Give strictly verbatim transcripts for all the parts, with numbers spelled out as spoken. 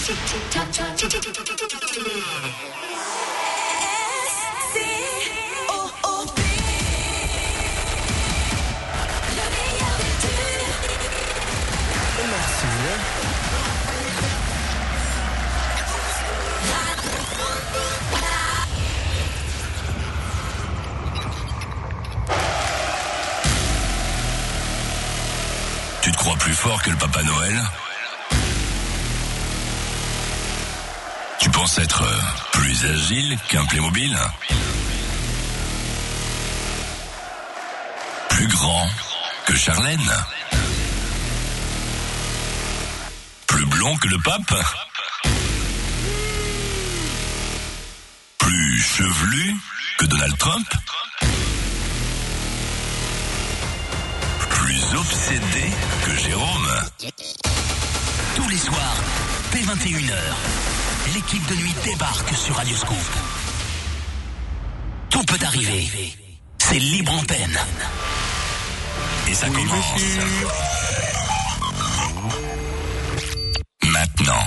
Tu te crois plus fort que le Papa Noël ? Tu penses être plus agile qu'un Playmobil ? Plus grand que Charlène ? Plus blond que le pape ? Plus chevelu que Donald Trump ? Plus obsédé que Jérôme ? Tous les soirs, dès vingt et une heures, l'équipe de nuit débarque sur Radioscoop. Tout peut arriver. C'est libre antenne. Et ça commence maintenant.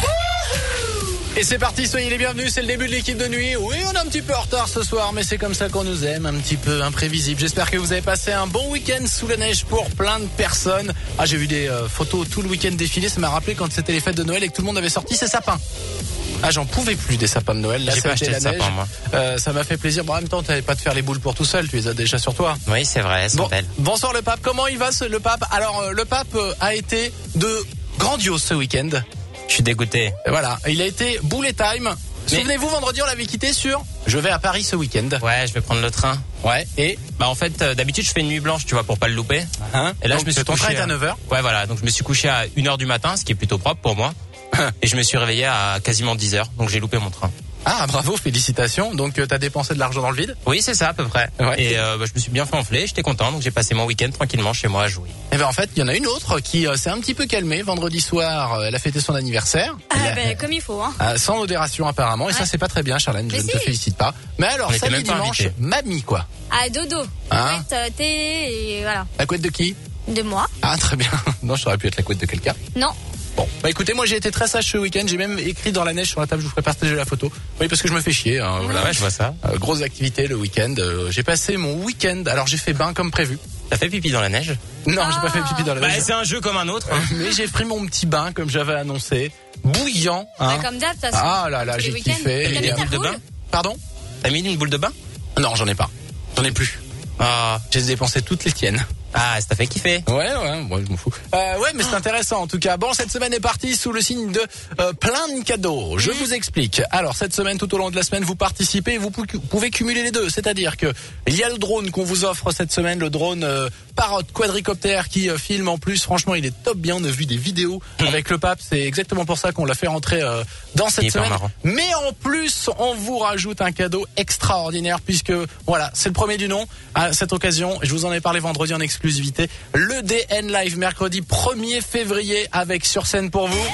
Et c'est parti, soyez les bienvenus, c'est le début de l'équipe de nuit. Oui, on est un petit peu en retard ce soir, mais c'est comme ça qu'on nous aime, un petit peu imprévisible. J'espère que vous avez passé un bon week-end sous la neige pour plein de personnes. Ah, j'ai vu des euh, photos tout le week-end défiler, ça m'a rappelé quand c'était les fêtes de Noël et que tout le monde avait sorti ses sapins. Ah, j'en pouvais plus des sapins de Noël. Là, j'ai pas acheté la de neige. sapin, moi. Euh, ça m'a fait plaisir. Bon, en même temps, t'avais pas de faire les boules pour tout seul, tu les as déjà sur toi. Oui, c'est vrai, elles sont Bon, belles. bonsoir le pape, comment il va ce, le pape ? Alors, euh, le pape euh, a été de grandiose ce week-end. Je suis dégoûté. Et voilà, il a été bullet time. Mais... Souvenez-vous, vendredi, on l'avait quitté sur je vais à Paris ce week-end. Ouais, je vais prendre le train. Ouais, et Bah en fait, euh, d'habitude, je fais une nuit blanche, tu vois, pour pas le louper. hein Et là, donc, je me suis ton couché train est à à- neuf heures. Ouais, voilà. Donc, je me suis couché à une heure du matin, ce qui est plutôt propre pour moi. Et je me suis réveillé à quasiment dix heures. Donc, j'ai loupé mon train. Ah, bravo, félicitations. Donc, euh, t'as dépensé de l'argent dans le vide. Oui, c'est ça, à peu près. Ouais. Et euh, bah, je me suis bien fait enfler, j'étais content. Donc, j'ai passé mon week-end tranquillement chez moi à jouer. Et ben en fait, il y en a une autre qui euh, s'est un petit peu calmée. Vendredi soir, euh, elle a fêté son anniversaire. Ah Elle a- ben comme il faut hein. euh, sans modération apparemment. Et ça, Ouais. c'est pas très bien, Charlène. Mais Je ne si. te félicite pas. Mais alors, On était samedi, même pas dimanche, invités. mamie, quoi. Ah dodo. Hein Couette, euh, thé et voilà. La couette de qui ? De moi. Ah, très bien. Non, ça aurait pu être la couette de quelqu'un. Non. Bon, bah écoutez, moi j'ai été très sage ce week-end, j'ai même écrit dans la neige sur la table, je vous ferai partager la photo. Oui, parce que je me fais chier, hein, voilà. Ouais, je vois ça. Euh, grosse activité le week-end. Euh, j'ai passé mon week-end, alors j'ai fait bain comme prévu. T'as fait pipi dans la neige? Non, j'ai pas fait pipi dans la Bah, neige. c'est un jeu comme un autre. Hein. Mais j'ai pris mon petit bain comme j'avais annoncé, bouillant. Hein. Bah, comme d'hab de toute façon. Ah là là, Tous les j'ai week-ends. kiffé. T'as Et mis un ta boule de boule bain Pardon? T'as mis une boule de bain? Non, j'en ai pas. J'en ai plus. Ah, J'ai dépensé toutes les tiennes. ah, ça t'a fait kiffer. Ouais, ouais, moi je m'en fous. Euh, ouais, mais c'est intéressant en tout cas. Bon, cette semaine est partie sous le signe de euh, plein de cadeaux. Je vous explique. Alors, cette semaine, tout au long de la semaine, vous participez et vous pou- pouvez cumuler les deux. C'est-à-dire que il y a le drone qu'on vous offre cette semaine, le drone euh, Parrot quadricoptère qui euh, filme en plus. Franchement, il est top bien. On a vu des vidéos avec le pape. C'est exactement pour ça qu'on l'a fait rentrer euh, dans cette Il est hyper semaine. marrant. Mais en plus, on vous rajoute un cadeau extraordinaire puisque voilà, c'est le premier du nom. À cette occasion, je vous en ai parlé vendredi en exclusivité. Le D N Live mercredi premier février avec sur scène pour vous.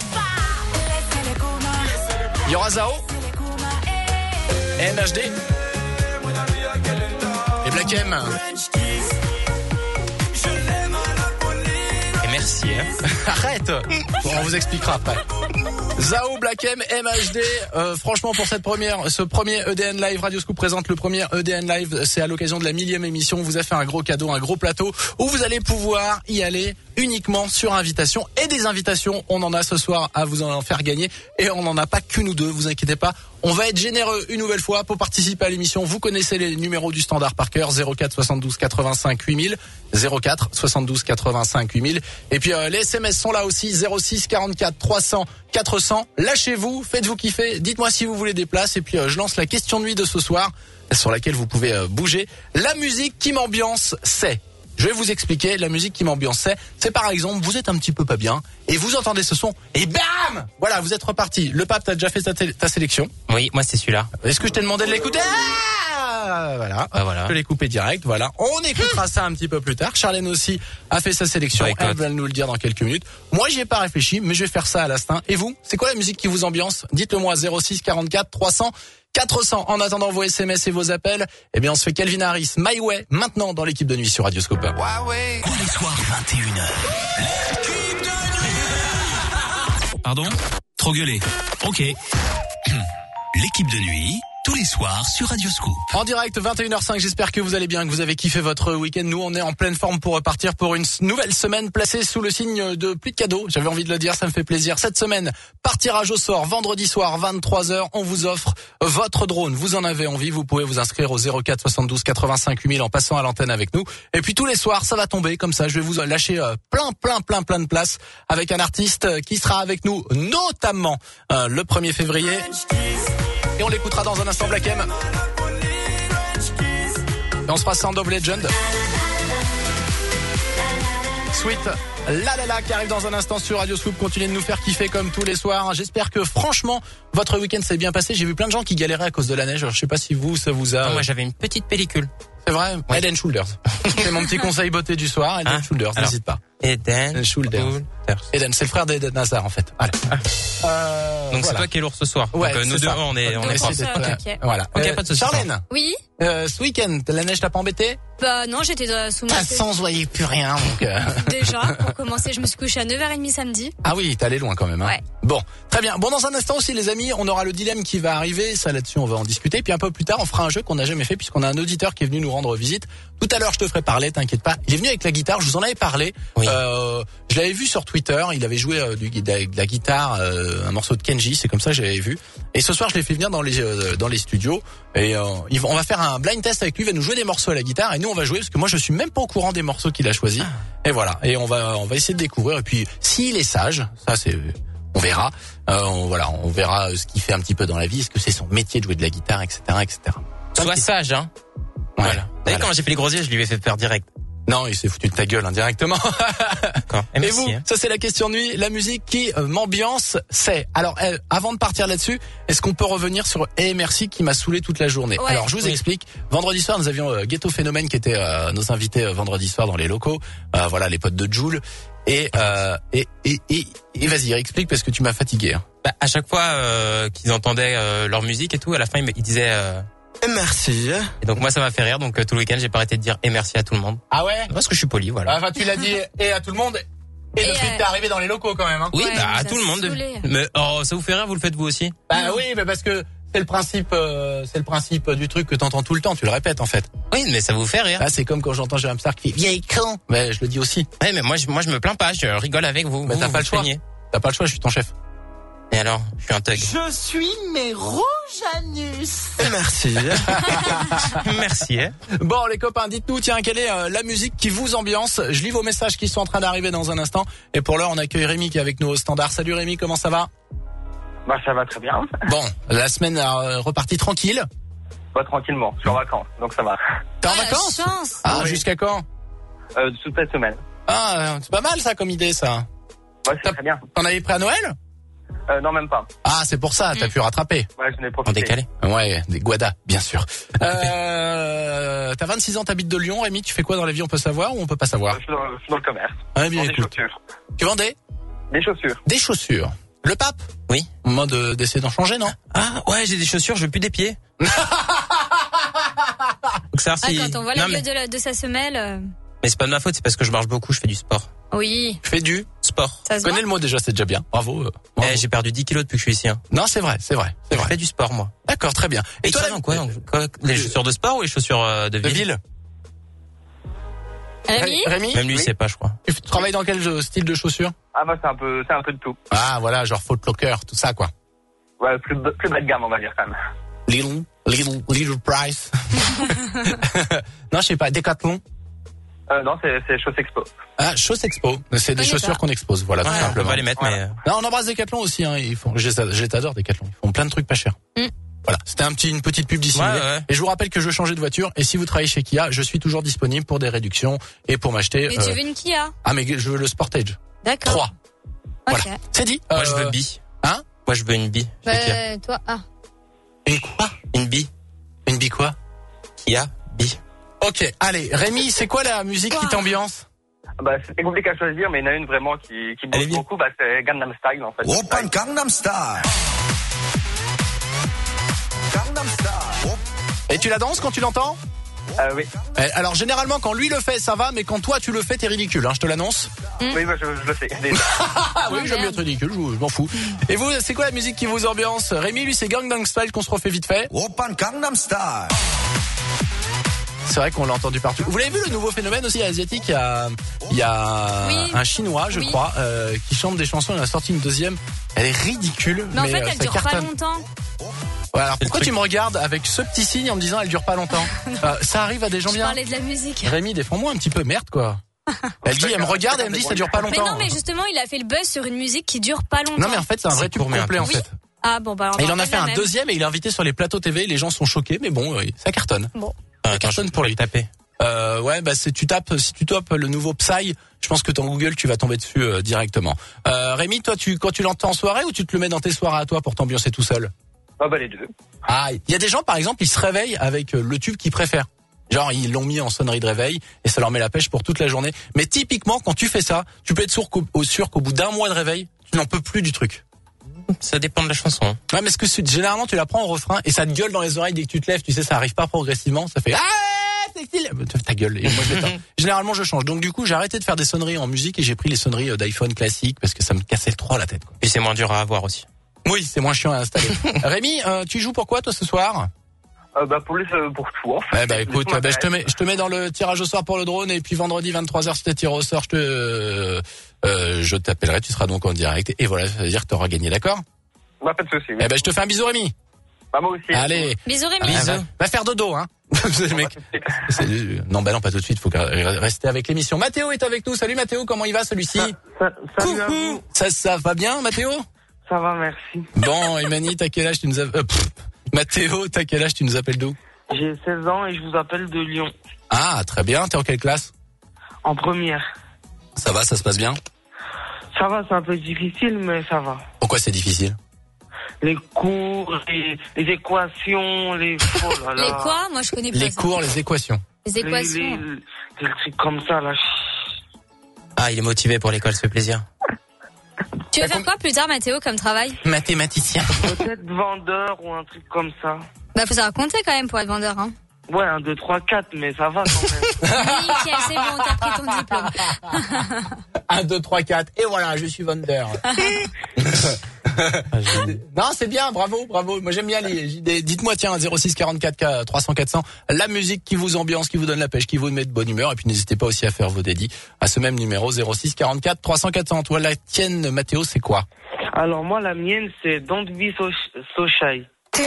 Il y aura Zao, M H D et Black M. Et merci. Hein. Arrête. Bon, on vous expliquera après. Zao, Black M, M H D. Euh, franchement, pour cette première, ce premier E D N Live, Radioscoop présente le premier E D N Live. C'est à l'occasion de la millième émission. On vous a fait un gros cadeau, un gros plateau où vous allez pouvoir y aller uniquement sur invitation. Et des invitations, on en a ce soir à vous en faire gagner. Et on n'en a pas qu'une ou deux, vous inquiétez pas. On va être généreux une nouvelle fois pour participer à l'émission. Vous connaissez les numéros du standard par cœur. zéro quatre soixante-douze quatre-vingt-cinq huit mille. zéro quatre soixante-douze quatre-vingt-cinq huit mille. Et puis euh, les S M S sont là aussi. zéro six quarante-quatre trois cents quatre cents. Lâchez-vous, faites-vous kiffer. Dites-moi si vous voulez des places. Et puis euh, je lance la question de nuit de ce soir sur laquelle vous pouvez euh, bouger. La musique qui m'ambiance, c'est... Je vais vous expliquer, la musique qui m'ambiance, c'est, c'est par exemple, vous êtes un petit peu pas bien, et vous entendez ce son, et bam! Voilà, vous êtes reparti. Le pape, t'as déjà fait ta, ta sélection. Oui, moi c'est celui-là. Est-ce que je t'ai demandé de l'écouter? Ah, voilà. Ah, voilà. Je l'ai coupé direct, voilà. On écoutera ça un petit peu plus tard. Charlène aussi a fait sa sélection. Bah, Elle va nous le dire dans quelques minutes. Moi, j'y ai pas réfléchi, mais je vais faire ça à l'instinct. Et vous? C'est quoi la musique qui vous ambiance? Dites-le moi, zéro six quarante-quatre trois cents quatre cents. En attendant vos S M S et vos appels, eh bien, on se fait Calvin Harris, My Way, maintenant dans l'équipe de nuit sur Radioscope. Tous les soirs, vingt et une heures. Pardon? trop gueuler. Ok. L'équipe de nuit, tous les soirs sur Radio Scoop. En direct, vingt et une heures cinq, j'espère que vous allez bien, que vous avez kiffé votre week-end. Nous, on est en pleine forme pour repartir pour une nouvelle semaine placée sous le signe de plus de cadeaux. J'avais envie de le dire, ça me fait plaisir. Cette semaine, par tirage au sort, vendredi soir, vingt-trois heures, on vous offre votre drone. Vous en avez envie, vous pouvez vous inscrire au zéro quatre soixante-douze quatre-vingt-cinq huit mille en passant à l'antenne avec nous. Et puis tous les soirs, ça va tomber comme ça. Je vais vous lâcher plein, plein, plein, plein de places avec un artiste qui sera avec nous, notamment euh, le premier février. Et on l'écoutera dans un instant, Black M. Et on se passe Sound of Legend. Sweet La La La qui arrive dans un instant sur Radio Scoop. Continuez de nous faire kiffer comme tous les soirs. J'espère que franchement votre week-end s'est bien passé. J'ai vu plein de gens qui galéraient à cause de la neige. Alors, je sais pas si vous, ça vous a... Non, moi j'avais une petite pellicule. C'est vrai, Oui. Head and Shoulders. C'est mon petit conseil beauté du soir. Head Ah, and Shoulders, alors. n'hésite pas. Eden Shoulders. Eden, c'est le frère d'Eden Hazard en fait. Allez. Euh, Donc voilà. c'est toi qui es lourd ce soir. Ouais, Donc euh, nous c'est deux ça. on est on Donc, est Merci c'est trois. ça. d'être là. Ok. Voilà. Ok, pas de soucis. Charlène, Oui. euh, ce week-end, la neige t'a pas embêté? Bah non, j'étais euh, sous De ma toute façon, je voyais plus rien. Donc euh... déjà. Pour commencer, je me suis couchée à neuf heures trente samedi. Ah oui, t'es allé loin quand même. Hein. Ouais. Bon, très bien. Bon, dans un instant aussi, les amis, on aura le dilemme qui va arriver. Ça, là-dessus, on va en discuter. Puis un peu plus tard, on fera un jeu qu'on n'a jamais fait puisqu'on a un auditeur qui est venu nous rendre visite. Tout à l'heure, je te ferai parler, t'inquiète pas. Il est venu avec la guitare. Je vous en avais parlé. Oui. Euh, je l'avais vu sur Twitter. Il avait joué euh, du, de la guitare, euh, un morceau de Kenji. C'est comme ça que j'avais vu. Et ce soir, je l'ai fait venir dans les euh, dans les studios. Et euh, il va- on va faire un blind test avec lui. Il va nous jouer des morceaux à la guitare et nous, on va jouer parce que moi, je suis même pas au courant des morceaux qu'il a choisis. Et voilà. Et on va on va essayer de découvrir. Et puis, s'il est sage, ça c'est on verra. Euh, on, voilà, on verra ce qu'il fait un petit peu dans la vie. Est-ce que c'est son métier de jouer de la guitare, et cetera, et cetera. Sois sage, hein. Ouais, Voilà. Vous savez, voilà. quand j'ai fait les gros yeux, je lui ai fait peur direct. Non, il s'est foutu de ta gueule indirectement. D'accord. Et Et merci, vous, hein. ça c'est la question de nuit. La musique qui euh, m'ambiance, c'est. Alors, euh, avant de partir là-dessus, est-ce qu'on peut revenir sur Eh merci qui m'a saoulé toute la journée? Ouais. Alors, je vous Oui. explique. Vendredi soir, nous avions euh, Ghetto Phénomène qui était euh, nos invités euh, vendredi soir dans les locaux. Euh, voilà, les potes de Joule. Et euh, et et et, et vas-y, explique parce que tu m'as fatigué. Hein. Bah, à chaque fois euh, qu'ils entendaient euh, leur musique et tout, à la fin ils, me- ils disaient. Euh... Merci. Et donc moi ça m'a fait rire. Donc euh, tout le week-end j'ai pas arrêté de dire et merci à tout le monde. Ah ouais. Parce que je suis poli, voilà. Enfin, tu l'as dit et à tout le monde. Et, Et, depuis euh, que t'es arrivé dans les locaux quand même. Hein. Oui, Ouais, bah à vous tout a le monde. saoulé. Mais oh, ça vous fait rire, vous le faites vous aussi? Bah oui, mais parce que c'est le principe, euh, c'est le principe du truc que t'entends tout le temps. Tu le répètes en fait. Oui, mais ça vous fait rire. Là, c'est comme quand j'entends Jérôme Star qui fait vieille con. Mais je le dis aussi. Ouais, mais moi je, moi je me plains pas, je rigole avec vous. Mais vous, t'as vous pas le vous choix. plaignez. T'as pas le choix, je suis ton chef. Et alors, je suis un thug. Je suis mais rouge anus. Merci. Merci. Hein. Bon, les copains, dites-nous, tiens, quelle est euh, la musique qui vous ambiance? Je lis vos messages qui sont en train d'arriver dans un instant. Et pour l'heure, on accueille Rémi qui est avec nous au standard. Salut Rémi, comment ça va? Bah ça va très bien. Bon, la semaine a euh, reparti tranquille. Pas tranquillement. Je suis en vacances, donc ça va. T'es en Ah, la vacances? chance. Ah, Oui. jusqu'à quand? Euh, toute cette semaine. Ah, euh, c'est pas mal ça comme idée ça. Ouais, c'est très bien. T'en avais pris à Noël? Euh, non, même pas. Ah, c'est pour ça, t'as Mm. pu rattraper. Ouais, je n'ai En profité. décalé. Ouais, des guadas, bien sûr. Euh, t'as vingt-six ans, t'habites de Lyon, Rémi, tu fais quoi dans la vie, on peut savoir ou on peut pas Euh, savoir? Je suis dans, je suis dans le commerce. Ah, Je bien vends des écoute. chaussures. Tu vendais Des chaussures. des chaussures. Le pape? Oui. Au moment de- d'essayer d'en changer, non? Ah ouais, j'ai des chaussures, je veux plus des pieds. Donc ça, Ah, si... quand on voit non, la mais, gueule de, la- de sa semelle. euh, mais c'est pas de ma faute, c'est parce que je marche beaucoup, je fais du sport. Oui, Fais du Sport. ça Je se connais voit. le mot déjà, c'est déjà bien. Bravo. euh, bravo. Eh, j'ai perdu dix kilos depuis que je suis ici. Hein. Non, c'est vrai, c'est vrai, c'est Je vrai. fais du sport, moi. D'accord, très bien. Et, toi, la- dans quoi, donc, quoi Les chaussures de sport ou les chaussures euh, de de ville, ville? Rémi Ré- Rémi? Même lui, Oui. c'est pas, je crois. Tu f- travailles dans quel euh, style de chaussures? Ah bah c'est un peu, c'est un peu de tout. Ah, voilà, genre Footlocker, tout ça, quoi. Ouais, plus, b- plus bas de gamme, on va dire quand même. Little, little, little price. Non, je sais pas, Decathlon. Euh, non, c'est, c'est Chausse Expo. Ah, Chausse Expo. C'est des connais chaussures pas. qu'on expose, voilà, tout Ouais, on peut simplement. pas les mettre, Voilà. mais... euh, Non, on embrasse Decathlon aussi, hein. Ils font, je les ad- je les adore, Decathlon. Ils font plein de trucs pas chers. Mm. Voilà. C'était un petit, une petite pub d'ici. Ouais, ouais. Et je vous rappelle que je veux changer de voiture. Et si vous travaillez chez Kia, je suis toujours disponible pour des réductions et pour m'acheter. Mais euh, tu veux une Kia? Ah, mais je veux le Sportage. D'accord. trois. Ok. Voilà. C'est dit. Moi, Euh, je veux bi. Hein? Moi, je veux une bi. Bah, Chez Kia. toi, ah. Une quoi? Une bi. Une bi quoi? Kia, bi. Ok. Allez, Rémi, c'est quoi la musique qui t'ambiance? Bah c'était compliqué à choisir, mais il y en a une vraiment qui, qui Elle est bouge bien. beaucoup. Bah c'est Gangnam Style en fait. Open Gangnam Style. Gangnam Style. Et tu la danses quand tu l'entends? Euh, oui. Eh, Alors généralement quand lui le fait ça va, mais quand toi tu le fais t'es ridicule, hein, je te l'annonce. Oui, bah, je, je le sais. Déjà. Ah oui, Oh, j'aime bien merde. être ridicule, je, je m'en fous. Et vous, c'est quoi la musique qui vous ambiance? Rémi, lui, c'est Gangnam Style qu'on se refait vite fait. Open Gangnam Style. C'est vrai qu'on l'a entendu partout. Vous l'avez vu le nouveau phénomène aussi asiatique? Il y a, il y a Oui. un chinois, je Oui. crois, euh, qui chante des chansons. Il en a sorti une deuxième. Elle est ridicule, Mais en mais, fait, euh, elle ça dure pas cartonne. longtemps. Ouais, alors pourquoi truc. tu me regardes avec ce petit signe en me disant elle dure pas longtemps? Euh, Ça arrive à des gens Je bien. parlais de la musique. Rémi, défends-moi un petit peu, merde quoi. Elle dit, elle me regarde et elle me dit ça dure pas Mais longtemps. non, mais justement, il a fait le buzz sur une musique qui dure pas longtemps. Non, mais en fait c'est un vrai C'est tube court, mais un complet en Oui. fait. Ah bon, bah alors Et on il en a fait fait la un même. deuxième et il est invité sur les plateaux T V. Les gens sont choqués, mais bon, euh, ça cartonne. Bon. Euh, Personne pour lui. taper. Euh, ouais, bah c'est tu tapes, si tu tapes le nouveau Psy, je pense que dans Google tu vas tomber dessus euh, directement. Euh, Rémi, toi, tu quand tu l'entends en soirée ou tu te le mets dans tes soirées à toi pour t'ambiancer tout seul? Ah, bah, les deux. Ah, il y a des gens par exemple, ils se réveillent avec euh, le tube qu'ils préfèrent. Genre ils l'ont mis en sonnerie de réveil et ça leur met la pêche pour toute la journée. Mais typiquement, quand tu fais ça, tu peux être sûr qu'au, au- sûr qu'au bout d'un mois de réveil, tu n'en peux plus du truc. Ça dépend de la chanson. hein. Ouais, mais ce que c'est- généralement tu la prends au refrain et ça te gueule dans les oreilles dès que tu te lèves. Tu sais, ça arrive pas progressivement. Ça fait ah c'est stylé. Ta gueule. Et moi je l'éteins. Généralement je change. Donc du coup j'ai arrêté de faire des sonneries en musique et j'ai pris les sonneries euh, d'iPhone classique parce que ça me cassait trop la tête. Quoi. Puis c'est moins dur à avoir aussi. Oui, c'est moins chiant à installer. Rémi, euh, tu joues pour quoi toi ce soir? Euh, bah, pour, les, euh, pour tout, en fait. Eh ben écoute, Tout bah, je te m'intéresse. mets, je te mets dans le tirage au sort pour le drone et puis vendredi vingt-trois heures c'était tiré au sort. Je te, euh, euh, je t'appellerai. Tu seras donc en direct et voilà, ça veut dire que t'auras gagné, d'accord? Bah, pas de soucis. Eh ben je te fais un bisou Rémi. Bah, moi aussi. Allez, Bisous Rémi. bisous. Va, va faire dodo, hein. C'est le mec. C'est- Non, bah non, pas tout de suite. Faut que- rester avec l'émission. Mathéo est avec nous. Salut Mathéo, comment il va celui-ci? Ça- salut à vous. Ça, ça va bien, Mathéo? Ça va, merci. Bon, Emani, t'as quel âge? Tu nous as... euh, pff. Mathéo, t'as quel âge? Tu nous appelles d'où? J'ai seize ans et je vous appelle de Lyon. Ah, très bien. T'es en quelle classe? En première. Ça va, ça se passe bien? Ça va, c'est un peu difficile, mais ça va. Pourquoi c'est difficile? Les cours, les, les équations, les... Oh là là. Les quoi? Moi, je connais pas Les ça. cours, les équations. Les Les, équations. les, les trucs comme ça, là. Ah, il est motivé pour l'école, ça fait plaisir. Tu vas faire quoi plus tard, Mathéo, comme travail? Mathématicien. Peut-être vendeur ou un truc comme ça. Bah, faut savoir compter quand même pour être vendeur, hein. Ouais, un, deux, trois, quatre, mais ça va quand même. Nickel, c'est bon, t'as pris ton diplôme. un, deux, trois, quatre. Et voilà, je suis vendeur. Non, c'est bien, bravo, bravo. Moi, j'aime bien les, les- dites-moi, tiens, zéro six quarante-quatre trois cents quatre cents, la musique qui vous ambiance, qui vous donne la pêche, qui vous met de bonne humeur. Et puis, n'hésitez pas aussi à faire vos dédits à ce même numéro, zéro six quarante-quatre trois cents quatre cents. Toi, la tienne, Mathéo, c'est quoi? Alors moi, la mienne, c'est Don't Be So, so Shy.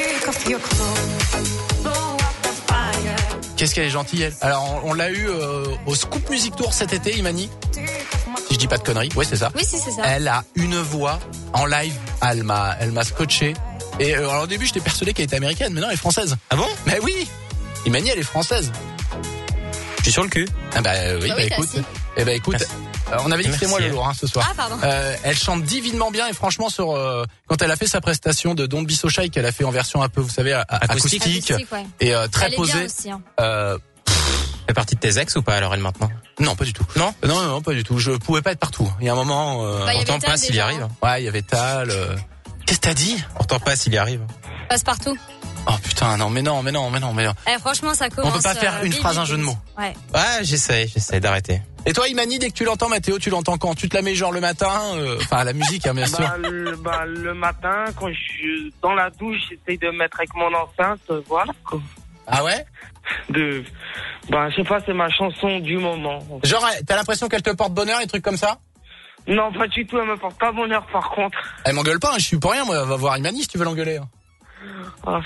Qu'est-ce qu'elle est gentille, elle. Alors, on, on l'a eu euh, au Scoop Music Tour cet été, Imani. Si je dis pas de conneries. Ouais, c'est ça. Oui, si, c'est ça. Elle a une voix en live. Elle m'a, elle m'a scotché. Et euh, alors, au début, j'étais persuadé qu'elle était américaine, mais non, elle est française. Ah bon? Mais oui, Imani, elle est française. Je suis sur le cul. Ah bah euh, oui, Ah bah, oui, t'as écoute, aussi. eh bah écoute, Merci. euh, on avait dit que c'était moi le Merci. lourd hein, ce soir. Ah, pardon. Euh, elle chante divinement bien et franchement sur euh, quand elle a fait sa prestation de Don't Be So Shy qu'elle a fait en version un peu, vous savez, a- acoustique, Acoustique. Acoustique, ouais. et euh, très Elle est bien posée. aussi, hein. Euh, Elle fait partie de tes ex ou pas alors elle maintenant? non, pas du tout. Non? Non, non, non, pas du tout. Je pouvais pas être partout. Il y a un moment, euh, Bah, il y avait Pourtant Tal pas s'il y déjà, arrive. hein. ouais, il y avait Tal. euh, Qu'est-ce que t'as dit? Pourtant pas s'il y arrive. Passe partout. Oh putain, non, mais non, mais non, mais non, mais non. Eh, franchement, ça commence. On peut pas faire euh, une vite, phrase, vite, un jeu de vite. mots. Ouais. Ouais, j'essaie, j'essaie d'arrêter. Et toi, Imani, dès que tu l'entends, Mathéo, tu l'entends quand? Tu te la mets genre le matin, euh, enfin la musique, hein, bien sûr. Bah le, bah, le matin, quand je suis dans la douche, j'essaye de mettre avec mon enceinte, euh, voilà. quoi. Ah ouais? De, bah, je sais pas, c'est ma chanson du moment. Genre, t'as l'impression qu'elle te porte bonheur et trucs comme ça? Non, pas du tout, elle me porte pas bonheur par contre. Elle m'engueule pas, hein, je suis pour rien, moi. Va voir Imani si tu veux l'engueuler. hein. Ah,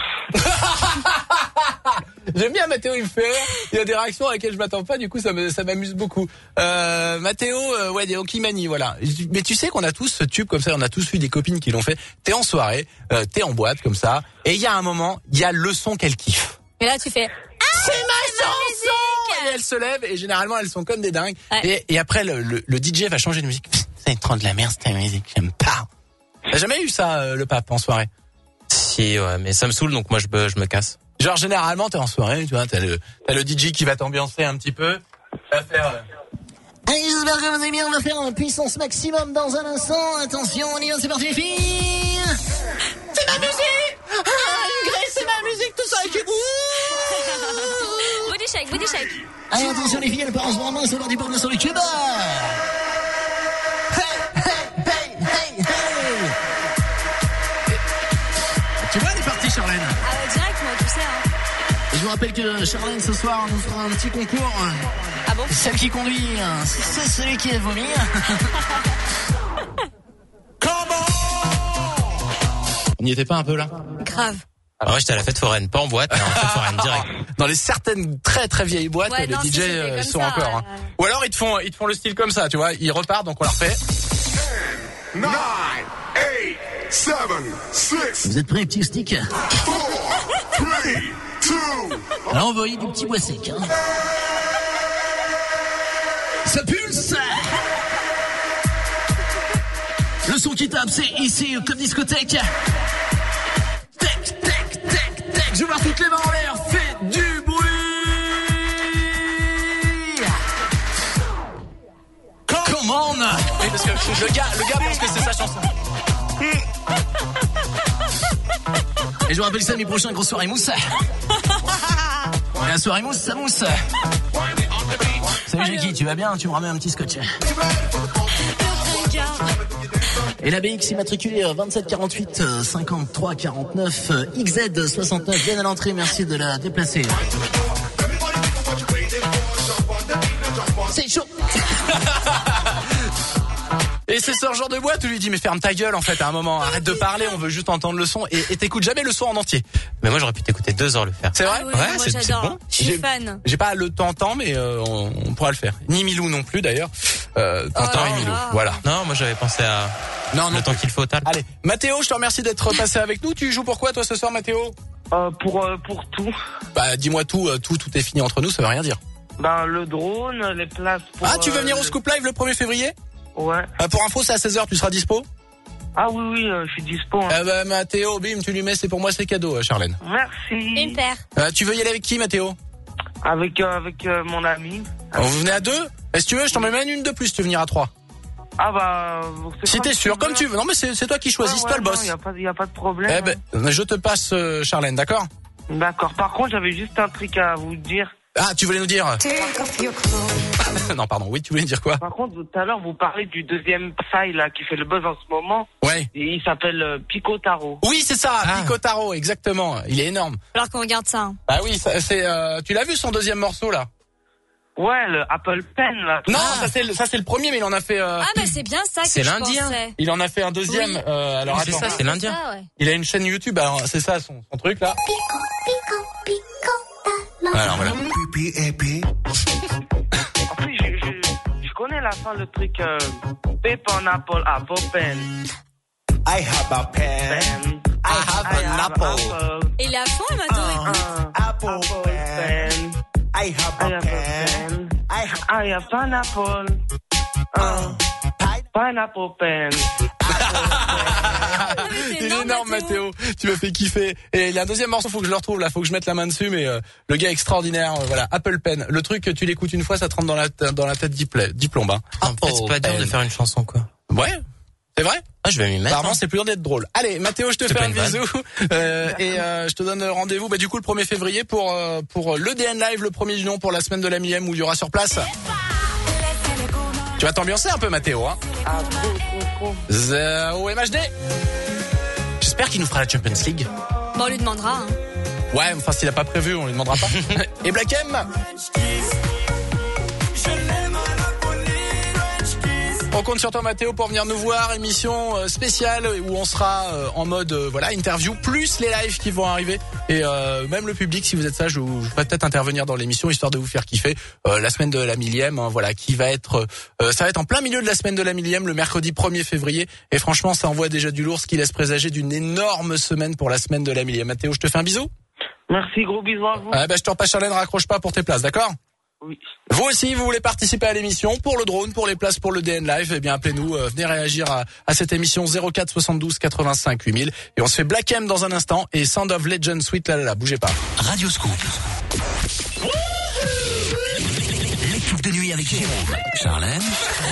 J'aime bien Mathéo, il me fait rire. Il y a des réactions à laquelle je m'attends pas, du coup ça me, ça m'amuse beaucoup. Euh, Mathéo, euh, ouais, donc Imani, voilà. Mais tu sais qu'on a tous ce tube comme ça, on a tous eu des copines qui l'ont fait. T'es en soirée, euh, t'es en boîte comme ça, et il y a un moment, il y a le son qu'elle kiffe. Et là, tu fais. C'est ma chanson! Et elle se lève, et généralement elles sont comme des dingues. Ouais. Et, et après le, le, le D J va changer de musique. C'est trop de la merde cette musique, j'aime pas. T'as jamais eu ça, euh, le pape, en soirée? Si, ouais, mais ça me saoule donc moi je, me- je me casse. Genre généralement t'es en soirée, tu vois, t'as le t'as le D J qui va t'ambiancer un petit peu, va faire. euh, Allez, j'espère que vous allez bien, on va faire une puissance maximum dans un instant. Attention, on y va, c'est parti les filles. C'est ma musique. Ah, Grace, c'est ma musique, tout ça. Et puis... Allez, attention les filles, elles partent en main, c'est l'heure du bordel sur le cube. Hey, hey, hey, hey, hey. Tu vois, elle est partie, Charlène. Ah ouais, direct, moi, tu sais, hein. Et je vous rappelle que Charlène, ce soir, nous fera un petit concours. Ah bon? Celle qui conduit, c'est celui qui a vomi. On n'y était pas un peu là? Grave. Alors, ouais, j'étais à la fête foraine, pas en boîte, mais en fête foraine direct. Dans les certaines très très vieilles boîtes, Ouais, les non, D J si, c'était euh, comme sont ça, encore. Hein. euh. Ou alors ils te font ils te font le style comme ça, tu vois, ils repartent donc on leur fait. nine, eight, seven, six, Vous êtes prêts, petit stick? three, two. Là, on va y du petit bois sec. Hein. Ça pulse. Le son qui tape, c'est ici, comme discothèque. Tech, tech, tech, tech. Je vais voir toutes les mains en l'air. Fais du bruit. Come on. Oui, parce que le gars le gars pense que c'est sa chanson. Et je vous rappelle samedi prochain, grosse soirée mousse. Et la soirée mousse, ça mousse. Salut Jackie, tu vas bien? Tu me ramènes un petit scotch. Et la B X immatriculée vingt-sept quarante-huit cinquante-trois quarante-neuf X Z soixante-neuf, viens à l'entrée, merci de la déplacer. C'est chaud. Et c'est ce genre de boîte où lui dit mais ferme ta gueule en fait à un moment, arrête de parler, on veut juste entendre le son et, et t'écoutes jamais le son en entier. Mais moi, j'aurais pu t'écouter deux heures le faire. C'est vrai? Ah oui, Ouais, moi c'est- c'est j'adore. bon. Je suis J'ai- fan. J'ai pas le temps temps mais euh, on, on pourra le faire. Ni Milou non plus d'ailleurs. Euh, Tintin Oh là et Milou. là. Voilà. Non, moi, j'avais pensé à Non non. le temps qu'il faut au tal. Allez, Mathéo, je te remercie d'être passé avec nous. Tu joues pour quoi toi ce soir, Mathéo? Euh, pour, euh, pour tout. Bah dis-moi tout, euh, tout, tout est fini entre nous, ça veut rien dire. Ben, le drone, les places pour... Ah, tu veux euh, venir au Scoop Live le premier février? Ouais. euh, Pour info, c'est à seize heures, tu seras dispo? Ah oui, oui, euh, je suis dispo. Hein. Eh bah Mathéo, bim, tu lui mets, c'est pour moi, c'est cadeau, euh, Charlène. Merci. Une paire. Euh, tu veux y aller avec qui, Mathéo? Avec, euh, avec euh, mon ami. Vous venez à deux? Et si tu veux, je t'en mets même une de plus, tu veux venir à trois. Ah bah... c'est Si comme t'es sûr, comme tu veux. Non mais c'est c'est toi qui choisis, c'est toi le boss. Il n'y a, pas- y a pas de problème. Eh ben, je te passe euh, Charlène, d'accord? D'accord. Par contre, j'avais juste un truc à vous dire. Ah, tu voulais nous dire? Non, pardon, oui, tu voulais dire quoi? Par contre, tout à l'heure, vous parlez du deuxième Psy, là, qui fait le buzz en ce moment. Ouais. Et il s'appelle euh, Pico Taro. Oui, c'est ça, Ah. Picotaro, exactement. Il est énorme. Alors qu'on regarde ça. Hein. Ah oui, ça, c'est. Euh, tu l'as vu son deuxième morceau là? Ouais, le Apple Pen, là. Non, ça c'est le- ça c'est le premier, mais il en a fait. Euh, Ah bah c'est bien ça que C'est je l'Indien. pensais. il en a fait un deuxième. Oui. Euh, alors C'est attends. ça, c'est l'Indien. Ça, ouais. Il a une chaîne YouTube. Alors c'est ça son, son truc là. Alors voilà. Après, je, je, je connais la fin, le truc euh, Paper Apple, Apple Pen. I have a pen. Pen. I have an apple. Et la fin, elle m'a donné. Uh, Apple Pen. I have I have a pen. I have I have pineapple. Uh, pineapple pen. Il est énorme, Mathéo. Tu m'as fait kiffer. Et il y a un deuxième morceau, faut que je le retrouve là, faut que je mette la main dessus, mais euh, le gars est extraordinaire. euh, voilà, Apple Pen. Le truc, tu l'écoutes une fois, ça te rentre dans la dans la tête dipl- diplombe. Hein. En fait, c'est pas dur de faire une chanson, quoi. Ouais, c'est vrai. Ah, je vais m'y mettre. Apparemment, hein. c'est plus dur d'être drôle. Allez, Mathéo, je te C'est fais pas un une vanne. bisou euh, et euh, je te donne rendez-vous. Bah du coup, le premier février pour euh, pour l'E D N Live, le premier du nom pour la semaine de la millième où il y aura sur place. Tu vas t'ambiancer un peu, Mathéo. Hein. Ah, trop, trop, trop. Zao M H D. J'espère qu'il nous fera la Champions League. Bon, on lui demandera. Hein. Ouais, enfin s'il a pas prévu, on lui demandera pas. Et Black M. On compte sur toi, Mathéo, pour venir nous voir. Émission euh, spéciale où on sera euh, en mode euh, voilà interview plus les lives qui vont arriver et euh, même le public. Si vous êtes sage, je, je ferai peut-être intervenir dans l'émission histoire de vous faire kiffer. Euh, la semaine de la millième, hein, voilà, qui va être, euh, ça va être en plein milieu de la semaine de la millième, le mercredi premier février. Et franchement, ça envoie déjà du lourd, ce qui laisse présager d'une énorme semaine pour la semaine de la millième. Mathéo, je te fais un bisou. Merci, gros bisous à vous. Ah bah, je te repasse Charlène, raccroche pas pour tes places, d'accord? Oui. Vous aussi, vous voulez participer à l'émission pour le drone, pour les places pour le D N Live, eh bien appelez-nous, euh, venez réagir à, à cette émission zéro quatre soixante-douze quatre-vingt-cinq huit mille et on se fait Black M dans un instant et Sound of Legend Sweet là là là, bougez pas. Radio Scoop. L'équipe de nuit avec avec Jérôme, Charlène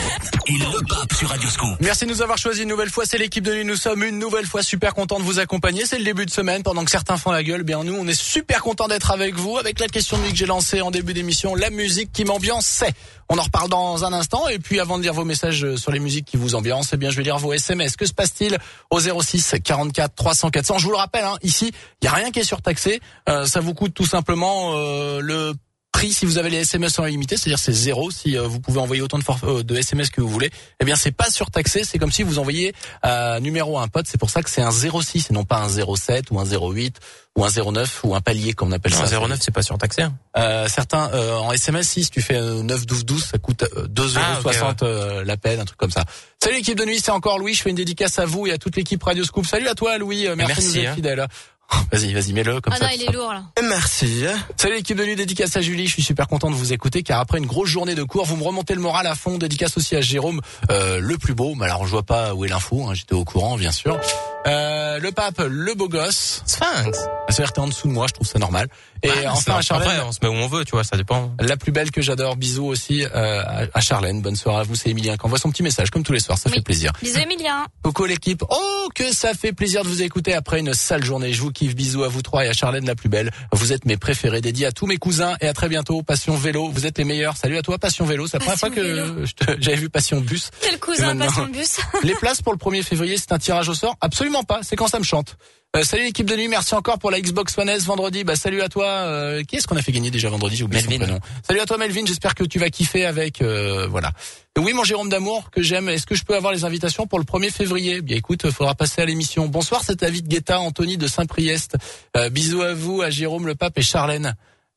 et le pape sur Radio Scoop. Merci de nous avoir choisi une nouvelle fois. C'est l'équipe de nuit. Nous sommes une nouvelle fois super contents de vous accompagner. C'est le début de semaine. Pendant que certains font la gueule, bien nous, on est super contents d'être avec vous. Avec la question de nuit que j'ai lancée en début d'émission, la musique qui m'ambiance, c'est. On en reparle dans un instant. Et puis avant de lire vos messages sur les musiques qui vous ambiancent, eh bien je vais lire vos S M S. Que se passe-t-il au zéro six quarante-quatre trois cents quatre cents? Je vous le rappelle, hein, ici, il y a rien qui est surtaxé. Euh, ça vous coûte tout simplement euh, le prix si vous avez les S M S en illimité, c'est-à-dire c'est zéro si euh, vous pouvez envoyer autant de, for- euh, de S M S que vous voulez. Eh bien c'est pas surtaxé, c'est comme si vous envoyiez euh, numéro à un pote. C'est pour ça que c'est un zéro six et non pas un zéro sept ou un zéro huit ou un zéro neuf ou un palier comme on appelle non, ça. Un zéro neuf c'est pas surtaxé. Hein. Euh, certains euh, en S M S, si tu fais euh, neuf douze douze, ça coûte euh, deux euros soixante ah, okay, ouais. euh, la peine, un truc comme ça. Salut l'équipe de nuit, c'est encore Louis. Je fais une dédicace à vous et à toute l'équipe Radio Scoop. Salut à toi Louis, merci, merci de nous être hein. fidèle. Vas-y, vas-y, mets-le comme ah ça. Ah non, il est lourd là. Merci. Salut l'équipe de nuit, dédicace à Julie. Je suis super content de vous écouter car après une grosse journée de cours, vous me remontez le moral à fond. Dédicace aussi à Jérôme, euh, le plus beau. Mais alors je vois pas où est l'info, hein, j'étais au courant bien sûr. Euh, le pape, le beau gosse. Sphinx. C'est-à-dire t'es en dessous de moi, je trouve ça normal. Et ah, enfin à Charlène. Après, on se met où on veut, tu vois, ça dépend. La plus belle que j'adore, bisous aussi euh, à Charlène. Bonne soirée à vous, c'est Emilien qui envoie son petit message comme tous les soirs, ça oui. fait plaisir. Bisous Emilien. Coucou l'équipe. Oh que ça fait plaisir de vous écouter après une sale journée. Je vous kiffe, bisous à vous trois et à Charlène la plus belle. Vous êtes mes préférés, dédiés à tous mes cousins et à très bientôt. Passion vélo, vous êtes les meilleurs. Salut à toi Passion vélo. C'est la première fois que je te, j'avais vu Passion bus. C'est le cousin Passion bus. Les places pour le premier février, c'est un tirage au sort? Absolument pas, c'est quand ça me chante. Euh, salut l'équipe de nuit, merci encore pour la Xbox One S vendredi. Bah salut à toi. Euh, qui est-ce qu'on a fait gagner déjà vendredi? J'ai oublié son prénom. Salut à toi Melvin, j'espère que tu vas kiffer avec euh, voilà. Oui mon Jérôme d'amour que j'aime. Est-ce que je peux avoir les invitations pour le premier février? Bien écoute, faudra passer à l'émission. Bonsoir, c'est David Guetta, Anthony de Saint-Priest. Euh, bisous à vous, à Jérôme le pape et Charlène.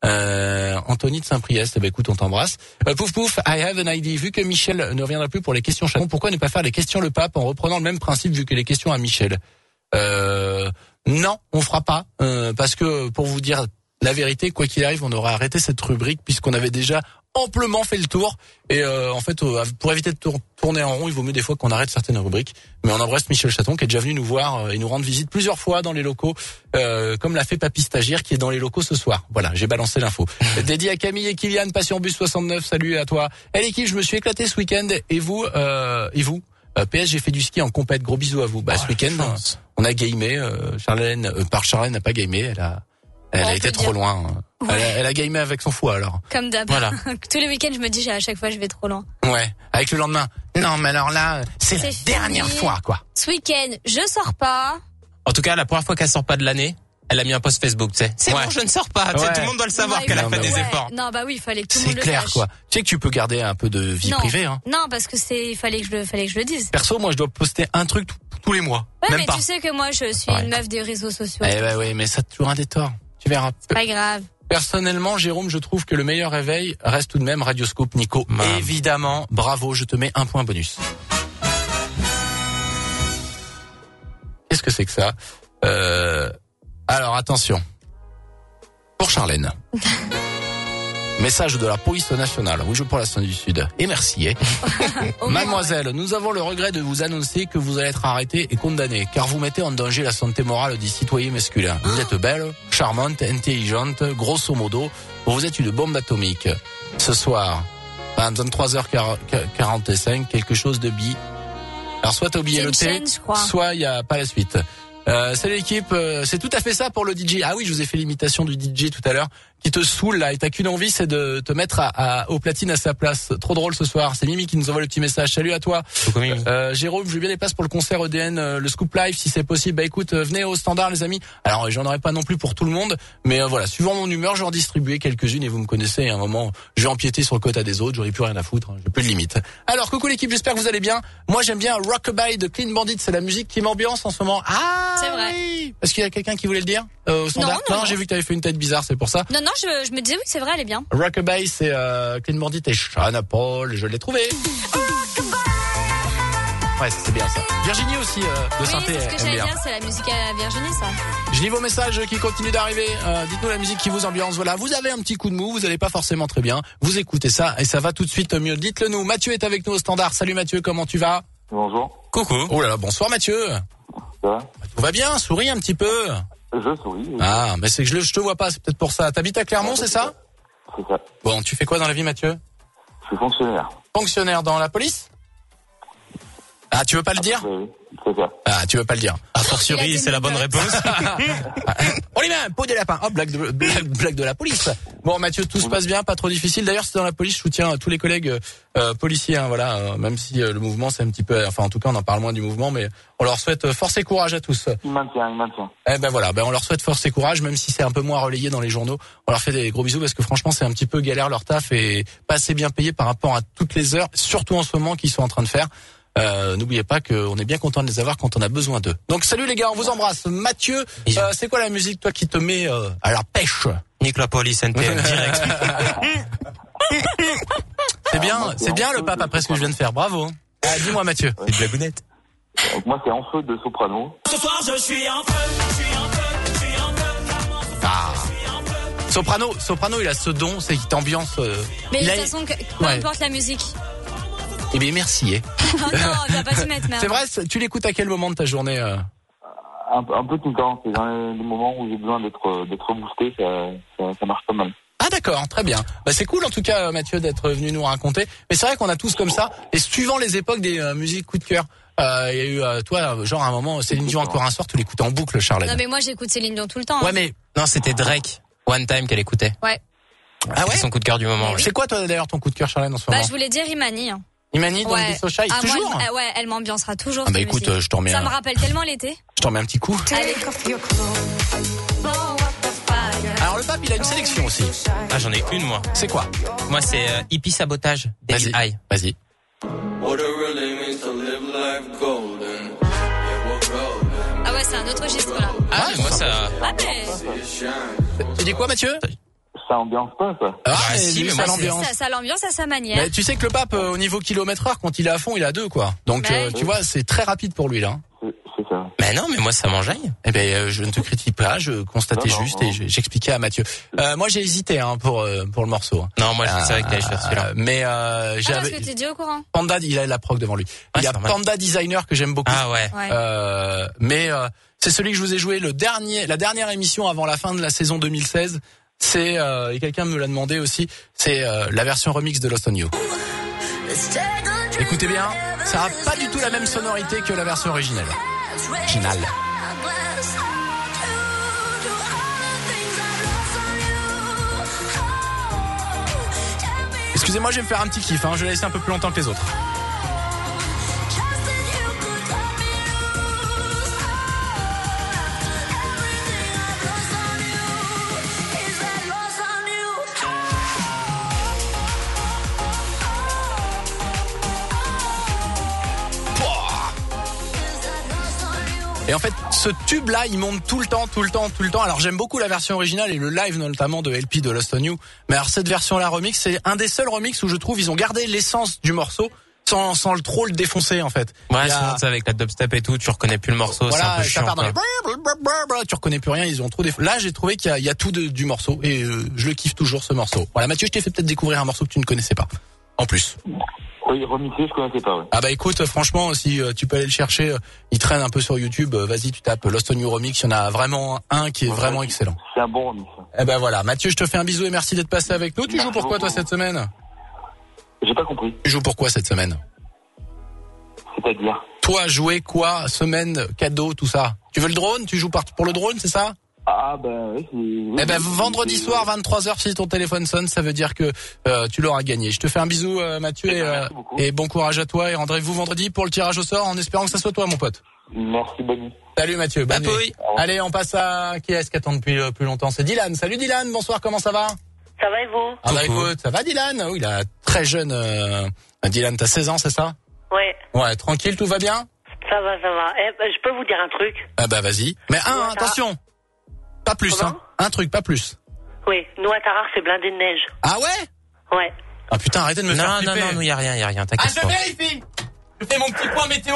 Euh, Anthony de Saint-Priest, eh ben écoute, on t'embrasse. Euh, pouf pouf, I have an idea. Vu que Michel ne reviendra plus pour les questions chaton, pourquoi ne pas faire les questions le pape en reprenant le même principe vu que les questions à Michel? Euh, non, on fera pas, euh, parce que pour vous dire la vérité, quoi qu'il arrive, on aurait arrêté cette rubrique puisqu'on avait déjà amplement fait le tour. Et euh, en fait, euh, pour éviter de tour- tourner en rond, il vaut mieux des fois qu'on arrête certaines rubriques. Mais on embrasse Michel Chaton qui est déjà venu nous voir euh, et nous rendre visite plusieurs fois dans les locaux, euh, comme l'a fait Papy Stagiaire qui est dans les locaux ce soir. Voilà, j'ai balancé l'info. Dédié à Camille et Kylian, Passion Bus soixante-neuf, salut à toi. Et l'équipe, je me suis éclaté ce week-end. Et vous, euh, et vous euh, P S, j'ai fait du ski en compète. Gros bisous à vous. Bah, oh, ce week-end, euh, on a gamé. Euh, Charlène, euh, par Charlène n'a pas gamé. Elle a, elle on a été dire. trop loin. Ouais. Elle, a, elle a gamé avec son foie alors. Comme d'hab. Voilà. Tous les week-ends, je me dis à chaque fois, je vais trop loin. Ouais. Avec le lendemain. Non, mais alors là, c'est, c'est la fini. Dernière fois, quoi. Ce week-end, je sors pas. En tout cas, la première fois qu'elle sort pas de l'année, elle a mis un post Facebook, tu sais. C'est ouais. bon, je ne sors pas. Ouais. Tout le monde doit le savoir ouais, qu'elle a fait des ouais. efforts. Non, bah oui, il fallait que tout le monde le sache. C'est clair, quoi. Tu sais que tu peux garder un peu de vie non. privée, hein. Non, parce que c'est, il fallait que je le, fallait que je le dise. Perso, moi, je dois poster un truc t- tous les mois. Ouais, Même mais pas. tu sais que moi, je suis ouais. une meuf des réseaux sociaux. Eh bah oui, mais ça a toujours un détort. Tu verras. C'est pas grave. Personnellement, Jérôme, je trouve que le meilleur réveil reste tout de même Radio Scoop, Nico. Mam. Évidemment, bravo, je te mets un point bonus. Qu'est-ce que c'est que ça? euh... Alors, attention. Pour Charlène. Message de la police nationale. Oui, je pour la Seine du Sud. Et merci. Eh. Mademoiselle, nous avons le regret de vous annoncer que vous allez être arrêtée et condamnée, car vous mettez en danger la santé morale des citoyens masculins. Vous êtes belle, charmante, intelligente, grosso modo, vous êtes une bombe atomique. Ce soir, à vingt-trois heures quarante-cinq, quelque chose de bi. Alors soit t'as oublié le thé, soit il y a pas la suite. Euh, salut l'équipe, euh, c'est tout à fait ça pour le D J. Ah oui, je vous ai fait l'imitation du D J tout à l'heure, qui te saoule là, et t'as qu'une envie, c'est de te mettre à, à, au platine à sa place. Trop drôle ce soir. C'est Mimi qui nous envoie le petit message. Salut à toi. Euh, Jérôme, je veux bien les passes pour le concert E D N, euh, le Scoop Live, si c'est possible. Bah écoute, euh, venez au standard les amis. Alors j'en aurai pas non plus pour tout le monde, mais euh, voilà, suivant mon humeur, je vais en distribuer quelques-unes et vous me connaissez. À un moment, je vais empiéter sur le quota des autres. J'aurai plus rien à foutre. Hein, j'ai plus de limite. Alors coucou l'équipe, j'espère que vous allez bien. Moi j'aime bien Rockabye de Clean Bandit. C'est la musique qui m'ambiance en ce moment. Ah, c'est vrai. Oui. Est-ce qu'il y a quelqu'un qui voulait le dire euh, au standard? Non, non, non, j'ai vu que t'avais fait une tête bizarre, c'est pour ça. Non, non, je, je me disais oui, c'est vrai, elle est bien. Rockabye, c'est euh, Clean Bandit et Shana Paul, je l'ai trouvé. Ouais, c'est bien ça. Virginie aussi euh, de oui, synthé. C'est ce que j'allais dire, c'est la musique à Virginie, ça. Je lis vos messages qui continuent d'arriver. Euh, dites-nous la musique qui vous ambiance. Voilà, vous avez un petit coup de mou, vous n'allez pas forcément très bien. Vous écoutez ça et ça va tout de suite mieux. Dites-le nous. Mathieu est avec nous au standard. Salut Mathieu, comment tu vas? Bonjour. Coucou. Oh là là, bonsoir Mathieu. Ça va? Tout va bien, souris un petit peu. Je souris. Oui. Ah, mais c'est que je, je te vois pas, c'est peut-être pour ça. T'habites à Clermont, ah, c'est ça? C'est ça. Bon, tu fais quoi dans la vie Mathieu? Je suis fonctionnaire. Fonctionnaire dans la police? Ah, tu veux pas le dire? Oui, c'est ça. Ah, tu veux pas le dire. A fortiori, c'est la bonne réponse. On lui met un pot de lapin. Hop, blague de, blague, blague de la police. Bon, Mathieu, tout se passe bien, pas trop difficile. D'ailleurs, c'est dans la police, je soutiens tous les collègues euh, policiers, hein, voilà, euh, même si euh, le mouvement, c'est un petit peu, enfin, en tout cas, on en parle moins du mouvement, mais on leur souhaite euh, force et courage à tous. Il maintient, il maintient. Eh ben voilà, ben on leur souhaite force et courage, même si c'est un peu moins relayé dans les journaux. On leur fait des gros bisous parce que franchement, c'est un petit peu galère leur taf et pas assez bien payé par rapport à toutes les heures, surtout en ce moment qu'ils sont en train de faire. Euh, n'oubliez pas qu'on est bien content de les avoir quand on a besoin d'eux. Donc salut les gars, on vous embrasse. Mathieu, euh, c'est quoi la musique toi qui te met euh, à la pêche? Nique la police, N T M, direct. C'est bien, c'est bien le pape après ce que je viens de faire, bravo. Ah, dis-moi Mathieu. C'est de blagounette. Donc moi c'est En feu de Soprano. Ce soir je suis en feu, je suis en feu, je suis en feu. Ah. Soprano, Soprano, il a ce don, c'est qu'il t'ambiance. Euh, Mais de a... toute façon, que, peu ouais. importe la musique. Eh bien merci. Eh. Oh non, tu vas pas se mettre, merde. C'est vrai, tu l'écoutes à quel moment de ta journée euh... un, un peu tout le temps. C'est dans les, les moments où j'ai besoin d'être d'être boosté, ça, ça, ça marche pas mal. Ah d'accord, très bien. Bah c'est cool en tout cas Mathieu d'être venu nous raconter. Mais c'est vrai qu'on a tous comme ça, et suivant les époques des euh, musiques coup de cœur. Il euh, y a eu, euh, toi, genre à un moment, Céline Dion encore un soir, tu l'écoutes en boucle, Charlotte. Non mais moi j'écoute Céline Dion tout le temps. Hein. Ouais mais non, c'était Drake, One Time qu'elle écoutait. Ouais. Ah ouais. C'est son coup de cœur du moment. Oui. Ouais. C'est quoi toi d'ailleurs ton coup de cœur, Charlotte, en ce Bah moment? je voulais dire Imani. Hein. Imani dans Ouais. le So Shy, Ah, toujours. moi, elle, ouais, elle m'ambiancera toujours. Ah bah cette écoute, musique. euh, je t'en remets Ça un. me rappelle tellement l'été. Je t'en mets un petit coup. Allez. Alors le pape, il a une sélection aussi. Ah, j'en ai une, moi. C'est quoi? Moi, c'est euh, Hippie Sabotage, David Vas-y. High. Vas-y. Ah ouais, c'est un autre registre là. Ah, Ouais, moi, c'est ça... Ah mais... Tu dis quoi, Mathieu? Ça ambiance pas, ça. Ah, Bah, mais si, lui, mais ça moi, l'ambiance. Ça, ça l'ambiance à sa manière. Mais tu sais que le pape, euh, au niveau kilomètre heure, quand il est à fond, il est à deux, quoi. Donc, Ouais. euh, tu vois, c'est très rapide pour lui, là. C'est, c'est ça. Mais non, mais moi, ça m'enjaille. Eh ben, euh, je ne te critique pas, je constatais Non, non, juste non. et je- j'expliquais à Mathieu. Euh, moi, j'ai hésité, hein, pour euh, pour le morceau. Non, moi, c'est vrai que j'allais faire celui-là. Euh, mais euh, Ah parce j'avais que t'es dit au courant. Panda, il a la proc devant lui. Ouais, il y a c'est normal. Panda Designer que j'aime beaucoup. Ah ouais. Ouais. Euh, mais euh, c'est celui que je vous ai joué le dernier, la dernière émission avant la fin de la saison deux mille seize. C'est euh, et quelqu'un me l'a demandé aussi. C'est euh, la version remix de Lost on You. Écoutez bien, ça a pas du tout la même sonorité que la version originale. Originale. Excusez-moi, je vais me faire un petit kiff. Hein, je vais laisser un peu plus longtemps que les autres. Et en fait, ce tube-là, il monte tout le temps, tout le temps, tout le temps. Alors j'aime beaucoup la version originale et le live notamment de L P de Lost on You. Mais alors cette version-là remix, c'est un des seuls remix où je trouve ils ont gardé l'essence du morceau sans, sans le trop le défoncer en fait. Ouais, Il y a- souvent, tu sais, avec la dubstep et tout, tu reconnais plus le morceau, c'est un Voilà, peu ça chiant, part dans quoi. les blablabla, tu reconnais plus rien, ils ont trop défoncé. Là, j'ai trouvé qu'il y a, il y a tout de- du morceau et euh, je le kiffe toujours ce morceau. Voilà, Mathieu, je t'ai fait peut-être découvrir un morceau que tu ne connaissais pas. En plus. Oui, remixé, je connaissais pas, ouais. Ah bah écoute, franchement, si euh, tu peux aller le chercher, euh, il traîne un peu sur YouTube. euh, Vas-y, tu tapes Lost on You Remix. Il y en a vraiment un qui est Ouais, vraiment ouais, excellent. C'est un bon remix. Eh ben voilà, Mathieu, je te fais un bisou et merci d'être passé avec nous. Tu Merci joues pour quoi toi beaucoup. cette semaine? J'ai pas compris. Tu joues pour quoi cette semaine? C'est-à-dire. Toi, jouer quoi? Semaine, cadeau, tout ça. Tu veux le drone? Tu joues par- pour le drone, c'est ça? Ah, ben, oui, c'est... oui, Eh ben oui, vendredi c'est- soir, vingt-trois heures, si ton téléphone sonne, ça veut dire que euh, tu l'auras gagné. Je te fais un bisou, euh, Mathieu, Eh et, ben, euh, merci beaucoup. et bon courage à toi. Et rendez-vous vendredi pour le tirage au sort, en espérant que ça soit toi, mon pote. Merci, bonne nuit. Salut Mathieu, bonne Bah, nuit. oui. Allez, on passe à qui est-ce qui attend depuis euh, plus longtemps? C'est Dylan. Salut Dylan, bonsoir, comment ça va? Ça va et vous? Ah bah Coucou. écoute, ça va Dylan? Oui, il a très jeune. Euh... Dylan, t'as seize ans, c'est ça? Ouais, Ouais, tranquille, tout va bien? ça va, ça va. Eh, ben, je peux vous dire un truc? Ah bah vas-y. Mais un, Voilà. attention, pas plus, Comment hein. Un truc, pas plus. Oui, nous à Tarare, c'est blindé de neige. Ah ouais? Ouais. Ah putain, arrêtez de me faire Non, non, flipper. non, nous, y a rien, y a rien, Ah, t'inquiète je pas. vérifie. Je fais mon petit point météo.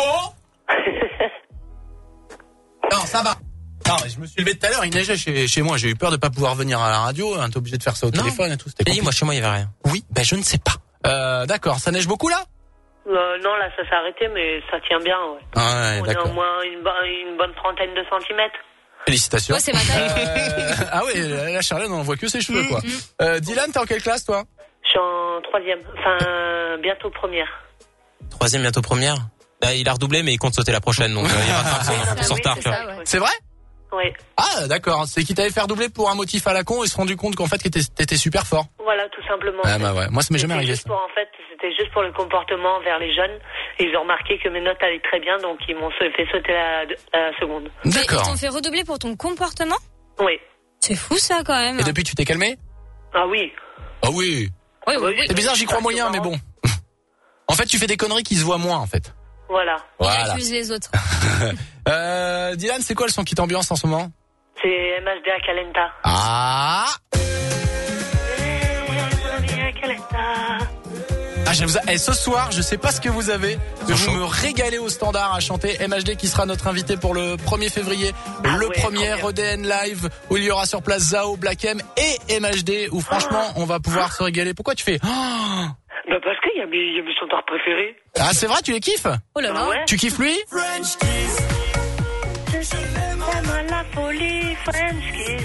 Non, ça va. Non, mais je me suis levé tout à l'heure, il neigeait chez, chez moi. J'ai eu peur de pas pouvoir venir à la radio. Hein, t'es obligé de faire ça au Non. téléphone et tout. C'était Et compliqué. moi, chez moi, y avait rien. Oui, ben je ne sais pas. Euh, d'accord. Ça neige beaucoup là? Euh, non, là, ça s'est arrêté, mais ça tient bien, ouais. Ah ouais, On est d'accord. au moins une, bo- une bonne trentaine de centimètres. Félicitations. Ouais, c'est ma taille. Euh, ah oui, la Charlène, on voit que ses cheveux, quoi. Euh, Dylan, t'es en quelle classe, toi? Je suis en troisième. Enfin, bientôt première. Troisième, bientôt première. Bah, il a redoublé, mais il compte sauter la prochaine, donc euh, il rattrape son, son retard. C'est ça, ouais. C'est vrai? Oui. Ah, d'accord. C'est qu'il t'avait fait redoubler pour un motif à la con et se rendu compte qu'en fait, t'étais, t'étais super fort. Voilà, tout simplement. Ah, bah ouais. Moi, ça m'est jamais C'était arrivé, juste ça. pour, en fait, c'était juste pour le comportement envers les jeunes. Et ils ont remarqué que mes notes allaient très bien, donc ils m'ont fait sauter la, la seconde. Mais ils D'accord. t'ont fait redoubler pour ton comportement? Oui. C'est fou ça quand même. Et depuis, tu t'es calmé? Ah oui. Ah oui. Oui, oui, oui. C'est bizarre, j'y crois Ça, moyen, c'est mais marrant. bon. En fait, tu fais des conneries qui se voient moins, en fait. Voilà. Il Voilà. accuse les autres. euh, Dylan, c'est quoi le son qui t'ambiance en ce moment? C'est M H D à Calenta. Ah. Ah, je vous a... eh, ce soir, je sais pas ce que vous avez, mais vous me régalez au standard à chanter. M H D qui sera notre invité pour le premier février, Ah le ouais, premier trop E D N Live où il y aura sur place Zao, Black M et M H D où franchement on va pouvoir se régaler. Pourquoi tu fais oh Bah parce qu'il y a mes, il y a mes chanteurs préférés. Ah, c'est vrai, tu les kiffes? Oh là là. Ah ouais. Tu kiffes lui? J'aime la folie, French kiss.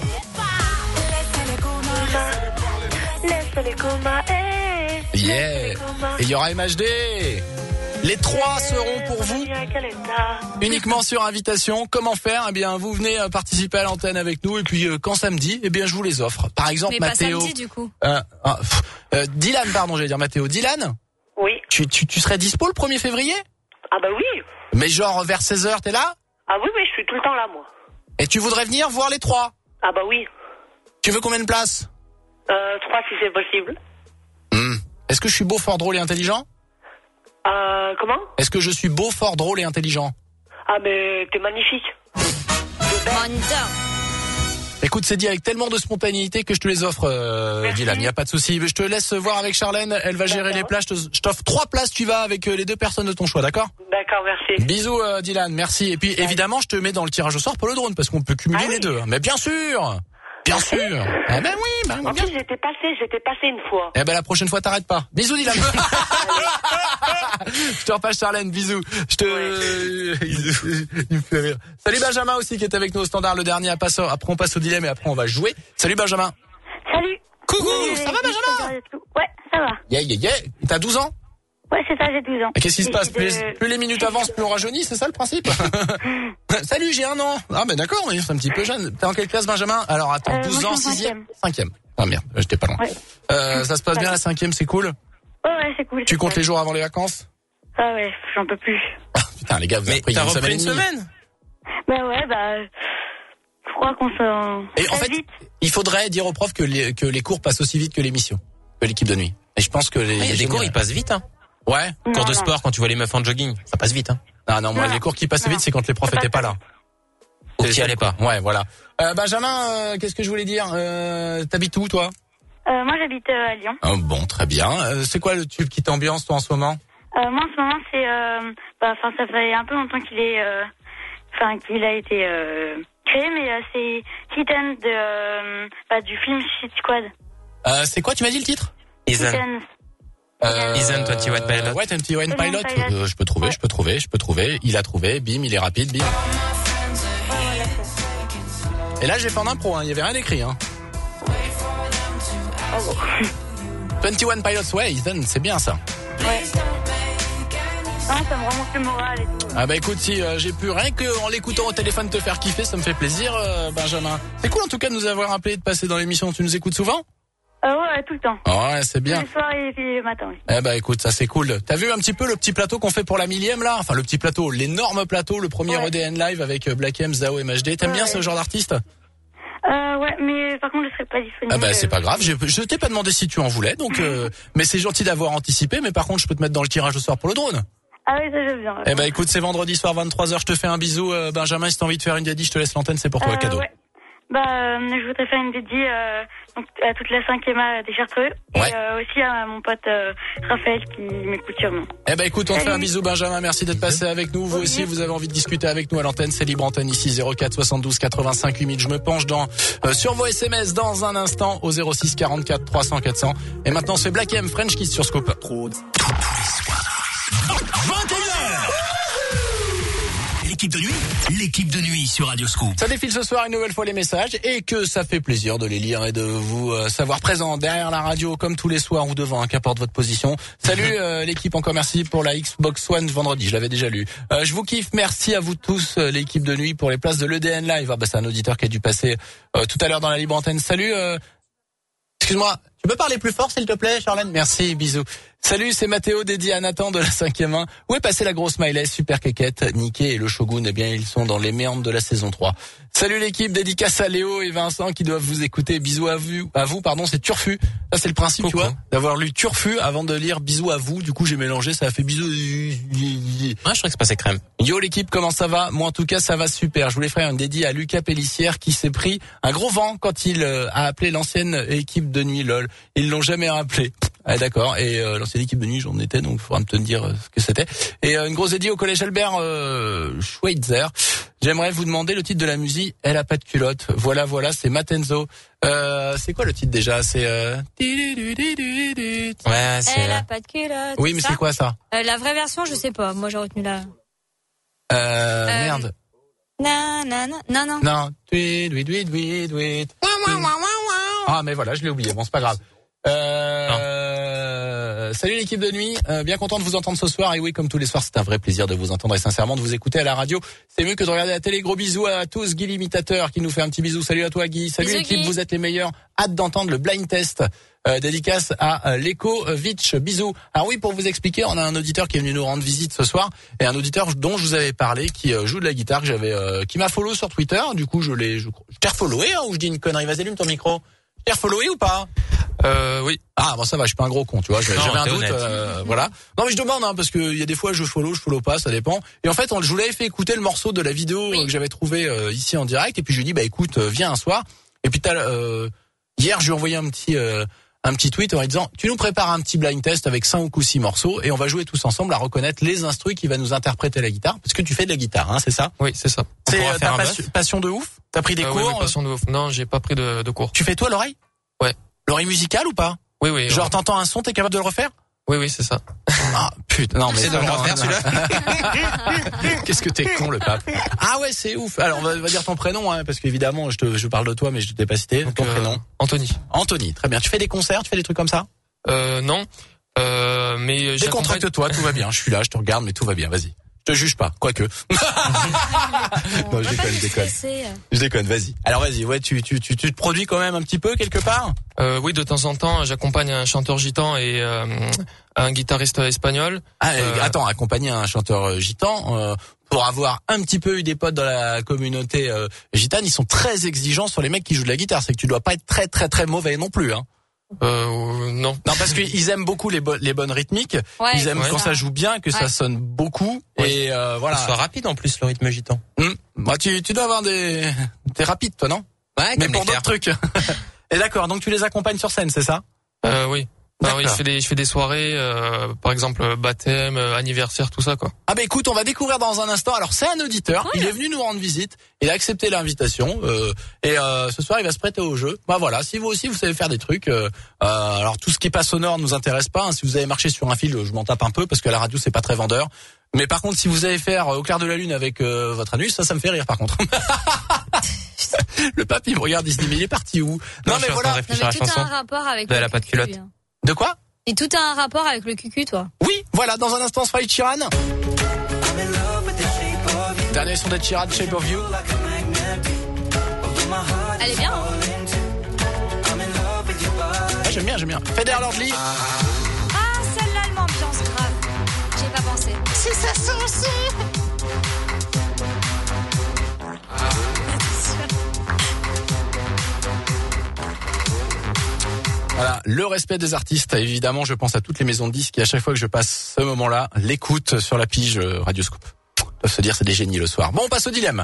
Laisse-les comme eh. Yeah. Et il y aura M H D. Les trois seront pour vous uniquement sur invitation. Comment faire? Eh bien, vous venez participer à l'antenne avec nous et puis euh, quand samedi, eh bien, je vous les offre. Par exemple, Mais Mathéo. pas samedi du coup. Euh, ah, pff, euh, Dylan, pardon, j'allais dire Mathéo. Dylan, Oui. tu, tu, tu serais dispo le premier février? Ah bah oui. Mais genre vers seize heures, t'es là? Ah oui, mais je suis tout le temps là, moi. Et tu voudrais venir voir les trois? Ah bah oui. Tu veux combien de places? Euh, trois si c'est possible. Hmm. Est-ce que je suis beau, fort, drôle et intelligent? Euh, comment? Est-ce que je suis beau, fort, drôle et intelligent? Ah mais t'es magnifique. Moniteur. Écoute, c'est dit avec tellement de spontanéité que je te les offre, euh, Merci. Dylan. Il n'y a pas de souci. Je te laisse voir avec Charlène. Elle va gérer D'accord. les places. Je te- je t'offre trois places. Tu vas avec euh, les deux personnes de ton choix, d'accord? D'accord, merci. Bisous, euh, Dylan. Merci. Et puis, évidemment, je te mets dans le tirage au sort pour le drone parce qu'on peut cumuler Ah les oui. deux. Mais bien sûr, bien sûr. Eh ben oui, ben oui, En bien. plus, j'étais passé, j'étais passé une fois. Eh ben la prochaine fois, t'arrêtes pas. Bisous, Dylan. Je te repasse Charlène. Bisous. Je te. Il me fait rire. Salut Benjamin aussi qui est avec nous au standard, le dernier à passer. Après on passe au dilemme et après on va jouer. Salut Benjamin. Salut. Coucou. Oui, Ça va oui, Benjamin? Ouais, ça va. Yeah yeah yeah. T'as douze ans? Ouais, c'est ça, j'ai douze ans. Et qu'est-ce qui se Et passe? de- Plus, plus les minutes avancent, plus on rajeunit, c'est ça le principe? Salut, j'ai un an. Ah ben d'accord, oui, c'est un petit peu jeune. T'es en quelle classe Benjamin? Alors attends, Euh, douze moi, ans, je suis en sixième? Cinquième. Ah merde, j'étais pas loin. Ouais. Euh, ça se passe bien la cinquième, c'est cool? Ouais, ouais, c'est cool. Tu comptes les jours avant les vacances? Ah ouais, j'en peux plus. Ah, putain les gars, vous avez Mais pris t'as une repris semaine une et demie. semaine? Bah ouais, bah... Je crois qu'on s'en... Et en très fait, vite. il faudrait dire aux profs que les, que les cours passent aussi vite que l'émission, que l'équipe de nuit. Et je pense que les... Il y a des cours, ils passent vite, hein. Ouais. Non, Cours de non. sport, quand tu vois les meufs en jogging, ça passe vite, hein. Ah non, moi Non. les cours qui passaient Non. vite, c'est quand les profs Ça étaient passe pas là. Ou t'y allais pas. Ouais, voilà. Euh, Benjamin, euh, qu'est-ce que je voulais dire? euh, T'habites où toi? Euh, moi, j'habite euh, à Lyon. Oh, bon, très bien. Euh, c'est quoi le tube qui t'ambiance toi en ce moment? Euh, moi, en ce moment, c'est... euh, bah, Enfin, ça fait un peu longtemps qu'il est... euh, Enfin, qu'il a été euh, créé, mais euh, c'est Hidden de... euh, bah, du film Shit Squad. Euh, c'est quoi, tu m'as dit le titre? Ethan. Hidden. Euh, Ethan, twenty-one Pilot. Ouais, twenty-one twenty-one Pilot. Pilot. Euh, je peux trouver, Ouais. je peux trouver, je peux trouver. Il a trouvé, bim, il est rapide, bim. Et là, j'ai fait en impro, hein. Il y avait rien écrit, hein. twenty-one Pilots, ouais, Ethan, c'est bien ça. Ouais. Non, ça me remonte le moral et tout. Ah bah écoute, si euh, j'ai pu rien que en l'écoutant au téléphone te faire kiffer, ça me fait plaisir, euh, Benjamin. C'est cool en tout cas de nous avoir appelé, de passer dans l'émission. Tu nous écoutes souvent? Euh, ouais, tout le temps. Ouais, c'est bien. Tous les soirs et puis le matin, oui. Eh bah écoute, ça c'est cool. T'as vu un petit peu le petit plateau qu'on fait pour la millième là? Enfin le petit plateau, l'énorme plateau, le premier Ouais. E D N live avec euh, Black M, Zao, M H D. T'aimes Ouais, bien ouais. ce genre d'artiste? Euh, ouais, mais par contre, je serai pas disponible. Ah bah c'est pas grave, j'ai- je t'ai pas demandé si tu en voulais, donc euh, mais c'est gentil d'avoir anticipé, mais par contre je peux te mettre dans le tirage au sort pour le drone. Ah oui, ça, je viens. Eh bah écoute, c'est vendredi soir vingt-trois heures, je te fais un bisou, euh, Benjamin, si t'as envie de faire une dédie, je te laisse l'antenne, c'est pour toi, Euh, cadeau. ouais. Bah, euh, je voudrais faire une dédie euh, donc, à toute la cinquième A des Chartreux. Ouais. Et euh, aussi à mon pote euh, Raphaël qui m'écoute sûrement. Eh ben écoute, on te Salut. fait un bisou Benjamin, merci d'être passé avec nous. Vous Oui. aussi, vous avez envie de discuter avec nous à l'antenne, c'est libre antenne ici zéro quatre soixante-douze quatre-vingt-cinq huit mille. Je me penche dans euh, sur vos S M S dans un instant au zéro six quarante-quatre trois cents quatre cents. Et maintenant c'est Black M, French Kiss sur Scope. vingt et une heures. l'équipe de nuit, l'équipe de nuit sur Radio Scoop. Ça défile ce soir une nouvelle fois les messages et que ça fait plaisir de les lire et de vous euh, savoir présent derrière la radio comme tous les soirs ou devant, hein, qu'importe votre position. Salut euh, l'équipe, encore merci pour la Xbox One vendredi, je l'avais déjà lu. Euh, je vous kiffe, merci à vous tous euh, l'équipe de nuit pour les places de l'E D N Live. Ah bah c'est un auditeur qui a dû passer euh, tout à l'heure dans la libre antenne. Salut, euh... excuse-moi, tu peux parler plus fort s'il te plaît Charlène? Merci, bisous. Salut, c'est Mathéo dédié à Nathan de la cinquième un. Où est passée la grosse Smiley, super quéquette, Niké et le Shogun? Eh bien, ils sont dans les méandres de la saison trois. Salut l'équipe, dédicace à Léo et Vincent qui doivent vous écouter. Bisous à vous, à vous, pardon, c'est Turfu. Ça, c'est le principe, Coucou. Tu vois, d'avoir lu Turfu avant de lire bisous à vous. Du coup, j'ai mélangé, ça a fait bisous. Ouais, je crois que c'est passé crème. Yo l'équipe, comment ça va? Moi, en tout cas, ça va super. Je voulais faire une dédie à Lucas Pellissière qui s'est pris un gros vent quand il euh, a appelé l'ancienne équipe de nuit LOL. Ils l'ont jamais rappelé. Ah d'accord, et euh, l'ancienne équipe de nuit j'en étais, donc il faudra me te dire euh, ce que c'était. Et euh, une grosse dédie au collège Albert euh, Schweitzer. J'aimerais vous demander le titre de la musique. Elle a pas de culotte. Voilà, voilà, c'est Matenzo. Euh, c'est quoi le titre déjà? C'est euh... ouais, c'est. Elle a pas de culotte. Oui, mais ça c'est quoi ça? euh, La vraie version, je sais pas. Moi, j'ai retenu la. Euh, euh... merde. Non, non, non, non, non. Non. Tweet, tweet, tweet, tweet, tweet. Ah, mais voilà, je l'ai oublié. Bon, c'est pas grave. Euh, salut l'équipe de nuit, euh, bien content de vous entendre ce soir. Et oui, comme tous les soirs, c'est un vrai plaisir de vous entendre et sincèrement de vous écouter à la radio. C'est mieux que de regarder la télé. Gros bisous à tous. Guy l'imitateur qui nous fait un petit bisou. Salut à toi Guy. Salut bisous, l'équipe, Guy. Vous êtes les meilleurs. Hâte d'entendre le blind test. Euh, dédicace à euh, Leko Vitch. Bisous. Alors oui, pour vous expliquer, on a un auditeur qui est venu nous rendre visite ce soir et un auditeur dont je vous avais parlé qui euh, joue de la guitare, que j'avais, euh, qui m'a follow sur Twitter. Du coup, je l'ai, je, je t'ai refollowé hein, ou je dis une connerie. Vas-y, allume ton micro. Je t'ai refollowé ou pas? Euh, oui. Ah bon ça va, je suis pas un gros con, tu vois. J'avais Non, un t'es doute, honnête. euh, voilà. Non mais je demande hein, parce que il y a des fois je follow, je follow pas, ça dépend. Et en fait, on, je vous l'avais fait écouter le morceau de la vidéo Oui. euh, que j'avais trouvé euh, ici en direct. Et puis je lui ai dit bah écoute, euh, viens un soir. Et puis t'as, euh, hier je lui ai envoyé un petit euh, un petit tweet en lui disant tu nous prépares un petit blind test avec cinq ou six morceaux et on va jouer tous ensemble à reconnaître les instrus qui va nous interpréter la guitare parce que tu fais de la guitare, hein, c'est ça? Oui, c'est ça. On C'est pourra euh, faire ta un passion, bœuf. passion de ouf. T'as pris des Euh, cours? oui, oui, passion de ouf. Non, j'ai pas pris de, de cours. Tu fais toi l'oreille? Ouais. L'oreille musicale ou pas? Oui, oui. Genre ouais. t'entends un son, t'es capable de le refaire? Oui, oui, c'est ça. Ah putain, non mais C'est de le non, refaire, non, celui-là. Qu'est-ce que t'es con le pape. Ah ouais, c'est ouf. Alors on va, on va dire ton prénom hein, parce qu'évidemment je te je parle de toi mais je t'ai pas cité. Donc, ton euh, prénom. Anthony. Anthony, très bien. Tu fais des concerts, tu fais des trucs comme ça? Euh, non. Euh, mais j'accompagne- Décontracte-toi, tout va bien. Je suis là, je te regarde mais tout va bien, vas-y. Je te juge pas, quoique. Non, je déconne, je déconne. Je déconne, vas-y. Alors vas-y, ouais, tu tu tu tu te produis quand même un petit peu quelque part? Euh, oui, de temps en temps, j'accompagne un chanteur gitan et euh, un guitariste espagnol. Ah, Euh, attends, accompagner un chanteur euh, gitan euh, pour avoir un petit peu eu des potes dans la communauté euh, gitane, ils sont très exigeants sur les mecs qui jouent de la guitare. C'est que tu dois pas être très très très mauvais non plus, hein. Euh, non. Non, parce qu'ils aiment beaucoup les, bo- les bonnes rythmiques. Ouais, ils aiment c'est quand ça. ça joue bien, que ça Ouais. sonne beaucoup. Ouais. Et euh, voilà. Ça soit rapide en plus le rythme gitan. Hum. Bah, tu, tu dois avoir des... T'es rapide, toi, non? Ouais, Mais pour d'autres trucs. Et d'accord, donc tu les accompagnes sur scène, c'est ça? Euh, oui. Ah oui, je D'accord. fais des je fais des soirées, euh, par exemple baptême, euh, anniversaire, tout ça quoi. Ah bah écoute, on va découvrir dans un instant. Alors c'est un auditeur, Ouais. il est venu nous rendre visite, il a accepté l'invitation euh, et euh, ce soir il va se prêter au jeu. Bah voilà, si vous aussi vous savez faire des trucs, euh, euh, alors tout ce qui passe sonore nous intéresse pas. Hein. Si vous avez marché sur un fil, je m'en tape un peu parce que la radio c'est pas très vendeur. Mais par contre, si vous allez faire euh, au clair de la lune avec euh, votre anus, ça, ça me fait rire par contre. Le pape il me regarde, il se dit mais il est parti où? Non, Non, je mais suis en train de voilà. Non, réfléchir à mais la tout a un chanson. rapport avec Elle le a pas de cucu, culotte. hein. De quoi? Et tout a un rapport avec le cucu, toi. Oui, voilà, dans un instant, Sprite Chiran. Dernier son d'Ed Sheeran, Shape of You. Elle est bien, hein. Ah, j'aime bien, j'aime bien. Feder Lordly. Ah, celle-là, elle m'ambiance grave. J'y ai pas pensé. C'est ça, ça aussi. Voilà, le respect des artistes. Évidemment, je pense à toutes les maisons de disques qui, à chaque fois que je passe ce moment-là, l'écoutent sur la pige euh, Radio Scoop. Ils peuvent se dire c'est des génies le soir. Bon, on passe au dilemme.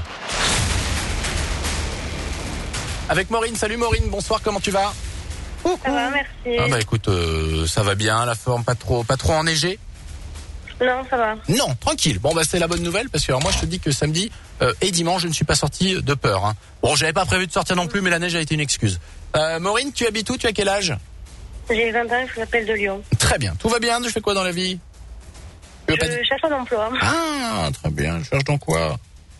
Avec Maureen. Salut Maureen, bonsoir, comment tu vas? Ça va, merci. Ah bah écoute, euh, ça va bien, la forme pas trop pas trop enneigée? Non, ça va. Non, tranquille. Bon bah c'est la bonne nouvelle parce que alors moi je te dis que samedi euh, et dimanche je ne suis pas sorti de peur. Hein. Bon, j'avais pas prévu de sortir non plus, mais la neige a été une excuse. Euh, Maureen, tu habites où? Tu as quel âge? J'ai vingt ans, je m'appelle de Lyon. Très bien. Tout va bien? Je fais quoi dans la vie? Tu veux Je pas dire- cherche un emploi. Ah, très bien. Je cherche dans quoi?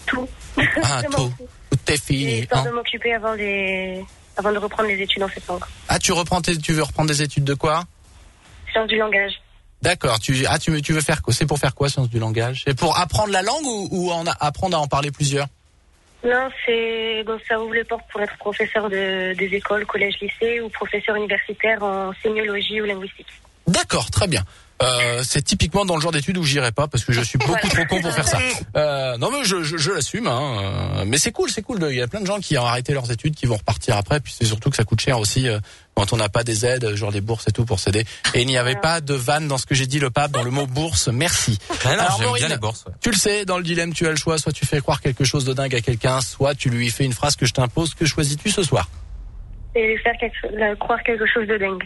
tout. Ah, tout. Tout est fini. Histoire Hein. de m'occuper avant les, avant de reprendre les études en septembre. Ah, tu reprends tes... tu veux reprendre des études de quoi? Sciences du langage. D'accord. Tu ah tu tu veux faire quoi? C'est pour faire quoi, sciences du langage? C'est pour apprendre la langue ou, ou en a... apprendre à en parler plusieurs? Non, c'est bon, ça ouvre les portes pour être professeur de des écoles, collège, lycée ou professeur universitaire en sémiologie ou linguistique. D'accord, très bien. Euh, c'est typiquement dans le genre d'études où j'irai pas parce que je suis beaucoup voilà. trop con pour faire ça. Euh, non mais je, je, je l'assume. Hein. Mais c'est cool, c'est cool. Il y a plein de gens qui ont arrêté leurs études, qui vont repartir après. Puis c'est surtout que ça coûte cher aussi euh, quand on n'a pas des aides, genre des bourses et tout pour s'aider. Et il n'y avait pas de vanne dans ce que j'ai dit, le pape, dans le mot bourse. Merci. Ah non, Alors j'aime Maureen, bien les bourses. Ouais. Tu le sais, dans le dilemme, tu as le choix. Soit tu fais croire quelque chose de dingue à quelqu'un, soit tu lui fais une phrase que je t'impose. Que choisis-tu ce soir? Et lui faire quelque chose, croire quelque chose de dingue.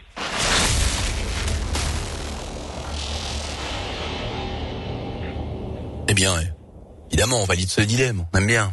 Eh bien, évidemment, on valide ce dilemme. On aime bien.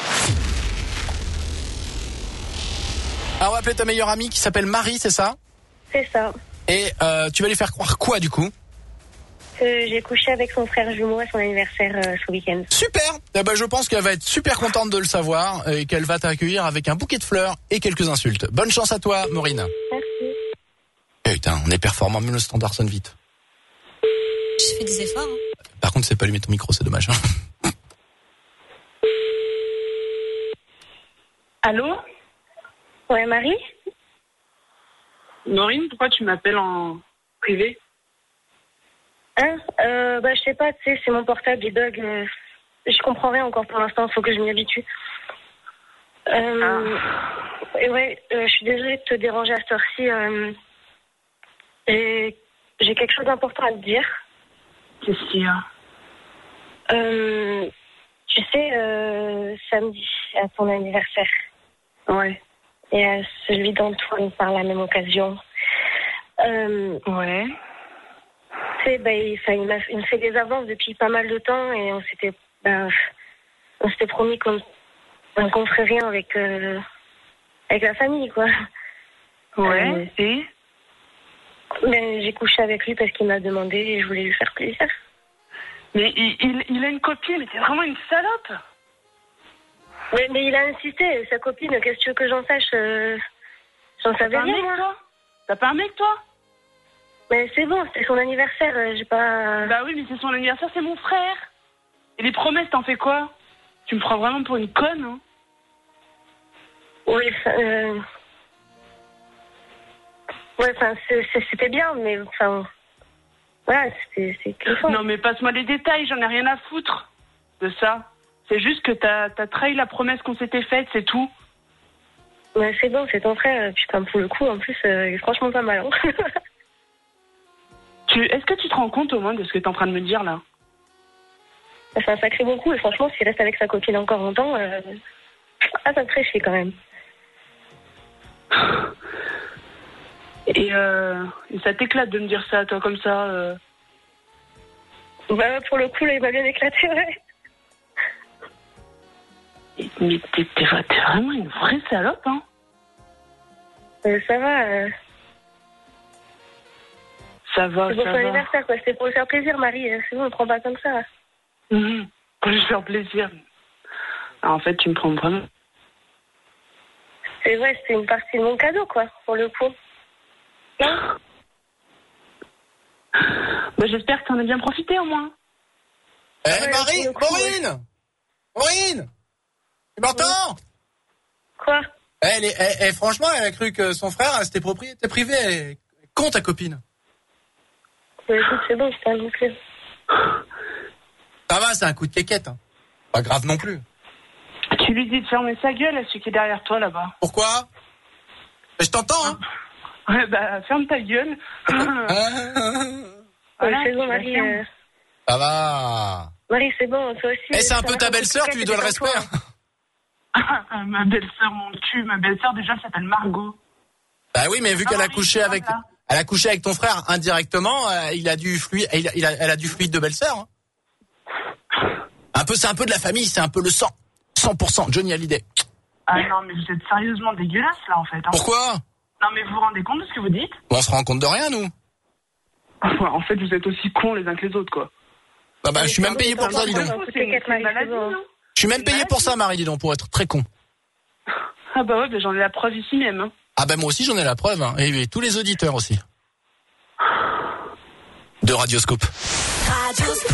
Alors, on va appeler ta meilleure amie qui s'appelle Marie, c'est ça? C'est ça. Et euh, tu vas lui faire croire quoi, du coup? euh, J'ai couché avec son frère jumeau à son anniversaire euh, ce week-end. Super. Eh ben, je pense qu'elle va être super contente de le savoir et qu'elle va t'accueillir avec un bouquet de fleurs et quelques insultes. Bonne chance à toi, Maureen. Merci. Eh, putain, on est performant, même le standard sonne vite. Je fais des efforts. Hein. Par contre, c'est pas allumer ton micro, c'est dommage. Hein. Allô? Ouais, Marie? Maureen, pourquoi tu m'appelles en privé? Hein? Euh, bah, je sais pas, tu sais, c'est mon portable, il bug. Euh, je comprends rien encore pour l'instant, faut que je m'y habitue. Euh, ah. Et ouais, euh, je suis désolée de te déranger à cette heure-ci. Euh, et j'ai quelque chose d'important à te dire. Qu'est-ce qu'il y a? euh, Tu sais, euh, samedi, à ton anniversaire. Ouais. Et à celui d'Antoine par la même occasion. Euh, ouais. Tu sais, bah, il, il, m'a, il me fait des avances depuis pas mal de temps et on s'était, bah, on s'était promis qu'on qu'on ferait rien avec, euh, avec la famille, quoi. Ouais, euh, et ben, j'ai couché avec lui parce qu'il m'a demandé et je voulais lui faire plaisir. Mais il, il, il a une copine, mais c'est vraiment une salope. Mais, mais il a insisté, sa copine, qu'est-ce que tu veux que j'en sache? euh, J'en savais rien, rien, moi. Toi T'as pas un mec, toi? Mais c'est bon, c'était son anniversaire, euh, j'ai pas... Bah oui, mais c'est son anniversaire, c'est mon frère. Et les promesses, t'en fais quoi? Tu me prends vraiment pour une conne, hein? Oui, euh... Ouais, enfin, c'était bien, mais enfin... Voilà, c'est quelque chose. Non, mais passe-moi les détails, j'en ai rien à foutre de ça. C'est juste que t'as t'as trahi la promesse qu'on s'était faite, c'est tout. Ouais, c'est bon, c'est ton frère. Putain, pour le coup, en plus, euh, il est franchement pas mal. Hein. tu, Est-ce que tu te rends compte au moins de ce que t'es en train de me dire, là? C'est un sacré bon coup, et franchement, s'il reste avec sa copine encore longtemps, euh... ah, ça me ferait chier quand même. Et, euh, et ça t'éclate de me dire ça, toi, comme ça euh... Bah, pour le coup, là, il m'a bien éclaté, ouais. Mais t'es, t'es, t'es vraiment une vraie salope, hein. euh, Ça va. Euh... Ça va, c'est pour ça ton va. anniversaire, quoi. C'était pour lui faire plaisir, Marie. C'est bon, on ne prend pas comme ça. Mmh, pour lui faire plaisir. Alors, en fait, tu me prends vraiment... C'est vrai, c'était une partie de mon cadeau, quoi, pour le coup. Non? Bah, j'espère que t'en as bien profité, au moins. Eh, hey, ouais, Marie, Maureen ouais. Maureen, tu m'entends? Quoi? Elle est, elle, elle, franchement, elle a cru que son frère, c'était propriété privée. Elle... Con, ta copine. Mais écoute, c'est bon, c'est un bouclier. Ça va, c'est un coup de quéquette. Hein. Pas grave non plus. Tu lui dis de fermer sa gueule à celui qui est derrière toi, là-bas. Pourquoi? Je t'entends, hein. Ouais, bah, ferme ta gueule. Voilà, c'est bon, Marie. Euh... Ça va. Marie, c'est bon, toi aussi. Eh, c'est un peu ta belle-sœur, tu lui dois le respect. Ma belle-sœur, mon cul. Ma belle-sœur, déjà, elle s'appelle Margot. Bah oui, mais vu qu'elle a couché avec, elle a couché avec ton frère indirectement, euh, il a du fluide, il a, il a, elle a du fluide de belle-sœur. Hein. Un peu, c'est un peu de la famille, c'est un peu le sang. cent pour cent, Johnny Hallyday. Ah non, mais vous êtes sérieusement dégueulasse, là, en fait. Hein. Pourquoi? Non, mais vous vous rendez compte de ce que vous dites? On se rend compte de rien, nous. En fait, vous êtes aussi cons les uns que les autres, quoi. Bah, bah, je suis même payé pour ça, dis donc. C'est une maladie, non? Je suis même payé pour ça, Marie, dis donc, pour être très con. Ah bah ouais, bah j'en ai la preuve ici même. Hein. Ah bah moi aussi, j'en ai la preuve. Hein. Et, et tous les auditeurs aussi. De Radioscope. Radioscope.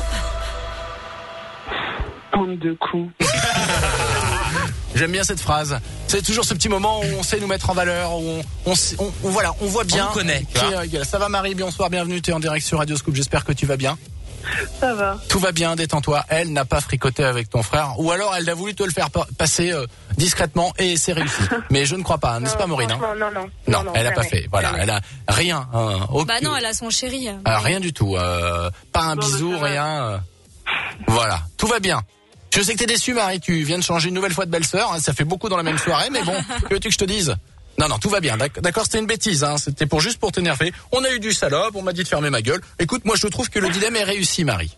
Bande de cons. J'aime bien cette phrase. C'est toujours ce petit moment où on sait nous mettre en valeur, où on, on, on, on voilà, on voit bien. On connaît. Qui, ça va Marie, bonsoir, bienvenue, tu es en direct sur Radioscope, j'espère que tu vas bien. Ça va. Tout va bien, détends-toi. Elle n'a pas fricoté avec ton frère, ou alors elle a voulu te le faire passer euh, discrètement et c'est réussi. Mais je ne crois pas, n'est-ce pas Maureen? Non, non, non. Non, non elle a jamais, pas fait. Voilà, jamais. elle a rien. Hein, aucun... Bah non, elle a son chéri. Ah, rien du tout. Euh, pas un bisou, rien. Euh... Voilà, tout va bien. Je sais que t'es déçu, Marie. Tu viens de changer une nouvelle fois de belle-sœur. Hein, ça fait beaucoup dans la même soirée, mais bon, que veux-tu que je te dise? Non, non, tout va bien. D'accord, c'était une bêtise. Hein, c'était pour juste pour t'énerver. On a eu du salope. On m'a dit de fermer ma gueule. Écoute, moi, je trouve que le dilemme est réussi, Marie.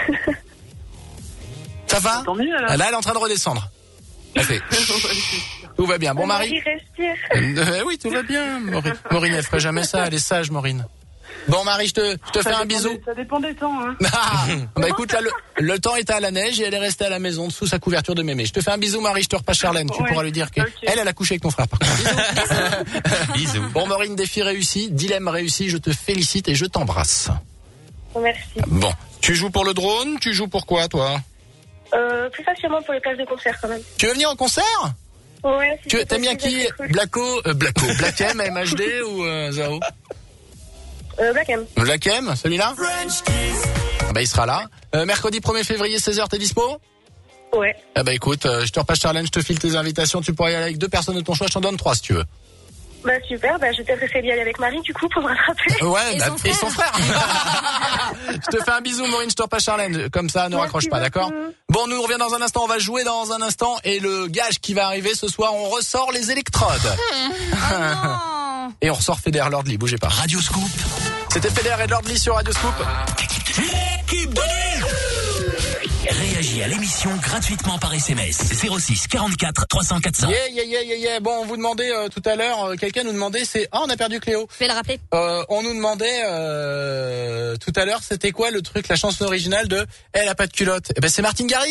Ça va? Tant mieux, alors. Là, elle est en train de redescendre. Elle fait... Tout va bien. Bon, Marie. Euh, oui, tout va bien. Maureen, Maureen, elle ferait jamais ça. Elle est sage, Maureen. Bon, Marie, je te, je te ça fais un dépend bisou. Des, ça dépend des temps. Hein. Ah, bah écoute, là, le, le temps était à la neige et elle est restée à la maison sous sa couverture de mémé. Je te fais un bisou, Marie. Je te repasse Charlène. Tu ouais. pourras lui dire qu'elle, okay. elle a couché avec ton frère. Par contre. Bisous. Bisous. Bon, Maureen, défi réussi, dilemme réussi. Je te félicite et je t'embrasse. Merci. Bon, tu joues pour le drone? Tu joues pour quoi, toi? Euh, plus facilement pour les places de concert, quand même. Tu veux venir au concert? Ouais. Si tu t'aimes bien qui? Cool. Blacko, euh, Blacko, Black M, M H D ou euh, Zao? Euh, Black M. Black M, celui-là? Bah, il sera là. Euh, mercredi premier février, seize heures, t'es dispo? Ouais. Ah bah écoute, euh, je te repasse Charlène, je te file tes invitations, tu pourras y aller avec deux personnes de ton choix, je t'en donne trois si tu veux. Bah super, bah je t'ai préféré d'y aller avec Marie du coup pour me rattraper. Ouais, et, bah, son, frère. et son frère. Je te fais un bisou, Maureen, je te repasse Charlène, comme ça, ne Merci raccroche pas, d'accord? Bon, nous on revient dans un instant, on va jouer dans un instant, et le gage qui va arriver ce soir, on ressort les électrodes. Oh non. Et on ressort Federer Lordly, bougez pas. Radio Scoop. C'était Federer et Lordly sur Radio Scoop. L'équipe de nuit. Réagis à l'émission gratuitement par S M S zéro six quarante-quatre trois cents quatre cents. Yeah, yeah, yeah, yeah, yeah. Bon, on vous demandait euh, tout à l'heure, euh, quelqu'un nous demandait, c'est... Ah, on a perdu Cléo. Je vais le rappeler. Euh, on nous demandait euh, tout à l'heure, c'était quoi le truc, la chanson originale de Elle a pas de culotte? Eh ben c'est Martin Garrix.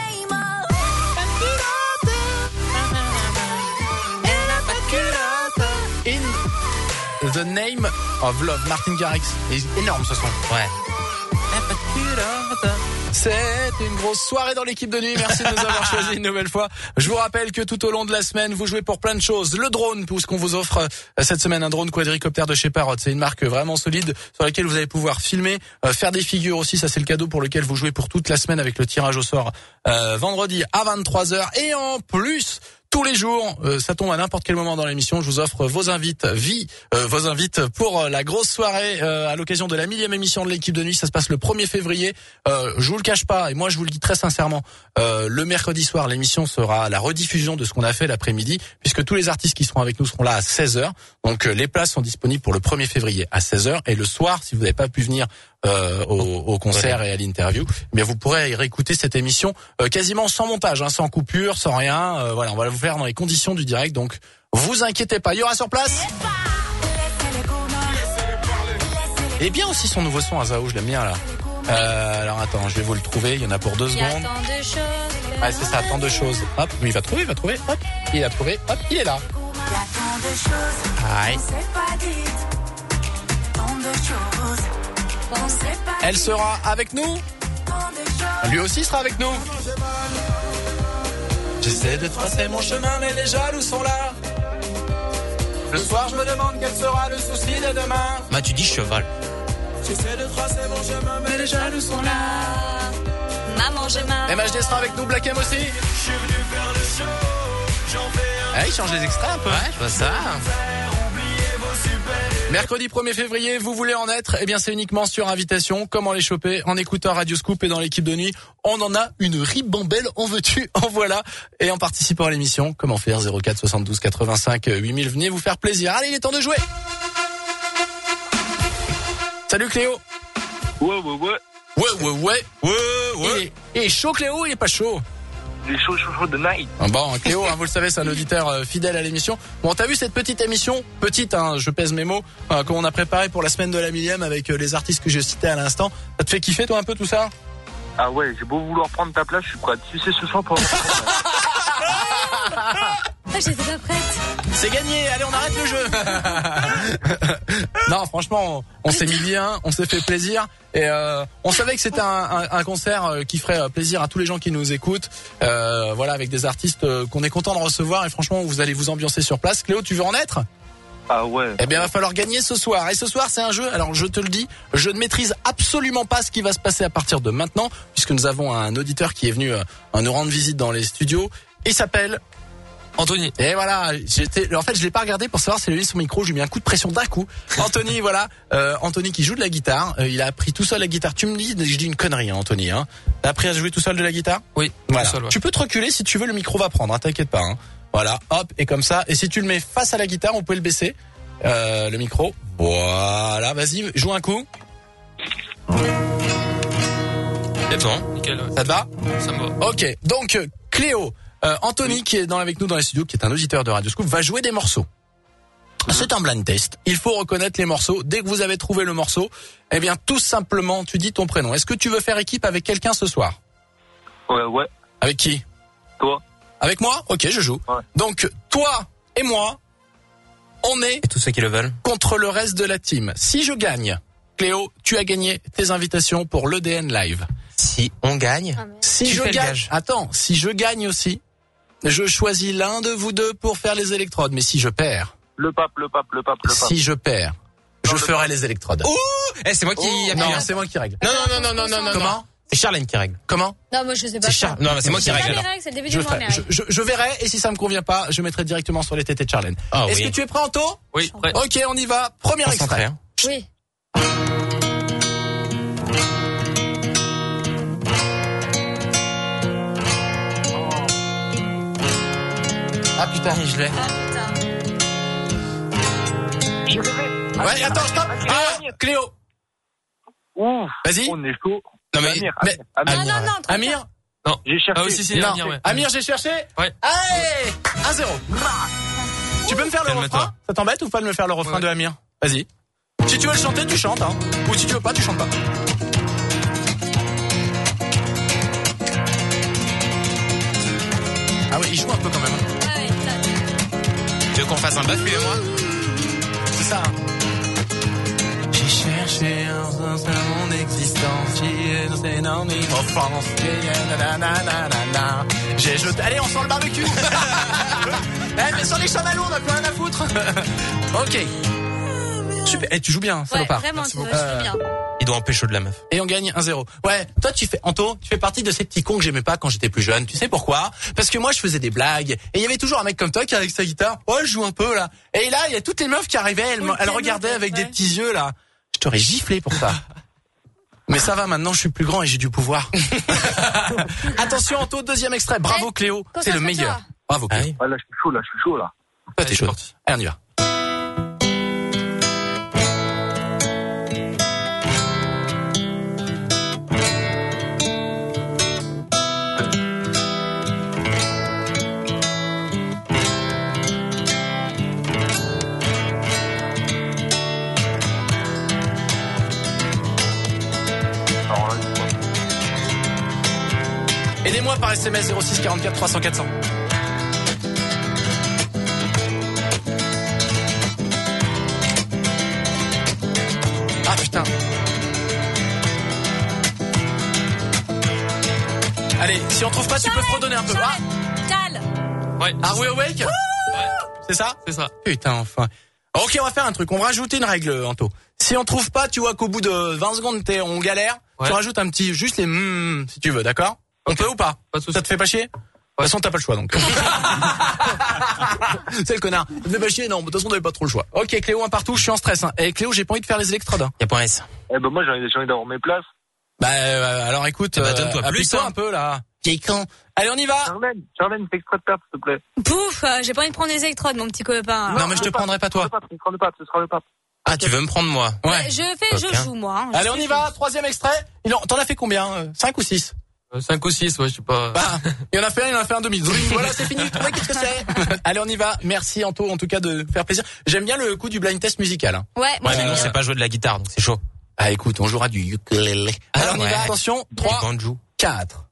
In the Name of Love, Martin Garrix. C'est énorme ce son. Ouais. C'est une grosse soirée dans l'équipe de nuit. Merci de nous avoir choisi une nouvelle fois. Je vous rappelle que tout au long de la semaine, vous jouez pour plein de choses. Le drone, puisqu'on vous offre cette semaine un drone quadricoptère de chez Parrot. C'est une marque vraiment solide sur laquelle vous allez pouvoir filmer, euh, faire des figures aussi. Ça, c'est le cadeau pour lequel vous jouez pour toute la semaine avec le tirage au sort euh, vendredi à vingt-trois heures. Et en plus... tous les jours, euh, ça tombe à n'importe quel moment dans l'émission. Je vous offre vos invites, vie, euh, vos invites pour la grosse soirée euh, à l'occasion de la millième émission de l'équipe de nuit. Ça se passe le premier février. Euh, je vous le cache pas, et moi je vous le dis très sincèrement, euh, le mercredi soir, l'émission sera la rediffusion de ce qu'on a fait l'après-midi, puisque tous les artistes qui seront avec nous seront là à seize heures. Donc euh, les places sont disponibles pour le premier février à seize heures. Et le soir, si vous n'avez pas pu venir euh, au, au concert ouais. et à l'interview, eh bien vous pourrez réécouter cette émission euh, quasiment sans montage, hein, sans coupure, sans rien. Euh, voilà, on va vous faire dans les conditions du direct, donc vous inquiétez pas, il y aura sur place. Et bien aussi son nouveau son à Zao, je l'aime bien là. Euh, alors attends, je vais vous le trouver, il y en a pour deux secondes. Il y a tant de choses. Ah c'est ça, tant de choses. Hop, oui, il va trouver, il va trouver. Hop, il a trouvé. Hop, il est là. Aïe. Elle sera avec nous. Lui aussi sera avec nous. J'essaie de tracer mon chemin, mais les jaloux sont là. Le soir, je me demande quel sera le souci de demain. Bah, tu dis cheval. J'essaie de tracer mon chemin, mais les jaloux sont là. Maman, je m'aime. M H D sera avec nous, Black M aussi. Je suis venu faire le show. J'en fais un. Ah, il change les extraits un peu. Ouais, je vois ça. Mercredi premier février, vous voulez en être? Eh bien, c'est uniquement sur invitation. Comment les choper? En écoutant Radio Scoop et dans l'équipe de nuit. On en a une ribambelle. En veux-tu? En voilà. Et en participant à l'émission, comment faire? zéro quatre soixante-douze quatre-vingt-cinq huit mille. Venez vous faire plaisir. Allez, il est temps de jouer. Salut Cléo. Ouais, ouais, ouais. Ouais, ouais, ouais. Ouais, ouais. Il est, il est chaud Cléo, il est pas chaud? Il est chaud, chaud, chaud de night. Bon, Cléo, hein, vous le savez, c'est un auditeur euh, fidèle à l'émission. Bon, t'as vu cette petite émission, petite, hein, je pèse mes mots, euh, qu'on a préparé pour la semaine de la millième avec euh, les artistes que j'ai cités à l'instant. Ça te fait kiffer, toi, un peu tout ça? Ah ouais, j'ai beau vouloir prendre ta place, je suis prêt à te sucer ce soir pour... Ah, j'étais pas prête. C'est gagné, allez, on arrête le jeu. Non, franchement, on, on s'est mis bien, on s'est fait plaisir. Et euh, on savait que c'était un, un, un concert qui ferait plaisir à tous les gens qui nous écoutent. Euh, voilà, avec des artistes qu'on est content de recevoir. Et franchement, vous allez vous ambiancer sur place. Cléo, tu veux en être ? Ah ouais. Eh bien, il va falloir gagner ce soir. Et ce soir, c'est un jeu. Alors, je te le dis, je ne maîtrise absolument pas ce qui va se passer à partir de maintenant, puisque nous avons un auditeur qui est venu euh, nous rendre visite dans les studios. Il s'appelle... Anthony. Et voilà, j'étais, en fait, je l'ai pas regardé pour savoir si elle avait son micro. J'ai mis un coup de pression d'un coup. Anthony, voilà, euh, Anthony qui joue de la guitare. Euh, il a appris tout seul la guitare. Tu me dis, je dis une connerie, hein, Anthony. Hein. T'as appris à jouer tout seul de la guitare ? Oui. Voilà. Tout seul, ouais. Tu peux te reculer si tu veux. Le micro va prendre. Hein, t'inquiète pas. Hein. Voilà, hop, et comme ça. Et si tu le mets face à la guitare, on peut le baisser. Euh, le micro. Voilà, vas-y, joue un coup. C'est bon, nickel. Ouais. Ça te va ? Ça me va. Ok, donc Cléo. Euh, Anthony, oui. qui est dans, avec nous dans les studios, qui est un auditeur de Radio Scoop, va jouer des morceaux. C'est un blind test. Il faut reconnaître les morceaux. Dès que vous avez trouvé le morceau, eh bien, tout simplement, tu dis ton prénom. Est-ce que tu veux faire équipe avec quelqu'un ce soir ? Ouais, ouais. Avec qui ? Toi. Avec moi ? Ok, je joue. Ouais. Donc, toi et moi, on est... Et tous ceux qui le veulent. Contre le reste de la team. Si je gagne, Cléo, tu as gagné tes invitations pour l'E D N Live. Si on gagne, ah, si tu je fais gagne... le gage. Attends, si je gagne aussi... Je choisis l'un de vous deux pour faire les électrodes. Mais si je perds... Le pape, le pape, le pape, le pape. Si je perds, non, je ferai pape. Les électrodes. Ouh eh, c'est moi qui... Oh, non, c'est moi qui règle. Non, non, non, non, non, non. Comment ? C'est Charlène qui règle. Comment ? Non, moi je sais pas. C'est Char... Non, mais c'est moi qui règle. C'est alors. pas mes règles, c'est le début je, du mois, mes je, règles. je, je verrai, et si ça me convient pas, je mettrai directement sur les tétés de Charlène. Oh, Est-ce oui. que tu es prêt, Anto ? Oui, prêt. Ok, on y va. Premier Concentré, extrait. hein. Oui. Ah putain, je l'ai. Ah putain. Je vais. Ouais, attends, stop. Ah, Cléo. Ouh. Vas-y. On est chaud. Non, mais... Amir, mais... Amir. Non, non, non. trop Amir tard. Non. J'ai cherché. Ah oui, si, si, Non. Amir, ouais. Amir, j'ai cherché. Ouais. Allez, un zéro. Tu peux me faire le Calme-toi. refrain ? Ça t'embête ou pas de me faire le refrain Ouais. de Amir ? Vas-y. Si tu veux le chanter, tu chantes, hein. Ou si tu veux pas, tu chantes pas. Ah oui, il joue un peu quand même. Ah ouais, là. Tu veux qu'on fasse un baffu et moi ? C'est ça. J'ai cherché un sens à mon existence. J'ai un ami offense. J'ai jeté. Allez, on sort le barbecue. Eh, mais sur les chamallows, on a plus rien à foutre. Ok. Super. Et tu joues bien, Ouais, salopard. vraiment, tu beaucoup. je fais bien. Il doit empêcher de la meuf. Et on gagne un zéro. Ouais, toi tu fais, Anto, tu fais partie de ces petits cons que j'aimais pas quand j'étais plus jeune. Tu sais pourquoi ? Parce que moi je faisais des blagues. Et il y avait toujours un mec comme toi qui avec sa guitare. Oh, je joue un peu là. Et là, il y a toutes les meufs qui arrivaient, elles, Oui, elles c'est regardaient vrai, avec ouais. des petits yeux là. Je t'aurais giflé pour ça. Mais ça va, maintenant je suis plus grand et j'ai du pouvoir. Attention Anto, deuxième extrait. Bravo Ouais, Cléo, c'est le concentre-toi. meilleur. Bravo Cléo. Allez. Ah là, je suis chaud, là, je suis chaud, là. Toi t'es Allez, chaud. c'est parti. Allez, on y va. Alors là, je sais pas. Aidez-moi par S M S zéro six quarante-quatre trois cents quatre cents. Ah putain. Allez, si on trouve pas, tu peux fredonner un peu. Ah, Cal. Ouais. Are we awake ? Ouais. C'est ça ? C'est ça. Putain, enfin. Ok, on va faire un truc. On va rajouter une règle, Anto. Si on trouve pas, tu vois qu'au bout de vingt secondes, t'es, on galère. Ouais. Tu rajoutes un petit, juste les mm, si tu veux, d'accord ? On peut ou pas ? Pas de soucis. Ça te fait pas chier ? De toute façon, t'as pas le choix, donc. C'est le connard. Ça te fait pas chier ? Non, de toute façon, t'avais pas trop le choix. Ok, Cléo, un partout, je suis en stress. Hein. Et Cléo, j'ai pas envie de faire les électrodes. Hein. Y a point S. Eh ben, moi, j'ai envie j'ai envie d'avoir mes places. Bah, euh, alors écoute, Eh bah, euh, donne-toi plus, applique-toi hein. un peu, là. Vieille con. Allez, on y va. Charlène, Charlène, fais exprès de tape, s'il te plaît. Pouf, euh, j'ai pas envie de prendre des électrodes, mon petit copain. Non, mais je te prendrai pas toi. Ce sera le pape, ce sera le pape, ce sera le pape. Ah, tu veux me prendre moi ? Ouais. Je fais, je Ok. joue, moi. hein. Allez, Je on y fais, va. je Troisième extrait. Il en- T'en as fait combien ? cinq ou six ? Euh, cinq ou six, ouais, je sais pas. Bah, il y en a fait un, il en a fait un demi. Voilà, c'est fini. Ouais, qu'est-ce que c'est ? Allez, on y va. Merci Anto, en tout cas, de faire plaisir. J'aime bien le coup du blind test musical. Hein. Ouais, moi, Ouais, mais j'aime non, bien. c'est pas jouer de la guitare, donc c'est chaud. Ah, écoute, on jouera du ukulélé. Ah, Alors, on y ouais. va, attention. trois, quatre.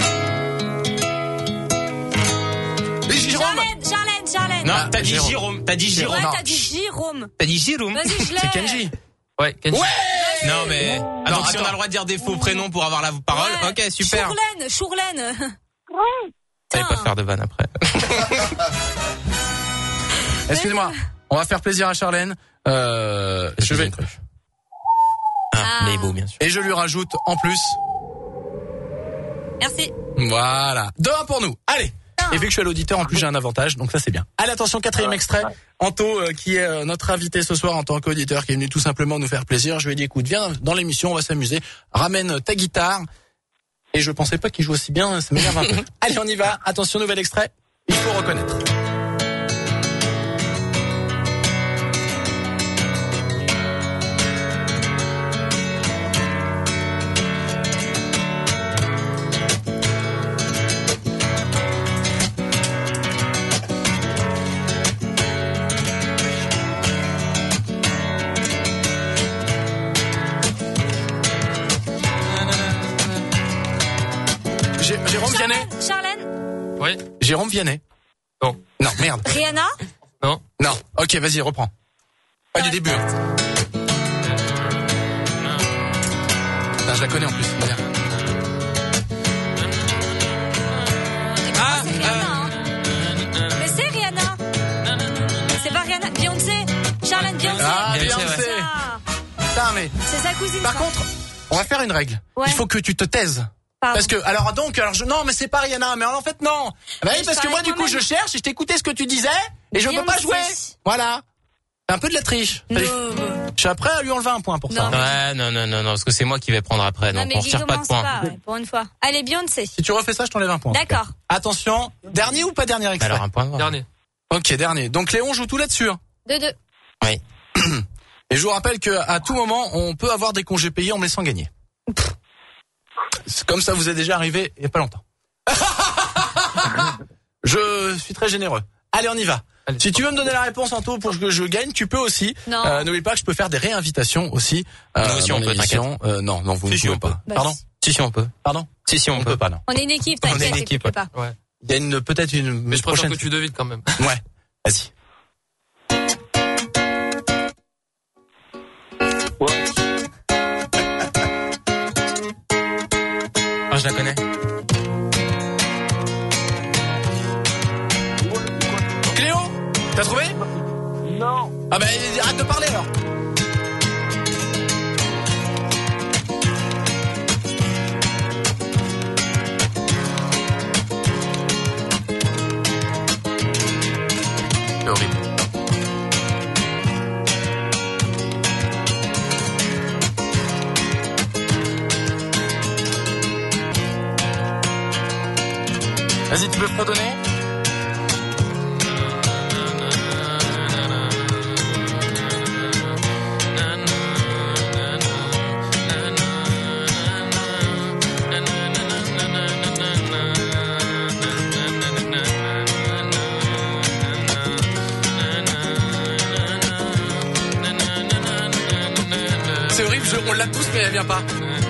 Charlène, Charlène, Charlène. Non, t'as dit Jérôme. Jérôme. T'as dit Jérôme. Ouais, non. t'as dit Jérôme. T'as dit Jérôme. Vas-y, je l'ai. C'est Kenji. Ouais, Kenji. Ouais! Non, mais. Ah, donc, si on a le droit de dire des faux prénoms pour avoir la parole. Ouais. Ok, super. Chourlaine, Chourlaine. Je savais pas faire de vanne après. Excusez-moi. On va faire plaisir à Charlène. Euh, je vais. Ah, mais beau, bien sûr. Et je lui rajoute en plus. Merci. Voilà. deux un pour nous. Allez. Et vu que je suis à l'auditeur, en plus j'ai un avantage, donc ça c'est bien. Allez, attention, quatrième extrait. Anto, euh, qui est euh, notre invité ce soir en tant qu'auditeur, qui est venu tout simplement nous faire plaisir. Je lui ai dit, écoute, viens dans l'émission, on va s'amuser. Ramène ta guitare. Et je pensais pas qu'il joue aussi bien, ça m'énerve un peu. Allez, on y va. Attention, nouvel extrait. Il faut reconnaître. Jé- Jérôme Vianney. Charlène. Ouais. Jérôme Vianney. Non. Non, merde. Rihanna. Non. Non. Ok, vas-y, reprends. Pas du début. hein. Putain, je la connais en plus. Merde. Ah, c'est Rihanna. Hein. Mais c'est Rihanna. C'est pas Rihanna. Beyoncé. Charlène Beyoncé. Ah, Beyoncé, Beyoncé. Ça. Putain, mais. C'est sa cousine. Par ça. contre, on va faire une règle. Ouais. Il faut que tu te taises. Pardon. Parce que, alors donc, alors je, non, mais c'est pas Rihanna, mais en fait non. Bah oui, je parce que parlais moi du quand coup même. je cherche et je t'écoutais ce que tu disais et je peux pas Beyoncé. jouer. Voilà. C'est un peu de la triche. Non. Je suis prêt à lui enlever un point pour ça. Non. Ouais, non, non, non, non, parce que c'est moi qui vais prendre après, Non, donc mais on Guy retire pas de commence points. pas, ouais, pour une fois. Allez, Beyoncé. Si tu refais ça, je t'enlève un point. D'accord. Attention, dernier ou pas dernier extrait? Alors un point. Voilà. Dernier. Ok, dernier. Donc Léon joue tout là-dessus. hein. deux deux. Oui. Et je vous rappelle que à tout moment, on peut avoir des congés payés en me laissant gagner. C'est comme ça vous est déjà arrivé il y a pas longtemps. Je suis très généreux. Allez, on y va. Allez, Si tu veux me donner la réponse en tout pour que je gagne, tu peux aussi. Non. Euh, n'oublie pas que je peux faire des réinvitations aussi. Nous aussi, dans on peut, l'émission. Euh, non, non, vous Si, ne si, pouvez on pas. peut. Bah, Pardon Si, si, on peut. Pardon Si, si, on, On peut. peut pas, non. On est une équipe, On est t'inquiète, une équipe, t'inquiète pas. Ouais. Il y a une peut-être une Mais je préfère prochaine. que tu devites quand même. Ouais. Vas-y. Ah, je la connais. Cléo, t'as trouvé? Non. Ah bah arrête de parler alors. C'est horrible. Vas-y, tu peux me redonner? C'est horrible, je- on l'a tous mais elle vient pas.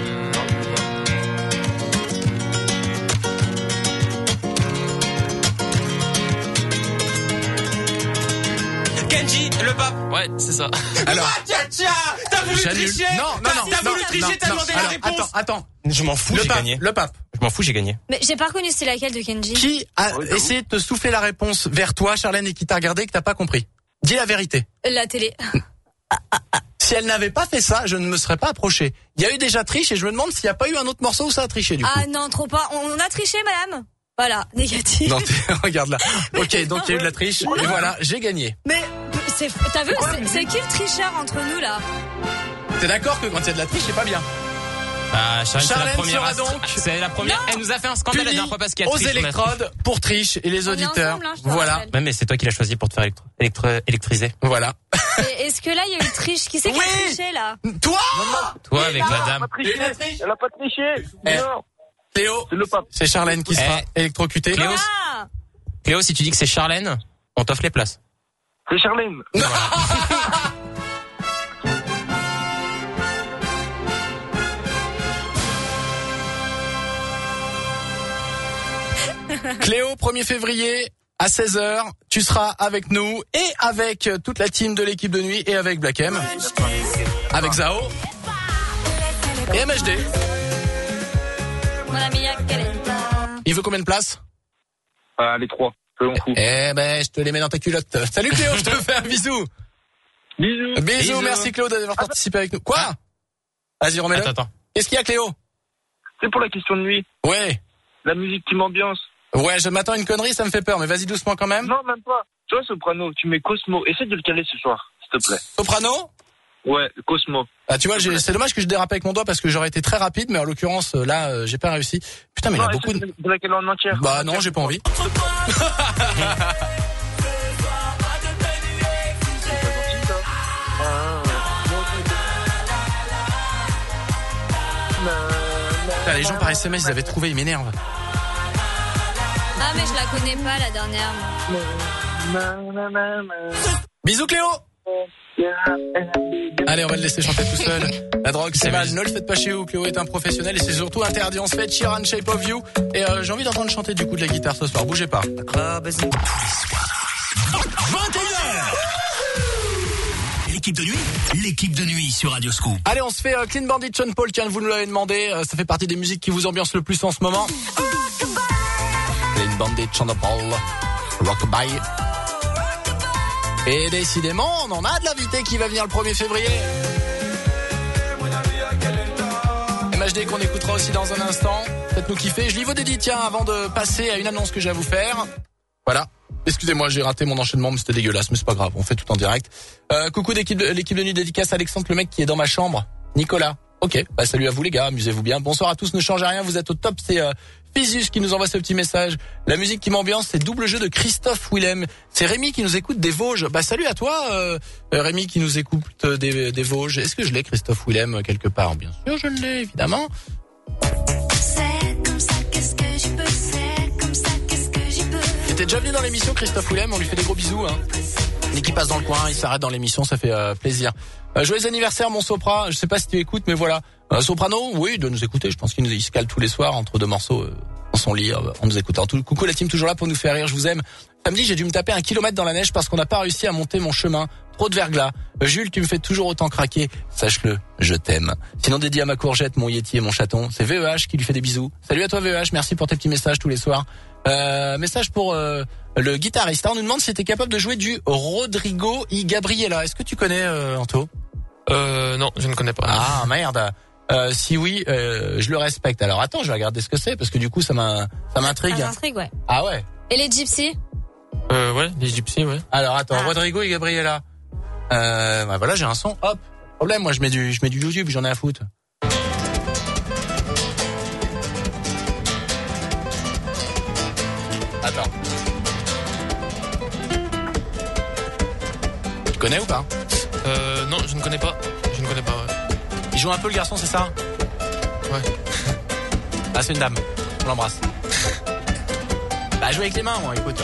Kenji, le pape. Ouais, c'est ça. Alors, Ah, tiens, tiens, t'as voulu j'annule. tricher. Non, non, T'as- non, T'as non, voulu non, tricher, t'as non. demandé la Alors, réponse. Attends, attends. Je m'en fous, Le j'ai pape, gagné. le pape. Je m'en fous, j'ai gagné. Mais j'ai pas reconnu c'est laquelle de Kenji. Qui a essayé de te souffler la réponse vers toi, Charlène, et qui t'a regardé et que t'as pas compris? Dis la vérité. La télé. Si elle n'avait pas fait ça, je ne me serais pas approché. Il y a eu déjà triche et je me demande s'il n'y a pas eu un autre morceau où ça a triché du coup. Ah non, trop pas. On a triché, madame. Voilà, négatif. Non, t'es- regarde là. Ok, donc il y a eu de la triche et voilà, j'ai gagné. Mais c'est, t'as vu, c'est, c'est qui le tricheur entre nous là? T'es d'accord que quand il y a de la triche, c'est pas bien? Ah, Charlène, c'est la Charlène première. sera à- donc C'est la première. Elle nous a fait un scandale la Punie dernière fois parce qu'il y a aux triche, on a- électrodes pour triche et les On est auditeurs. ensemble, hein, je te Voilà, rappelle. Ouais, mais c'est toi qui l'as choisi pour te faire électro- électro- électriser. voilà. Et est-ce que là, il y a eu triche? Qui c'est qui Oui. a triché là? Toi Toi avec la Elle dame. a pas triché. Elle a pas triché. Eh. Non. Cléo, C'est le pape. c'est Charlène qui sera Eh. électrocutée. Cléo, Ah Cléo, si tu dis que c'est Charlène, on t'offre les places. C'est Charlène. Cléo, premier février, à seize heures, tu seras avec nous et avec toute la team de l'équipe de nuit et avec Black M, avec Zao et M H D. Il veut combien de places? Euh, les trois. Eh ben, je te les mets dans ta culotte. Salut Cléo, je te fais un bisou. Bisous. Bisous, Bisous. merci Cléo d'avoir participé avec nous. Quoi? Vas-y, remets-le. Attends, attends. Qu'est-ce qu'il y a, Cléo? C'est pour la question de nuit. Ouais. La musique qui m'ambiance. Ouais, je m'attends à une connerie, ça me fait peur, mais vas-y doucement quand même. Non, même pas. Tu vois, Soprano, tu mets Cosmo. Essaie de le caler ce soir, s'il te plaît. Soprano? Ouais, Cosmo. Ah, tu vois, j'ai, c'est dommage que je dérape avec mon doigt parce que j'aurais été très rapide, mais en l'occurrence, là, euh, j'ai pas réussi. Putain, mais il y a beaucoup de... de la caler en entière. Bah non, j'ai pas envie. Ah, les gens par S M S, ils avaient trouvé, ils m'énervent. Ah, mais je la connais pas, la dernière. Bisous Cléo. Allez, on va le laisser chanter tout seul. La drogue, c'est mal, ne le faites pas chez vous. Cléo est un professionnel et c'est surtout interdit. On se fait Sheeran, Shape of You. Et euh, j'ai envie d'entendre chanter du coup de la guitare ce soir. Bougez pas. Tous les soirs. vingt et une heures. L'équipe de nuit, l'équipe de nuit sur Radio Scoop. Allez, on se fait euh, Clean Bandit, Sean Paul. Tiens, vous nous l'avez demandé. Euh, ça fait partie des musiques qui vous ambiancent le plus en ce moment. Clean Bandit, Sean Paul, Rockabye. Et décidément, on en a de l'invité qui va venir le premier février. M H D qu'on écoutera aussi dans un instant. Faites-nous kiffer. Je lis vos dédits, tiens, avant de passer à une annonce que j'ai à vous faire. Voilà. Excusez-moi, j'ai raté mon enchaînement, mais c'était dégueulasse, mais c'est pas grave, on fait tout en direct. Euh, coucou d'équipe de, l'équipe de nuit dédicace à Alexandre, le mec qui est dans ma chambre. Nicolas. Ok, bah salut à vous les gars, amusez-vous bien. Bonsoir à tous, ne changez rien, vous êtes au top. C'est euh, Physius qui nous envoie ce petit message. La musique qui m'ambiance, c'est double jeu de Christophe Willem. C'est Rémi qui nous écoute des Vosges. Bah salut à toi, euh, Rémi qui nous écoute des, des Vosges. Est-ce que je l'ai, Christophe Willem, quelque part? Bien sûr, je l'ai, évidemment. C'est comme ça, qu'est-ce que j'y peux, c'est comme ça, qu'est-ce que j'y peux. Il était déjà venu dans l'émission, Christophe Willem, on lui fait des gros bisous. Hein. Dès qu'il passe dans le coin, il s'arrête dans l'émission, ça fait euh, plaisir. Euh, joyeux anniversaire mon Sopra, je sais pas si tu écoutes, mais voilà. Euh, Soprano, oui, il doit nous écouter, je pense qu'il nous, il se cale tous les soirs entre deux morceaux euh, dans son lit, euh, en nous écoutant. Tout, coucou la team, toujours là pour nous faire rire, je vous aime. Samedi, j'ai dû me taper un kilomètre dans la neige parce qu'on n'a pas réussi à monter mon chemin. Trop de verglas. Euh, Jules, tu me fais toujours autant craquer. Sache-le, je t'aime. Sinon, dédié à ma courgette, mon Yeti et mon chaton, c'est V E H qui lui fait des bisous. Salut à toi V E H, merci pour tes petits messages tous les soirs. Euh, message pour euh, le guitariste. On nous demande si t'es capable de jouer du Rodrigo y Gabriela. Est-ce que tu connais euh, Anto? Euh, non, je ne connais pas. Ah merde. Euh, si oui, euh, je le respecte. Alors attends, je vais regarder ce que c'est parce que du coup ça m'a, ça m'intrigue. Ça m'intrigue, ouais. Ah ouais. Et les gypsies? Euh, ouais, les gypsies, ouais. Alors attends, Ah. Rodrigo et Gabriela. Euh, bah voilà, j'ai un son. Hop. Problème, moi je mets du, je mets du YouTube, j'en ai à foutre. Attends. Tu connais ou pas? Euh, non, je ne connais pas. Je ne connais pas, ouais. Il joue un peu le garçon, c'est ça? Ouais. Ah, c'est une dame. On l'embrasse. Bah, jouer avec les mains, moi, écoute.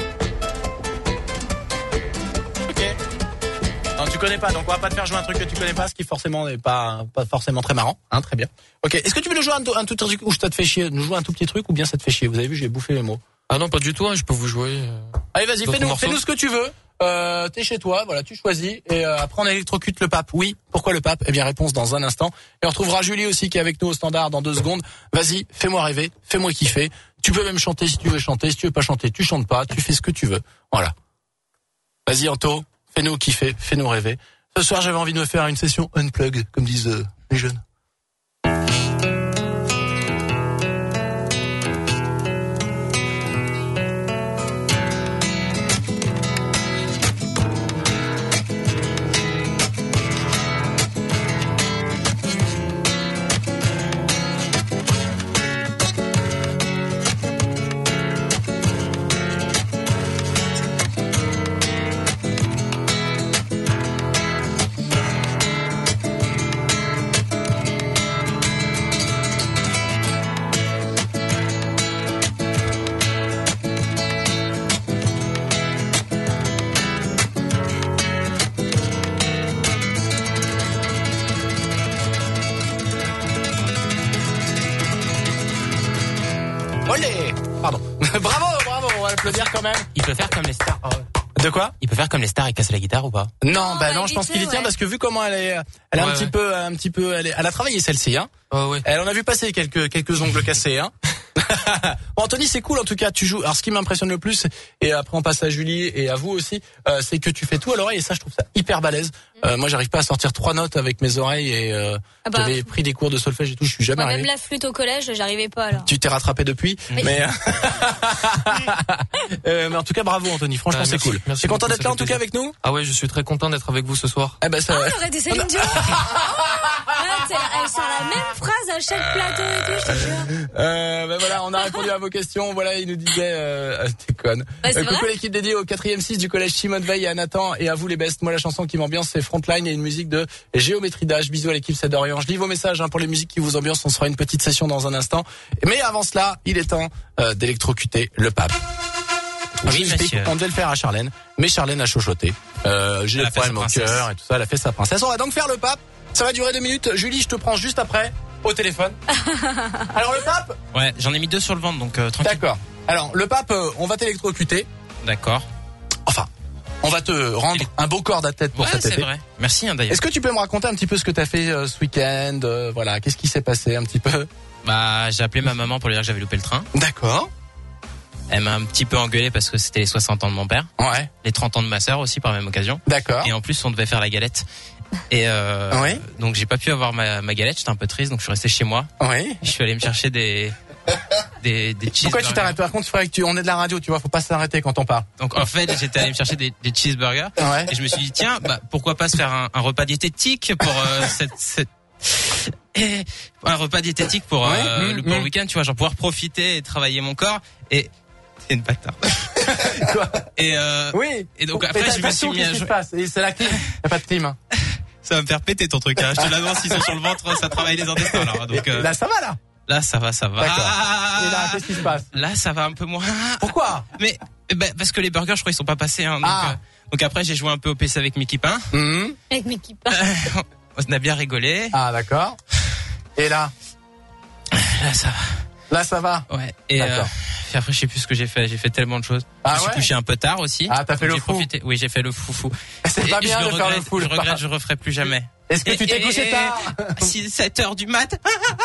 Ok. Non, tu connais pas, donc on va pas te faire jouer un truc que tu connais pas, ce qui forcément n'est pas, pas forcément très marrant, hein, très bien. Ok. Est-ce que tu veux nous jouer un, un tout petit truc ou ça te fait chier? Nous jouer un tout petit truc ou bien ça te fait chier? Vous avez vu, j'ai bouffé les mots. Ah non, pas du tout, hein, je peux vous jouer. Euh... Allez, vas-y, d'autres fais-nous, morceaux. fais-nous ce que tu veux. Euh, t'es chez toi, voilà, tu choisis. Et euh, après, on électrocute le pape. Oui, pourquoi le pape? Eh bien, réponse dans un instant. Et on retrouvera Julie aussi qui est avec nous au standard dans deux secondes. Vas-y, fais-moi rêver, fais-moi kiffer. Tu peux même chanter si tu veux chanter. Si tu veux pas chanter, tu chantes pas. Tu fais ce que tu veux. Voilà. Vas-y, Anto, fais-nous kiffer, fais-nous rêver. Ce soir, j'avais envie de me faire une session unplug, comme disent euh, les jeunes. Bravo, bravo, on va l'applaudir quand même. Il peut faire comme les stars. De quoi? Il peut faire comme les stars et casser la guitare ou pas? Non, Non, bah bah, non, je pense éviter, qu'il y tient ouais. parce que vu comment elle est, elle est Ouais, un petit ouais. peu, un petit peu, elle, est, elle a travaillé celle-ci, hein. Oh, ouais. Elle en a vu passer quelques quelques ongles cassés, hein. Bon, Anthony, c'est cool en tout cas. Tu joues. Alors, ce qui m'impressionne le plus, et après on passe à Julie et à vous aussi, euh, c'est que tu fais tout à l'oreille et ça, je trouve ça hyper balèze. Euh, moi, j'arrive pas à sortir trois notes avec mes oreilles et euh, Ah bah. j'avais pris des cours de solfège et tout. Je suis jamais Moi, même arrivé. la flûte au collège, j'arrivais pas alors. Tu t'es rattrapé depuis, Oui. mais euh, mais en tout cas, bravo Anthony. Franchement, Ah, c'est merci. cool. Merci T'es content beaucoup, d'être ça là en fait tout cas plaisir. avec nous? Ah ouais, je suis très content d'être avec vous ce soir. Eh ben ça. Ah, on aurait été Céline Dion. Arrête, c'est- elle sort la même phrase à chaque plateau et tout, je te jure. Euh, ben voilà, on a répondu à vos questions. Voilà, il nous disait, euh, t'es conne. Bah, c'est Euh, coucou vrai. l'équipe dédiée au quatrième six du collège Simone Veil et à Nathan et à vous les bestes. Moi, la chanson qui m'ambiance, c'est Frontline et une musique de Géométrie d'âge. Bisous à l'équipe, c'est Dorian. Je lis vos messages hein, pour les musiques qui vous ambiancent. On se fera une petite session dans un instant. Mais avant cela, il est temps euh, d'électrocuter le pape. Oui, Je vous explique, monsieur. on devait le faire à Charlène, mais Charlène a chochoté. Euh, j'ai Elle des a fait problèmes sa au princesse. cœur et tout ça. Elle a fait sa princesse. On va donc faire le pape. Ça va durer deux minutes. Julie, je te prends juste après au téléphone. Alors le pape. Ouais, j'en ai mis deux sur le ventre, donc euh, tranquille. D'accord. Alors, le pape, euh, on va t'électrocuter. D'accord. Enfin, on va te rendre un beau corps à tête pour Ouais, cet c'est été. vrai. Merci hein, d'ailleurs. Est-ce que tu peux me raconter un petit peu ce que t'as fait euh, ce week-end euh, Voilà, qu'est-ce qui s'est passé un petit peu Bah, j'ai appelé ma maman pour lui dire que j'avais loupé le train. D'accord. Elle m'a un petit peu engueulé parce que c'était les soixante ans de mon père. Ouais. Les trente ans de ma sœur aussi par la même occasion. D'accord. Et en plus, on devait faire la galette. Et euh, Oui. donc j'ai pas pu avoir ma, ma galette, j'étais un peu triste, donc je suis resté chez moi. Oui. Je suis allé me chercher des des, des cheeseburgers. Pourquoi tu t'arrêtes? Par contre, il faudrait que tu, on est de la radio, tu vois, faut pas s'arrêter quand on parle. Donc en fait, j'étais allé me chercher des, des cheeseburgers. Ouais. Et je me suis dit tiens, bah pourquoi pas se faire un, un repas diététique pour euh, cette, cette et un repas diététique pour euh, Ouais. le, Mmh, pour le mmh. week-end, tu vois, genre pouvoir profiter et travailler mon corps. Et c'est une bâtarde. Quoi Et euh, Oui. Et donc Mais après, t'as je me pas suis tout, mis qu'est-ce à qui se jouer. passe Et c'est la clim. Y a pas de clim. hein. Ça va me faire péter ton truc. Hein. Je te l'annonce, ils sont sur le ventre, ça travaille les intestins. Alors, donc euh, Là, ça va là. là, ça va, ça va. D'accord. Ah, Et là, qu'est-ce qui se passe là, ça va un peu moins. Pourquoi Mais eh ben, parce que les burgers, je crois, ils sont pas passés. Hein, donc, Ah. euh, donc après, j'ai joué un peu au P C avec mes copains. Mhm. Avec mes kippas. On a bien rigolé. Ah, d'accord. Et là, Là, ça là, ça va. va. Ouais. Et euh, D'accord. puis après, je sais plus ce que j'ai fait. J'ai fait tellement de choses. Ah je me suis ouais couché un peu tard aussi. Ah, t'as fait Donc, le j'ai fou. profité. Oui, j'ai fait le foufou. C'est Et pas bien je de faire le regrette, fou. Je le regrette, pape. je referai plus jamais. Est-ce que tu t'es couché tard six, sept heures du mat.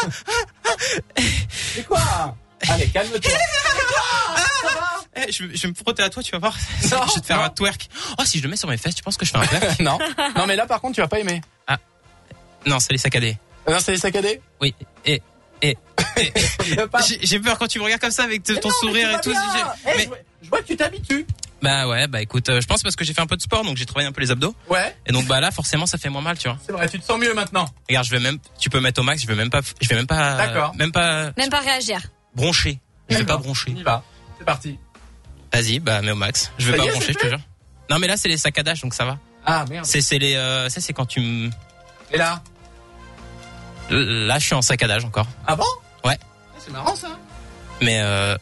C'est quoi Allez, calme-toi. Eh, je, je vais me frotter à toi, tu vas voir. Non, je vais te faire non. un twerk. Oh, si je le mets sur mes fesses, tu penses que je fais un twerk? Non. Non, mais là, par contre, tu vas pas aimer. Non, c'est les saccadés. Non, c'est les saccadés. Oui. Et, et, et- Le pape. j'ai j'ai peur quand tu me regardes comme ça avec te- ton Mais non, mais sourire tout et va tout. bien. j'ai- Eh, mais- je vois- je vois que tu t'habitues. bah ouais, bah écoute, euh, je pense parce que j'ai fait un peu de sport, donc j'ai travaillé un peu les abdos. Ouais. Et donc bah là, forcément, ça fait moins mal, tu vois. C'est vrai, tu te sens mieux maintenant. Regarde, je vais même, tu peux mettre au max, je vais même pas, je vais même pas, D'accord. même pas Même pas réagir. broncher. Je vais pas D'accord. broncher. On y va. C'est parti. Vas-y, bah mets au max. Je vais Ça pas y est, broncher, c'est je te fait jure. Non mais là, c'est les saccadages, donc ça va. Ah, merde. C'est c'est les, euh, ça c'est quand tu me, Et là là, je suis en saccadage encore. Ah bon Ouais. C'est marrant, ça. Mais euh,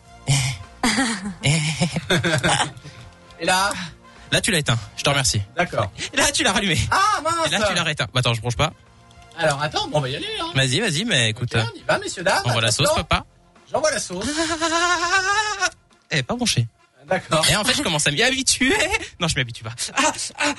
Et là là, tu l'as éteint. Je te remercie. D'accord. Et là, tu l'as rallumé. Ah, mince. Et là, tu l'as rééteint. Bah, attends, je bronche pas. Alors, attends, bon, on va y aller, hein. Vas-y, vas-y, mais écoute, Ok, on y va, messieurs, dames. on voit la sauce, Attention. papa. J'envoie la sauce. Eh, pas bronché. D'accord. Et en fait, je commence à m'y habituer. Non, je m'y habitue pas. Ah,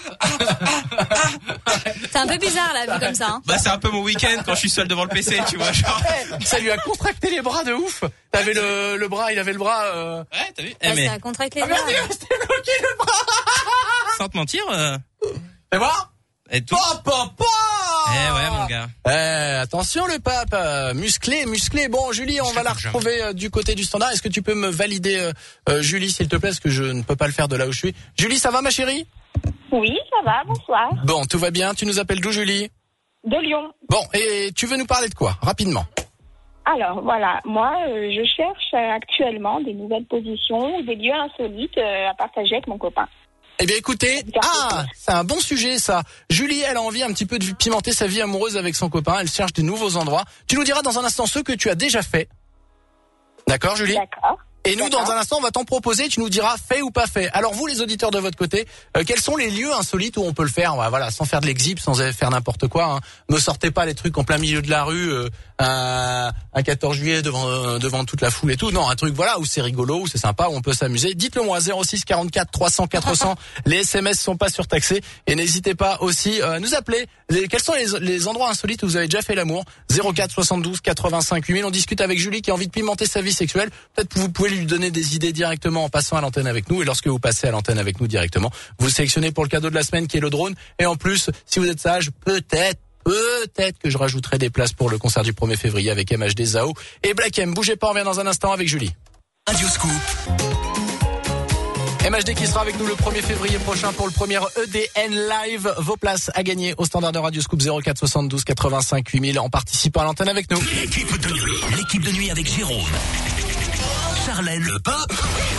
C'est un peu bizarre là, vu comme ça. Hein. bah, c'est un peu mon week-end quand je suis seul devant le P C, tu vois, genre. Eh, ça lui a contracté les bras de ouf. T'avais le, le bras, il avait le bras. Euh... Ouais, t'as vu? Eh, Ah, mais, ça contracte les Ah merde, bras. il restait bloqué le bras. sans te mentir, euh, Fais voir. et tout. Pop, pop, pop. Eh ouais, mon gars. Eh, attention le pape, euh, musclé, musclé. Bon, Julie, on va la retrouver euh, du côté du standard. Est-ce que tu peux me valider, euh, euh, Julie, s'il te plaît, parce que je ne peux pas le faire de là où je suis. Julie, ça va, ma chérie? Oui, ça va, bonsoir. Bon, tout va bien. Tu nous appelles d'où, Julie? De Lyon. Bon, et tu veux nous parler de quoi, rapidement? Alors, voilà, moi, euh, je cherche euh, actuellement des nouvelles positions, des lieux insolites euh, à partager avec mon copain. Eh bien, écoutez, ah, c'est un bon sujet, ça. Julie, elle a envie un petit peu de pimenter sa vie amoureuse avec son copain. Elle cherche des nouveaux endroits. Tu nous diras dans un instant ce que tu as déjà fait. D'accord, Julie? D'accord. Et nous, dans un instant, on va t'en proposer, tu nous diras fait ou pas fait. Alors vous, les auditeurs de votre côté, euh, quels sont les lieux insolites où on peut le faire? Voilà, sans faire de l'exhib, sans faire n'importe quoi. Hein. Ne sortez pas les trucs en plein milieu de la rue, euh, un, un quatorze juillet devant euh, devant toute la foule et tout. Non, un truc voilà où c'est rigolo, où c'est sympa, où on peut s'amuser. Dites-le moi, zéro six quarante-quatre trois cents quatre cents. Les S M S sont pas surtaxés et n'hésitez pas aussi euh, à nous appeler. Les, quels sont les, les endroits insolites où vous avez déjà fait l'amour? Zéro quatre soixante-douze quatre-vingt-cinq huit mille. On discute avec Julie qui a envie de pimenter sa vie sexuelle. Peut-être que vous pouvez lui donner des idées directement en passant à l'antenne avec nous. Et lorsque vous passez à l'antenne avec nous directement, vous sélectionnez pour le cadeau de la semaine qui est le drone. Et en plus, si vous êtes sage, peut-être, peut-être que je rajouterai des places pour le concert du premier février avec M H D, Zao et Black M. Bougez pas, on revient dans un instant avec Julie. Radio Scoop. M H D qui sera avec nous le premier février prochain pour le premier E D N Live. Vos places à gagner au standard de Radio Scoop zéro quatre soixante-douze quatre-vingt-cinq huit mille en participant à l'antenne avec nous. L'équipe de nuit, l'équipe de nuit avec Jérôme, Charlène, le Pop.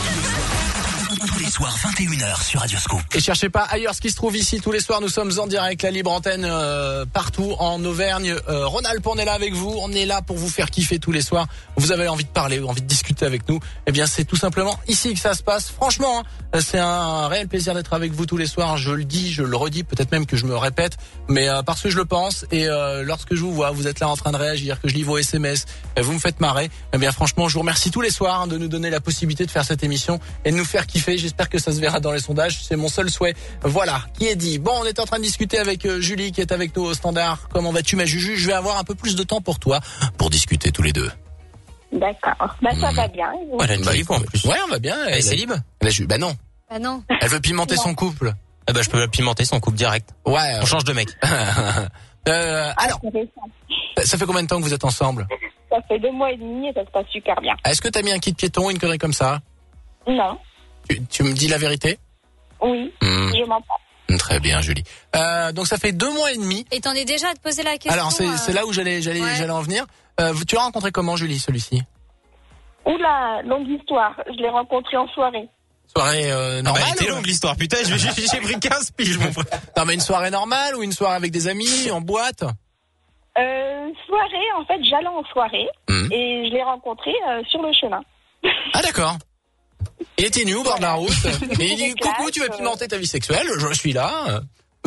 Tous les soirs vingt et une heures sur Radio Scoop. Et cherchez pas ailleurs ce qui se trouve ici. Tous les soirs nous sommes en direct, la libre antenne euh, partout en Auvergne. Euh, Rhône-Alpes, on est là avec vous. On est là pour vous faire kiffer tous les soirs. Vous avez envie de parler, envie de discuter avec nous. Eh bien c'est tout simplement ici que ça se passe. Franchement, hein, c'est un réel plaisir d'être avec vous tous les soirs. Je le dis, je le redis, peut-être même que je me répète, mais euh, parce que je le pense. Et euh, lorsque je vous vois, vous êtes là en train de réagir, que je lis vos S M S, euh, vous me faites marrer. Eh bien franchement, je vous remercie tous les soirs hein, de nous donner la possibilité de faire cette émission et de nous faire kiffer. J'espère que ça se verra dans les sondages, c'est mon seul souhait. Voilà, qui est dit. Bon, on est en train de discuter avec euh, Julie qui est avec nous au standard. Comment vas-tu ma Juju? Je vais avoir un peu plus de temps pour toi pour discuter tous les deux. D'accord. Bah ça mmh. va bien. Ouais, elle a une bah, en plus. Ouais, on va bien. Elle, elle est célib? Bah non. Bah non. Elle veut pimenter non. son couple. Ah bah je peux pimenter son couple direct. Ouais. On change de mec. euh, alors, ça fait combien de temps que vous êtes ensemble? Ça fait deux mois et demi et ça se passe super bien. Est-ce que t'as mis un kit piéton ou une connerie comme ça? Non. Tu, tu me dis la vérité? Oui, mmh. je m'entends. Très bien, Julie. Euh, donc ça fait deux mois et demi. Et t'en es déjà à te poser la question. Alors c'est, euh... c'est là où j'allais, j'allais, ouais. j'allais en venir. Euh, tu l'as rencontré comment, Julie, celui-ci? Oula, longue histoire. Je l'ai rencontré en soirée. Soirée euh, normale. Ah bah, elle était longue l'histoire, putain. J'ai, j'ai pris quinze piges, mon frère. Non mais une soirée normale ou une soirée avec des amis, en boîte? Euh, soirée, en fait, j'allais en soirée mmh. et je l'ai rencontré euh, sur le chemin. Ah d'accord. Il était nu au bord de la route et il dit coucou, tu veux pimenter ta vie sexuelle? Je suis là.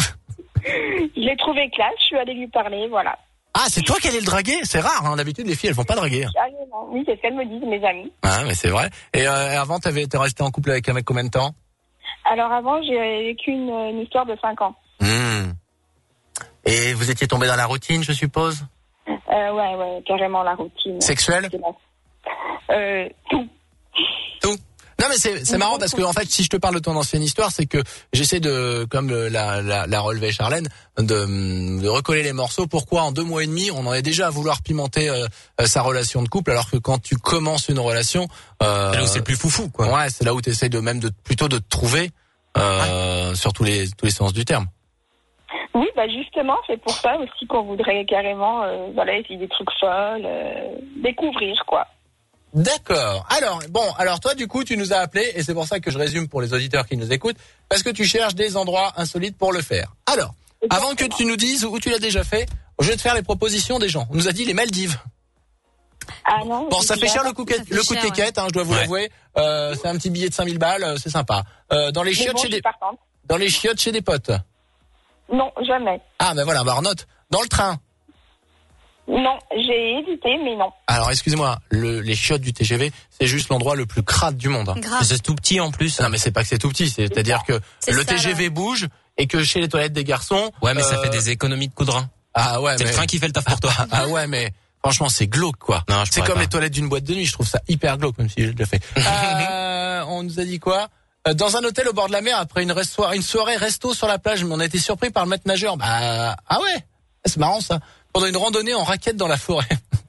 Je l'ai trouvé classe, je suis allée lui parler, voilà. Ah, c'est toi qui allais le draguer? C'est rare, hein. D'habitude les filles elles vont pas draguer. Oui, c'est ce qu'elles me disent, mes amis. Ah, mais c'est vrai. Et euh, avant, t'avais été resté en couple avec un mec combien de temps? Alors avant, j'ai vécu une, une histoire de cinq ans. Mmh. Et vous étiez tombé dans la routine, je suppose? euh, Ouais, ouais, carrément la routine. Sexuelle? Euh, tout. Tout. Non mais c'est c'est marrant parce que en fait si je te parle de ton ancienne histoire c'est que j'essaie de comme la la, la relevait Charlène de, de recoller les morceaux. Pourquoi en deux mois et demi on en est déjà à vouloir pimenter euh, sa relation de couple alors que quand tu commences une relation euh, c'est là où c'est le plus foufou quoi. Ouais, c'est là où tu essaies de même de plutôt de te trouver euh, ouais. sur tous les tous les sens du terme. Oui, bah justement, c'est pour ça aussi qu'on voudrait carrément euh, voilà, essayer des trucs folles, euh, découvrir quoi. D'accord. Alors, bon, alors toi, du coup, tu nous as appelé, et c'est pour ça que je résume pour les auditeurs qui nous écoutent, parce que tu cherches des endroits insolites pour le faire. Alors, exactement. Avant que tu nous dises où tu l'as déjà fait, je vais te faire les propositions des gens. On nous a dit les Maldives. Ah non. Bon, ça fait cher le coup, le coup de quéquette, hein, je dois vous ouais. l'avouer. Euh, c'est un petit billet de cinq mille balles, c'est sympa. Euh, dans les chiottes bon, chez des, dans les chiottes chez des potes. Non, jamais. Ah, ben voilà, bah, note. Dans le train. Non, j'ai hésité, mais non. Alors, excusez-moi, le, les chiottes du T G V, c'est juste l'endroit le plus crade du monde. Hein. C'est tout petit en plus. Non, mais c'est pas que c'est tout petit, c'est, c'est-à-dire que c'est le ça, T G V là. Bouge et que chez les toilettes des garçons. Ouais, mais euh... ça fait des économies de coups de rein. Ah ouais, c'est mais... le train qui fait le taf pour toi. Ah ouais, mais franchement, c'est glauque, quoi. Non, c'est comme pas. les toilettes d'une boîte de nuit, je trouve ça hyper glauque, même si j'ai déjà fait. euh, on nous a dit quoi? Dans un hôtel au bord de la mer, après une, resto- une soirée resto sur la plage, mais on a été surpris par le maître nageur. Bah, ah ouais, c'est marrant ça. Pendant une randonnée en raquette dans la forêt.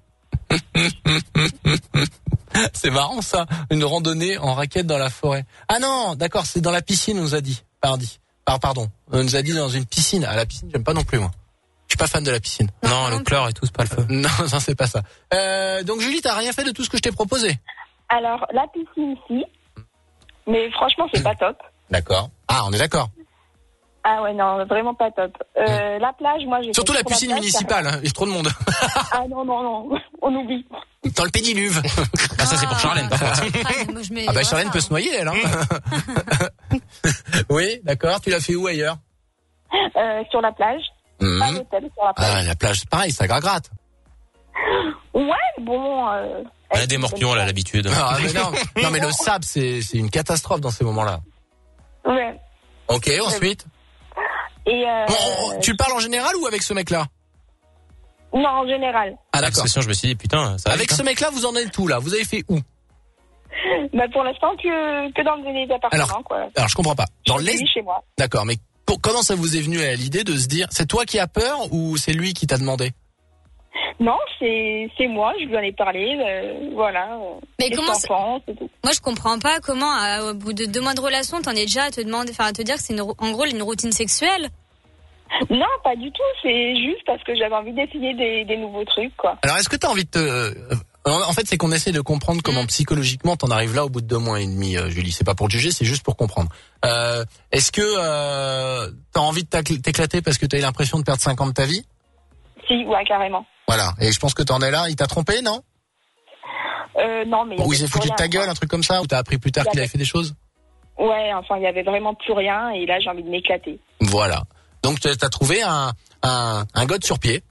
C'est marrant ça, une randonnée en raquette dans la forêt. Ah non, d'accord, c'est dans la piscine, on nous a dit. Pardon, pardon, on nous a dit dans une piscine. À la piscine, j'aime pas non plus moi. Je suis pas fan de la piscine. Non, le chlore et tout, c'est pas le feu. Non, non, c'est pas ça. Euh, donc Julie, t'as rien fait de tout ce que je t'ai proposé? Alors, la piscine, si. Mais franchement, c'est pas top. D'accord. Ah, on est d'accord. Ah ouais, non, vraiment pas top. Euh, la plage, moi, j'ai... Surtout la piscine la plage, municipale, hein, il y a trop de monde. Ah non, non, non, on oublie. Dans le pédiluve. Ah, ça c'est pour Charlène par contre. Ah, moi, je mets- Ah bah voilà. Charlène peut se noyer elle. Hein. Oui, d'accord. Tu l'as fait où ailleurs? Euh, sur la plage. Mhm. Pas à l'hôtel, sur la plage. Ah la plage, c'est pareil, ça gratte. Ouais, bon. Euh, Elle a des morpions, elle a l'habitude. Ah, mais non, non mais le sable c'est c'est une catastrophe dans ces moments-là. ouais. Ok, ensuite. Et euh, Bon, tu parles en général ou avec ce mec-là? non, en général. Ah La d'accord. session, je me suis dit putain, ça va Avec vite, ce hein. mec-là, vous en êtes où là? Vous avez fait où? Bah pour l'instant que que dans les appartements Alors, quoi. alors je comprends pas. Dans Je les vis chez moi. D'accord, mais pour- comment ça vous est venu à l'idée de se dire, c'est toi qui as peur ou c'est lui qui t'a demandé? Non, c'est c'est moi. Je lui en ai parlé. Euh, voilà. euh, Mais les comment ça- enfants, c'est tout. Moi, je comprends pas comment, euh, au bout de deux mois de relation, t'en es déjà à te demander, enfin, à te dire que c'est une, rou- en gros une routine sexuelle. Non, pas du tout. C'est juste parce que j'avais envie d'essayer des, des nouveaux trucs, quoi. Alors est-ce que t'as envie de te... euh, En en fait, c'est qu'on essaie de comprendre comment Mm. psychologiquement t'en arrives là au bout de deux mois et demi, euh, Julie. C'est pas pour te juger, c'est juste pour comprendre. Euh, est-ce que euh, t'as envie de t'ac- t'éclater parce que t'as eu l'impression de perdre cinq ans de ta vie? Si, ouais, carrément. Voilà. Et je pense que t'en es là. Il t'a trompé, non? Euh, non, mais. y Ou il avait s'est plus foutu de rien, ta gueule, quoi. un truc comme ça? Ou t'as appris plus tard Il y qu'il avait- avait fait des choses? Ouais, enfin, il y avait vraiment plus rien, et là, j'ai envie de m'éclater. Voilà. Donc t'as t'as trouvé un un, un god sur pied.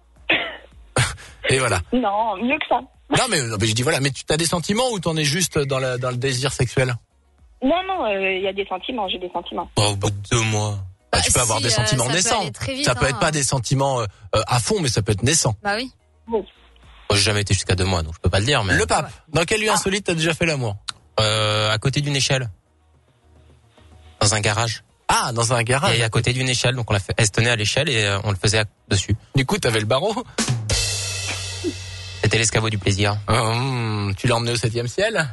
Et voilà. Non, mieux que ça. Non mais, non, mais je dis voilà. Mais tu as des sentiments ou t'en es juste dans la dans le désir sexuel? Non, non, il y a des sentiments, j'ai des sentiments. Oh, au bout de deux mois. Bah, tu peux si, avoir des euh, sentiments ça peut naissants. aller très vite, ça peut hein. être pas des sentiments euh, euh, à fond, mais ça peut être naissant. Bah oui. Moi, j'ai jamais été jusqu'à deux mois, donc je peux pas le dire, mais. Le pape. Dans quel lieu insolite t'as déjà fait l'amour? Euh, à côté d'une échelle. Dans un garage. Ah, dans un garage. Et à côté d'une échelle, donc on l'a fait. Elle se tenait à l'échelle et euh, on le faisait à- dessus. Du coup, t'avais le barreau. C'était l'escabeau du plaisir. Hum, tu l'as emmené au septième ciel?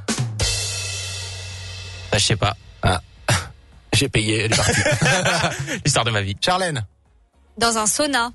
Ça, je sais pas. Ah. J'ai payé, elle est partie. L'histoire de ma vie. Charlène. Dans un sauna.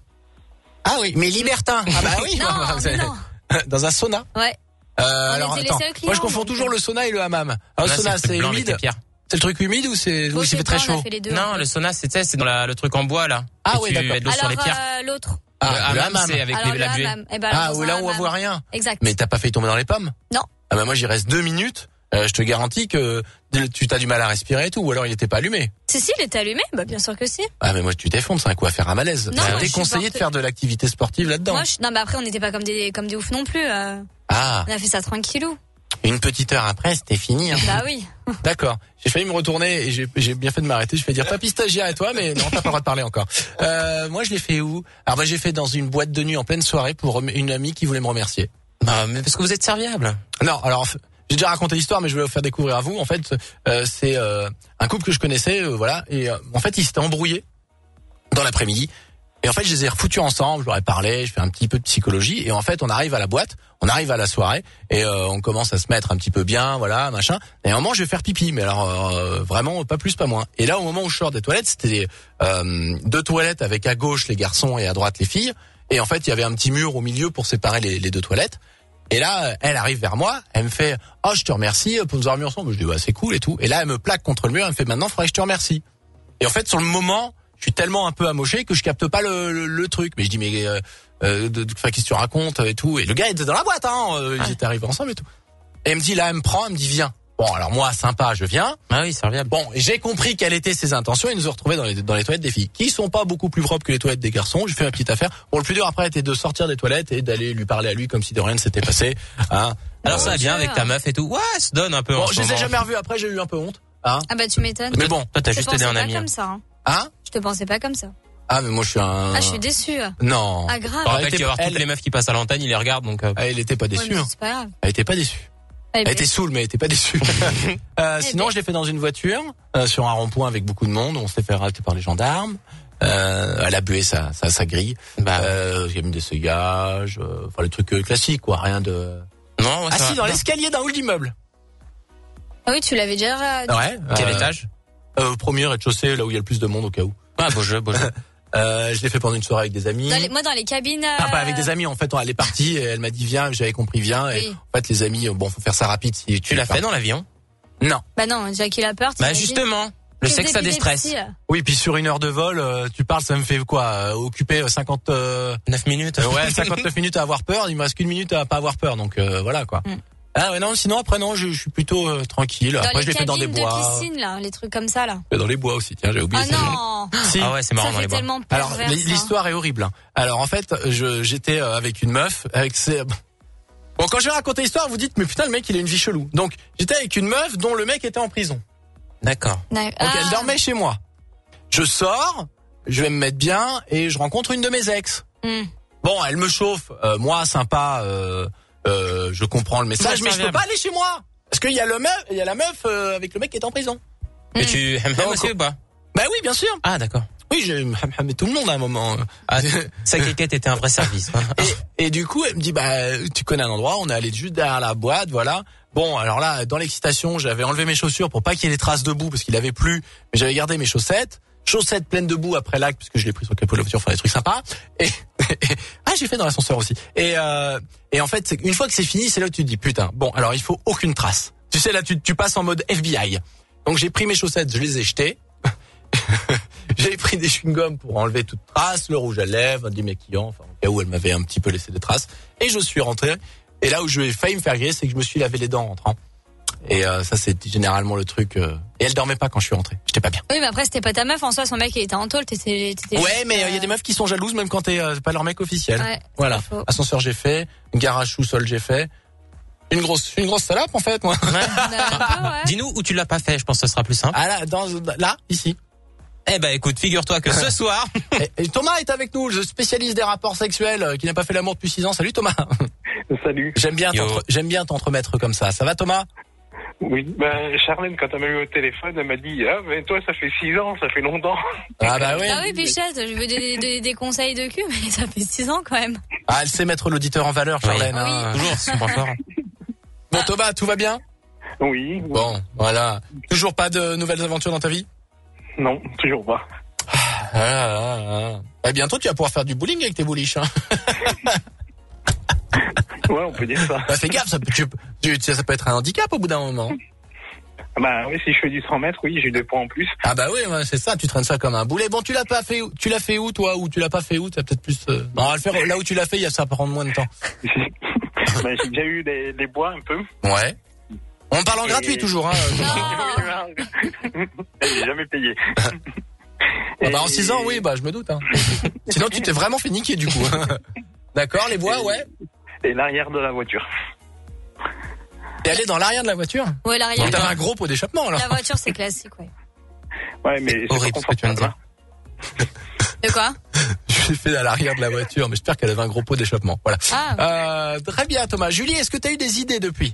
Ah oui, mais libertin. Ah bah oui. Non, mais non. Dans un sauna. Ouais. Euh, On alors était les attends, seuls clients, moi je confonds donc. toujours le sauna et le hammam. Alors, Là, le sauna le truc c'est blanc avec humide. les pierres. C'est le truc humide ou c'est Bon, oui, je sais il fait très pas, on a chaud? fait les deux, Non, en fait. le sauna, c'était c'est dans la, le truc en bois là. Ah Et oui, tu d'accord. mets de l'eau sur les Alors, pierres. euh, l'autre. Ah, le le hammam, hammam. c'est avec Alors, les, le la buée. hammam. Eh ben, Ah, dans où un là on hammam. voit rien. Exact. Mais t'as pas failli tomber dans les pommes? Non. Ah bah moi j'y reste deux minutes. Euh, je te garantis que tu t'as du mal à respirer et tout, ou alors il était pas allumé. Si, si, il était allumé. Bah, bien sûr que si. Ah mais moi tu t'effondres, c'est un coup à faire un malaise. Non, moi, C'est je déconseillé supporte- de faire de l'activité sportive là-dedans. Moi, je... Non, mais après, on n'était pas comme des, comme des oufs non plus. euh. Ah, On a fait ça tranquillou. une petite heure après c'était fini. Hein. Bah oui. D'accord. J'ai failli me retourner et j'ai j'ai bien fait de m'arrêter. Je vais dire papy stagiaire et toi, mais non, t'as pas le droit de parler encore. Euh, moi je l'ai fait où? Alors bah j'ai fait dans une boîte de nuit en pleine soirée pour une amie qui voulait me remercier. Bah, mais parce que vous êtes serviable. Non, alors j'ai déjà raconté l'histoire, mais je vais vous faire découvrir à vous. En fait, euh, c'est euh, un couple que je connaissais, euh, voilà, et euh, en fait ils s'étaient embrouillés dans l'après-midi. Et en fait, je les ai refoutus ensemble, je leur ai parlé, je fais un petit peu de psychologie, et en fait, on arrive à la boîte, on arrive à la soirée, et euh, on commence à se mettre un petit peu bien, voilà, machin. Et à un moment, je vais faire pipi, mais alors euh, vraiment pas plus, pas moins. Et là, au moment où je sors des toilettes, c'était euh, deux toilettes avec à gauche les garçons et à droite les filles. Et en fait, il y avait un petit mur au milieu pour séparer les, les deux toilettes. Et là, elle arrive vers moi, elle me fait « Oh, je te remercie pour nous avoir mis ensemble. » Je dis « Ouais, c'est cool et tout. » Et là, elle me plaque contre le mur, elle me fait « Maintenant, il faudrait que je te remercie. » Et en fait, sur le moment, je suis tellement un peu amoché que je capte pas le, le, le truc. Mais je dis « Mais euh, euh, de, de, qu'est-ce que tu racontes et tout. » Et le gars était dans la boîte, hein. Euh, ils étaient arrivés ensemble et tout. Et elle me dit, là, elle me prend, elle me dit « Viens. » Bon, alors moi, sympa, je viens. Ah oui, serviable. Bon, et j'ai compris quelles étaient ses intentions et nous ont retrouvés dans les, dans les toilettes des filles, qui sont pas beaucoup plus propres que les toilettes des garçons. J'ai fait ma petite affaire. Bon, le plus dur après était de sortir des toilettes et d'aller lui parler à lui comme si de rien ne s'était passé. Hein. Alors ça va bien avec ta meuf et tout. Ouais, ça se donne un peu en Bon, ce je les ai moment. jamais revus après, j'ai eu un peu honte. Hein. Ah bah tu m'étonnes. Mais bon, toi t'as Je te juste aidé pensais un pas ami. comme ça. Hein. Hein Je te pensais pas comme ça. Ah, mais moi je suis un... Ah, je suis déçue. Non. Ah, grave. Je te rappelle Elle qu'il va y avoir était- toutes les meufs qui passent à l'antenne, il les regarde donc. euh, Ah, elle était pas Ouais, déçue. mais hein. c'est pas grave. Elle était pas déçue. Eh Elle ben, était saoule, mais elle était pas déçue. euh, Eh sinon, ben. je l'ai fait dans une voiture, euh, sur un rond-point avec beaucoup de monde. On s'est fait arrêter par les gendarmes. Euh, elle a bué sa, sa, sa grille. Bah, Euh, j'ai mis des seuillages, euh, enfin le truc euh, classique, quoi. Rien de... non, ouais, Ah ça si, va. dans l'escalier d'un hall d'immeuble. Ah oui, tu l'avais déjà. dit. Ouais. Quel euh, étage? euh, Premier rez-de-chaussée, là où il y a le plus de monde au cas où. Ah, beau jeu, beau jeu. Euh, je l'ai fait pendant une soirée avec des amis. Dans les- moi, dans les cabines. Ah, pas euh, avec des amis, en fait, elle est partie et elle m'a dit viens, j'avais compris viens. Et Oui. en fait, les amis, bon, faut faire ça rapide si tu Tu l'as fait dans l'avion? Non. Bah non, déjà qu'il a peur. Bah t'imagines. justement. Le sexe, ça déstresse. Oui, puis sur une heure de vol, euh, tu parles, ça me fait quoi euh, occuper cinquante-neuf minutes. Euh, ouais, cinquante-neuf minutes à avoir peur. Il me reste qu'une minute à pas avoir peur, donc euh, voilà quoi. Mm. Ah ouais, non, sinon après non, je, je suis plutôt euh, tranquille. Dans après les je l'ai fait dans des bois. Dans les cabines de piscine là, les trucs comme ça là. Dans les bois aussi, tiens, j'ai oublié ah ça. Non. Si. Ah ouais, c'est marrant ça dans les bois. Tellement Alors pervers, l'histoire est horrible. Hein. Alors en fait, je j'étais avec une meuf avec ses Bon, quand je vais raconter l'histoire, vous dites mais putain le mec il a une vie chelou. Donc, j'étais avec une meuf dont le mec était en prison. D'accord. Donc ah. elle dormait chez moi. Je sors, je vais me mettre bien et je rencontre une de mes ex. Mm. Bon, elle me chauffe, euh, moi sympa euh Euh, je comprends le message, mais je peux pas aller chez moi parce qu'il y a le meuf, il y a la meuf euh, avec le mec qui est en prison. Et mmh. tu aimes aussi ou pas? Bah oui, bien sûr. Ah d'accord. Oui, j'ai mais tout le monde à un moment. Ah, sa quéquette était un vrai service. et, et du coup, elle me dit bah tu connais un endroit, on est allé juste derrière la boîte, voilà. Bon, alors là, dans l'excitation, j'avais enlevé mes chaussures pour pas qu'il y ait des traces de boue parce qu'il avait plu, mais j'avais gardé mes chaussettes. Chaussettes pleines de boue après l'acte parce que je l'ai pris sur le capot de la voiture, faire des trucs sympas. Et, et ah, j'ai fait dans l'ascenseur aussi. Et euh, et en fait, c'est, une fois que c'est fini, c'est là où tu te dis putain. Bon, alors il faut aucune trace. Tu sais là, tu tu passes en mode F B I. Donc j'ai pris mes chaussettes, je les ai jetées. J'ai pris des chewing-gums pour enlever toute trace, le rouge à lèvres, du maquillant, enfin au cas où elle m'avait un petit peu laissé des traces. Et je suis rentré. Et là où je vais failli me faire griller, c'est que je me suis lavé les dents en rentrant. Et euh, ça c'est généralement le truc euh... et elle dormait pas quand je suis rentré. J'étais pas bien. Oui, mais après c'était pas ta meuf en soi, son mec il était en tôle, t'étais, t'étais Ouais, mais il euh... y a des meufs qui sont jalouses même quand t'es euh, pas leur mec officiel. Ouais, voilà. Ascenseur j'ai fait, garage sous-sol j'ai fait. Une grosse une grosse salope en fait moi. Ouais. ouais. Dis-nous où tu l'as pas fait, je pense que ce sera plus simple. Ah là dans là ici. Eh ben écoute, figure-toi que ce soir et, et Thomas est avec nous, le spécialiste des rapports sexuels euh, qui n'a pas fait l'amour depuis six ans. Salut Thomas. Salut. J'aime bien j'aime bien t'entremettre comme ça. Ça va Thomas? Oui, ben Charlène, quand elle m'a eu au téléphone, elle m'a dit ah mais toi ça fait six ans, ça fait longtemps. Ah bah oui. Ah oui, Pichette, je veux des, des, des conseils de cul, mais ça fait six ans quand même. Ah, elle sait mettre l'auditeur en valeur, Charlène. Oui. Hein. Oui. Toujours, c'est son point fort. Bon Thomas, tout va bien? Oui, oui. Bon, voilà. Toujours pas de nouvelles aventures dans ta vie? Non, toujours pas. Ah, ah, ah. Eh bientôt tu vas pouvoir faire du bowling avec tes bouliches. Hein. Ouais, on peut dire ça. Bah, fais gaffe, ça peut, tu, tu, ça peut être un handicap au bout d'un moment. Bah oui, si je fais du cent mètres, oui, j'ai deux points en plus. Ah bah oui, ouais, c'est ça, tu traînes ça comme un boulet. Bon, tu l'as pas fait, tu l'as fait où toi, ou tu l'as pas fait où? T'as peut-être plus. Euh... Non, on va le faire là où tu l'as fait, ça va prendre moins de temps. Bah, j'ai déjà eu des, des bois un peu. Ouais. On parle en Et... gratuit toujours, hein. J'ai jamais payé. Ah bah en six ans, oui, bah je me doute. Hein. Sinon, tu t'es vraiment fait niquer du coup. D'accord, les bois, Et... ouais. Et l'arrière de la voiture. T'es allé dans l'arrière de la voiture? Ouais, l'arrière. Donc t'avais un gros pot d'échappement alors. La voiture c'est classique, ouais. Ouais, mais c'est horrible ce que tu viens de dire. De quoi? Je l'ai fait à l'arrière de la voiture, mais j'espère qu'elle avait un gros pot d'échappement. Voilà. Ah. Euh, très bien Thomas. Julie, est-ce que t'as eu des idées depuis?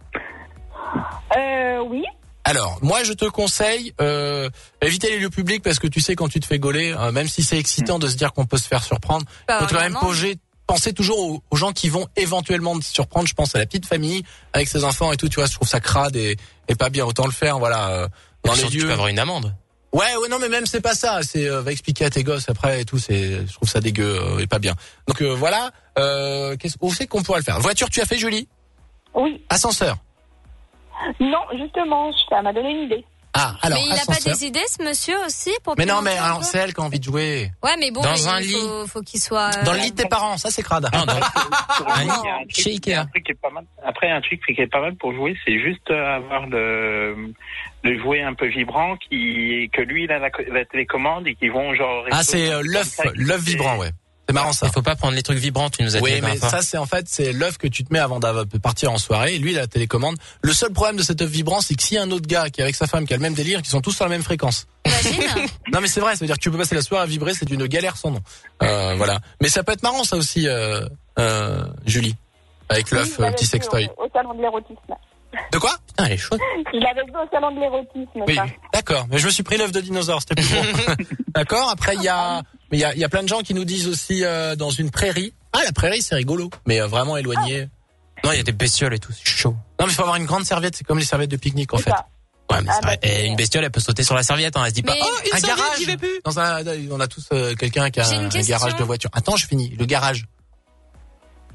Euh, oui. Alors, moi, je te conseille, euh, éviter les lieux publics parce que tu sais quand tu te fais gauler, euh, même si c'est excitant de se dire qu'on peut se faire surprendre, Pas faut quand même vraiment. poser, penser toujours aux, aux gens qui vont éventuellement te surprendre. Je pense à la petite famille avec ses enfants et tout. Tu vois, je trouve ça crade et, et pas bien. Autant le faire, voilà, euh, dans les lieux. Tu peux avoir une amende. Ouais, ouais, non, mais même c'est pas ça. C'est euh, va expliquer à tes gosses après et tout. C'est, je trouve ça dégueu euh, et pas bien. Donc euh, voilà. Euh, qu'est-ce, où c'est qu'on pourrait le faire? Voiture, tu as fait, Julie? Oui. Ascenseur? Non, justement, ça m'a donné une idée. Ah, alors. Mais il ascenseur. a pas des idées, ce monsieur aussi pour. Mais non, mais alors c'est elle qui a envie de jouer. Ouais, mais bon, dans mais un il lit. faut, faut qu'il soit. Euh... Dans le lit de tes parents, ça c'est crade. Non, dans un lit chez Ikea. Un truc qui est pas mal. Après, un truc qui est pas mal pour jouer, c'est juste avoir le le jouet un peu vibrant qui que lui il a la, la télécommande et qui vont genre. Ah, c'est euh, l'œuf, l'œuf vibrant, ouais. C'est marrant ça. Il faut pas prendre les trucs vibrants, tu nous as dit. Oui, mais ça c'est en fait c'est l'œuf que tu te mets avant de partir en soirée. Lui il a la télécommande. Le seul problème de cet œuf vibrant, c'est que s'il y a un autre gars qui est avec sa femme qui a le même délire, qui sont tous sur la même fréquence. Imagine. Non mais c'est vrai, ça veut dire que tu peux passer la soirée à vibrer, c'est une galère sans nom. Euh, voilà. Mais ça peut être marrant ça aussi, euh, euh, Julie, avec l'œuf oui, euh, petit sextoy. Au, au salon de l'érotisme. De quoi? Putain, elle est chaude. Je l'avais vu au salon de l'érotisme. Oui, ça. d'accord. Mais je me suis pris l'œuf de dinosaure, c'était plus gros. D'accord. Après, il y a, mais il y a, il y a plein de gens qui nous disent aussi euh, dans une prairie. Ah, la prairie, c'est rigolo, mais euh, vraiment éloigné. Ah. Non, il y a des bestioles et tout, c'est chaud. Non, mais il faut avoir une grande serviette. C'est comme les serviettes de pique-nique en fait. Ça. Ouais, mais Ah, c'est vrai. bah, Et une bestiole, elle peut sauter sur la serviette, hein. Elle se dit pas, Mais oh, une un serviette, garage. j'y vais plus. Dans un, on a tous euh, quelqu'un qui a J'ai un, une un question. garage de voiture. Attends, je finis. Le garage.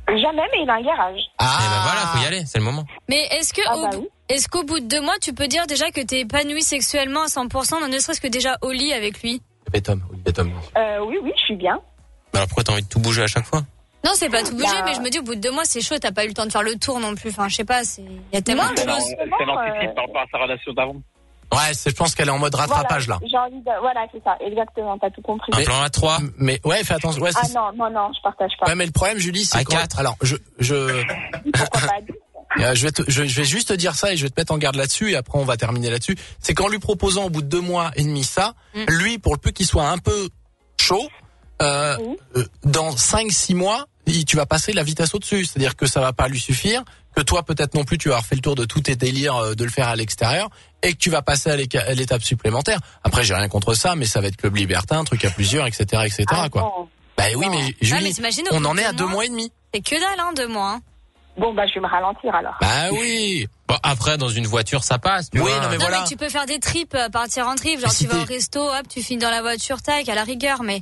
Jamais, mais il a un garage. Ah, et ben voilà, faut y aller, c'est le moment. Mais est-ce que Ah au, bah bout- oui. est-ce qu'au bout de deux mois, tu peux dire déjà que t'es épanoui sexuellement à cent pour cent, ne serait-ce que déjà au lit avec lui? Et Tom, et Tom. Euh, oui, oui, je suis bien. Mais alors pourquoi t'as envie de tout bouger à chaque fois? Non, c'est pas tout bouger, Bah- mais je me dis au bout de deux mois, c'est chaud, t'as pas eu le temps de faire le tour non plus. Enfin, je sais pas, c'est il y a tellement Non, de C'est l'an- choses. c'est l'anticipe par rapport à sa relation d'avant. Ouais, c'est, je pense qu'elle est en mode rattrapage Voilà, là. J'ai envie de... Voilà, c'est ça, exactement, t'as tout compris. Un plan à trois. Mais ouais, fais attention. Ouais, Ah c'est- non, non, non, je partage pas. ouais, mais le problème, Julie, c'est À quand... quatre. Alors, je, je, Pourquoi pas dix? euh, je vais te, je, je vais juste te dire ça et je vais te mettre en garde là-dessus et après on va terminer là-dessus. C'est qu'en lui proposant au bout de deux mois et demi ça, Mm. lui, pour le peu qu'il soit un peu chaud, euh, Oui. euh, dans cinq six mois, il- tu vas passer la vitesse au-dessus. C'est-à-dire que ça va pas lui suffire, que toi peut-être non plus tu vas avoir fait le tour de tous tes délires euh, de le faire à l'extérieur et que tu vas passer à l'éca- à l'étape supplémentaire. Après, j'ai rien contre ça, mais ça va être club libertin, truc à plusieurs, et cetera, et cetera, Ah, quoi. non. Bah oui, mais Ah, Julie, mais t'imagines, au on bout en de est à deux deux mois mois et demi. C'est que dalle, hein, deux mois. Hein. Bon, bah, je vais me ralentir alors. Bah oui. Bon, après, dans une voiture, ça passe. Tu Oui, vois. non, mais Non, voilà. mais tu peux faire des trips, euh, partir en trip, genre Mais si tu vas au t'es- resto, hop, tu finis dans la voiture, tac, à la rigueur, mais.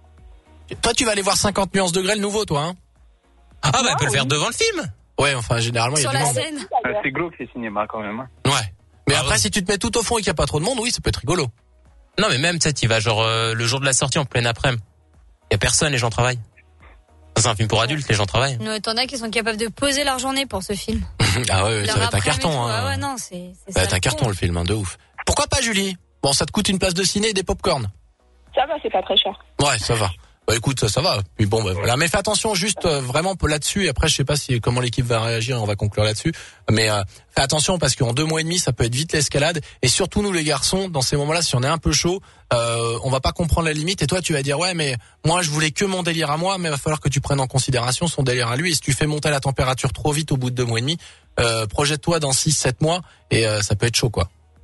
Toi, tu vas aller voir cinquante nuances degrés le nouveau, toi, hein? Ah bah, elle peut le oui. faire devant le film. Ouais, enfin, généralement, il y a Sur du la monde. scène. Euh, C'est glauque ces cinémas quand même. hein. Ouais. Mais Ah après, ouais. si tu te mets tout au fond et qu'il n'y a pas trop de monde, oui, ça peut être rigolo. Non, mais même, tu sais, tu vas genre euh, le jour de la sortie en pleine après-midi. Y a personne, les gens travaillent. C'est un film pour adultes, les gens travaillent. Euh, T'en as qui sont capables de poser leur journée pour ce film. Ah ouais, ça Leur va être un après-midi, carton, tout. hein. Ah ouais, non, c'est, c'est Ça va être ça un le carton, con. le film, hein, de ouf. Pourquoi pas, Julie? Bon, ça te coûte une place de ciné et des pop-corn. Ça va, c'est pas très cher. Ouais, ça va. Bah écoute, ça, ça va. Puis bon, bah, voilà. Mais fais attention juste euh, vraiment là-dessus. Et après, je sais pas si comment l'équipe va réagir. Et on va conclure là-dessus. Mais euh, fais attention parce qu'en deux mois et demi, ça peut être vite l'escalade. Et surtout nous, les garçons, dans ces moments-là, si on est un peu chaud, euh, on va pas comprendre la limite. Et toi, tu vas dire ouais, mais moi, je voulais que mon délire à moi, mais il va falloir que tu prennes en considération son délire à lui. Et si tu fais monter la température trop vite au bout de deux mois et demi, euh, projette-toi dans six, sept mois et euh, ça peut être chaud, quoi.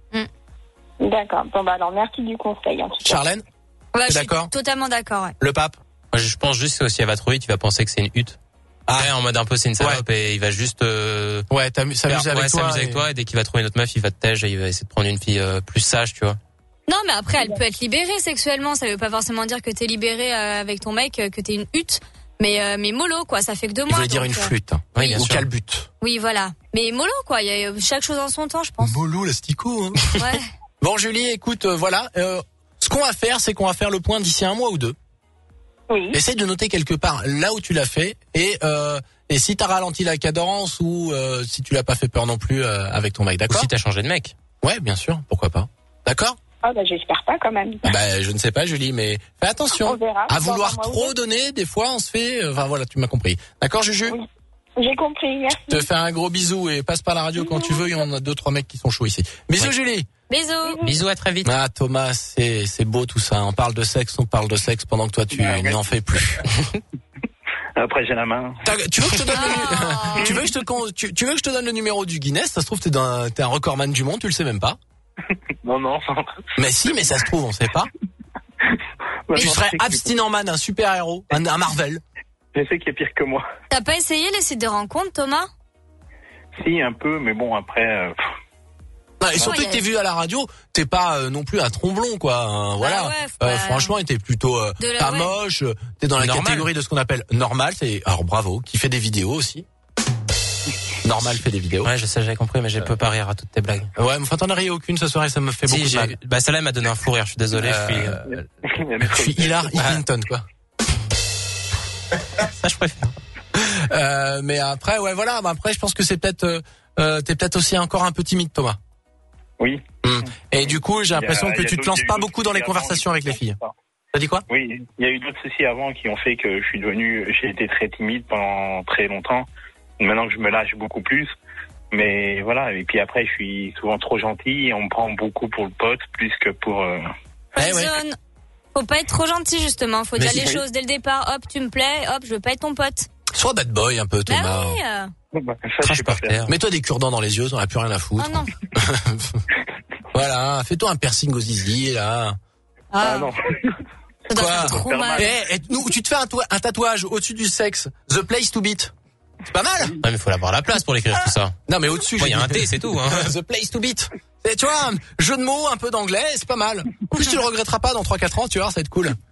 D'accord. Bon, bah, alors, merci du conseil, en tout cas. Charlène, Ouais, T'es je suis d'accord totalement d'accord, ouais. le pape. Moi, je pense juste que si elle va trop vite, tu vas penser que c'est une hutte. Ah. Ouais, en mode un peu c'est une salope et il va juste euh, Ouais, t'amuses faire- s'amuser avec ouais, toi. s'amuser avec et- toi et dès qu'il va trouver une autre meuf, il va te tège et il va essayer de prendre une fille euh, plus sage, tu vois. Non, mais après, elle peut être libérée sexuellement. Ça veut pas forcément dire que t'es libéré euh, avec ton mec, euh, que t'es une hutte. Mais, euh, mais mollo, quoi. Ça fait que deux Il mois. voulait dire donc, une euh, flûte. Hein. Oui, bien Ou sûr. calbute. Oui, voilà. Mais mollo, quoi. Il y a euh, chaque chose en son temps, je pense. Mollo, l'astico, hein. Ouais. Bon, Julie, écoute, euh, voilà. Euh, ce qu'on va faire, c'est qu'on va faire le point d'ici un mois ou deux. Oui. Essaye de noter quelque part là où tu l'as fait et euh, et si t'as ralenti la cadence ou euh, si tu l'as pas fait peur non plus euh, avec ton mec, Ou d'accord? si t'as changé de mec. Ouais, bien sûr, pourquoi pas. D'accord? Ah, bah, j'espère pas, quand même. Bah, je ne sais pas, Julie, mais fais attention. On verra. À Dans vouloir un mois ou trop deux. donner, des fois, on se fait. euh, Enfin voilà, tu m'as compris. D'accord, Juju? Oui. J'ai compris, merci. Je te fais un gros bisou et passe par la radio quand tu veux. Il y en a deux, trois mecs qui sont chauds ici. Bisous, Oui. Julie. Bisous. Bisous, à très vite. Ah Thomas, c'est c'est beau tout ça. On parle de sexe, on parle de sexe pendant que toi tu Ah, ouais. n'en fais plus. Après, j'ai la main. T'as- Tu veux que je te donne Oh. le, tu veux que je te con- tu, tu veux que je te donne le numéro du Guinness? Ça se trouve t'es d'un- t'es un recordman du monde, tu le sais même pas. Non, non. Mais si, mais ça se trouve, on sait pas. Ouais, Tu non, serais je sais que- Abstinent Man, un super héros, un, un Marvel. Je sais qu'il y a pire que moi. T'as pas essayé les sites de rencontres, Thomas? Si, un peu, mais bon, après... euh, pff, Non, et surtout il y a- que t'es vu à la radio, t'es pas euh, non plus un tromblon quoi. hein, voilà. ouais, faut Euh, pas- franchement, t'es plutôt euh, De la- pas ouais. moche. euh, T'es dans la Normal. catégorie de ce qu'on appelle normal. C'est alors bravo, qui fait des vidéos aussi. Normal fait des vidéos. Ouais, je sais, j'avais compris, mais je peux pas rire à toutes tes blagues. Ouais, mais enfin t'en as ri aucune ce soir et ça me fait Si, beaucoup de j'ai- mal. bah celle-là elle m'a donné un fou rire, je suis désolé, je suis. euh, Je suis Hillary Clinton quoi. Ça je préfère. Euh, mais après ouais voilà, mais après je pense que c'est peut-être euh, euh, t'es peut-être aussi encore un peu timide Thomas. Oui. Hum. Et du coup j'ai l'impression Il y a- que il y a tu te d'autres- lances il y a eu pas d'autres beaucoup dans les soucis avant, conversations avec les qui- filles. T'as dit quoi? Oui, il y a eu d'autres soucis avant qui ont fait que je suis devenu, j'ai été très timide pendant très longtemps. Maintenant que je me lâche beaucoup plus, mais voilà. Et puis après, je suis souvent trop gentil et on me prend beaucoup pour le pote plus que pour. Euh... Eh ouais. Zone. Faut pas être trop gentil, justement. Faut Mais dire si. les choses dès le départ. Hop, tu me plais. Hop, je veux pas être ton pote. Sois bad boy un peu Thomas. Bah oui. euh. Ça, je Crache sais pas par faire. terre. Mets-toi des cure-dents dans les yeux, t'en as plus rien à foutre. Oh non. Voilà, fais-toi un piercing au zizi là. Ah, Ah non. ça doit Quoi faire trop Faire mal. mal. Eh, et nous, tu te fais un, toi- un tatouage au-dessus du sexe. The place to beat. C'est pas mal. Ouais, mais faut avoir la place pour l'écrire tout ça. Non mais au-dessus. Il y j'ai a un dit. T, c'est tout. Hein. The place to beat. Et tu vois, un jeu de mots, un peu d'anglais, c'est pas mal. En plus, tu le regretteras pas dans trois quatre ans, tu vois, ça va être cool.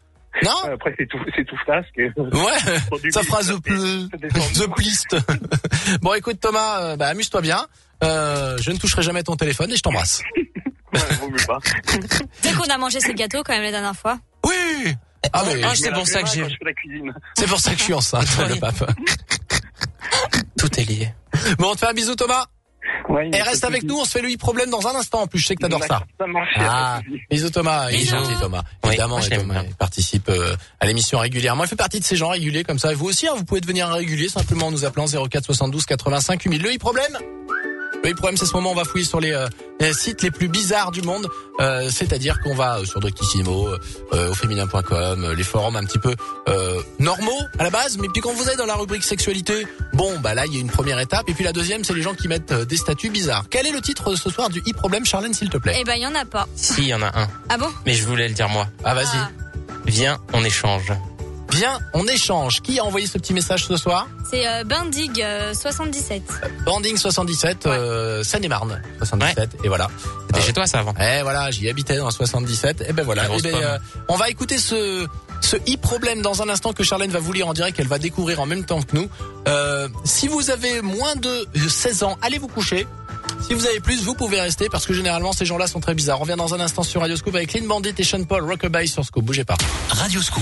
Non. Après, c'est tout, c'est tout flasque. Ouais, ça fera the, pl- the plist. Bon, écoute, Thomas, euh, bah, amuse-toi bien. Euh, je ne toucherai jamais ton téléphone et je t'embrasse. Ouais, vaut mieux pas. Tu sais qu'on a mangé ces gâteaux quand même la dernière fois. Oui. Ah, mais Ah, c'est pour ça que j'ai. Quand je fais la cuisine. c'est pour ça que je suis enceinte, le pape. Tout est lié. Bon, on te fait un bisou, Thomas. Ouais, Et reste avec nous, on se fait le e-problème dans un instant. En plus, je sais que t'adores ça. Ça marche. Ah, bisous Thomas, il est Bisous. gentil Thomas. Oui, Évidemment, moi, je et l'aime Thomas bien. il participe euh, à l'émission régulièrement. Il fait partie de ces gens réguliers comme ça. Et vous aussi, hein, vous pouvez devenir un régulier simplement en nous appelant zéro quatre soixante-douze quatre-vingt-cinq huit mille. Le e-problème Le e-problème, c'est ce moment où on va fouiller sur les, euh, les sites les plus bizarres du monde. Euh, c'est-à-dire qu'on va euh, sur Doctissimo, euh, au féminin point com, euh, les forums un petit peu euh, normaux à la base. Mais puis quand vous êtes dans la rubrique sexualité, bon, bah là, il y a une première étape. Et puis la deuxième, c'est les gens qui mettent euh, des statuts bizarres. Quel est le titre de ce soir du e-problème, Charlène, s'il te plaît? Eh ben, il y en a pas. Si, il y en a un. Ah bon? Mais je voulais le dire moi. Ah, vas-y. Ah. Viens, on échange. Bien, on échange. Qui a envoyé ce petit message ce soir? C'est euh, Bindig euh, soixante-dix-sept. Banding soixante-dix-sept, euh, Seine-et-Marne soixante-dix-sept, et voilà. C'était Euh, chez toi ça avant. Eh voilà, j'y habitais dans le soixante-dix-sept, et ben voilà. La grosse Eh ben, pomme. euh, on va écouter ce ce e-problème dans un instant que Charlène va vous lire en direct, qu'elle va découvrir en même temps que nous. Euh, si vous avez moins de seize ans, allez vous coucher. Si vous avez plus, vous pouvez rester parce que généralement ces gens-là sont très bizarres. On revient dans un instant sur Radio Scoop avec Clean Bandit et Sean Paul, Rockabye sur Scoop. Bougez pas. Radio Scoop.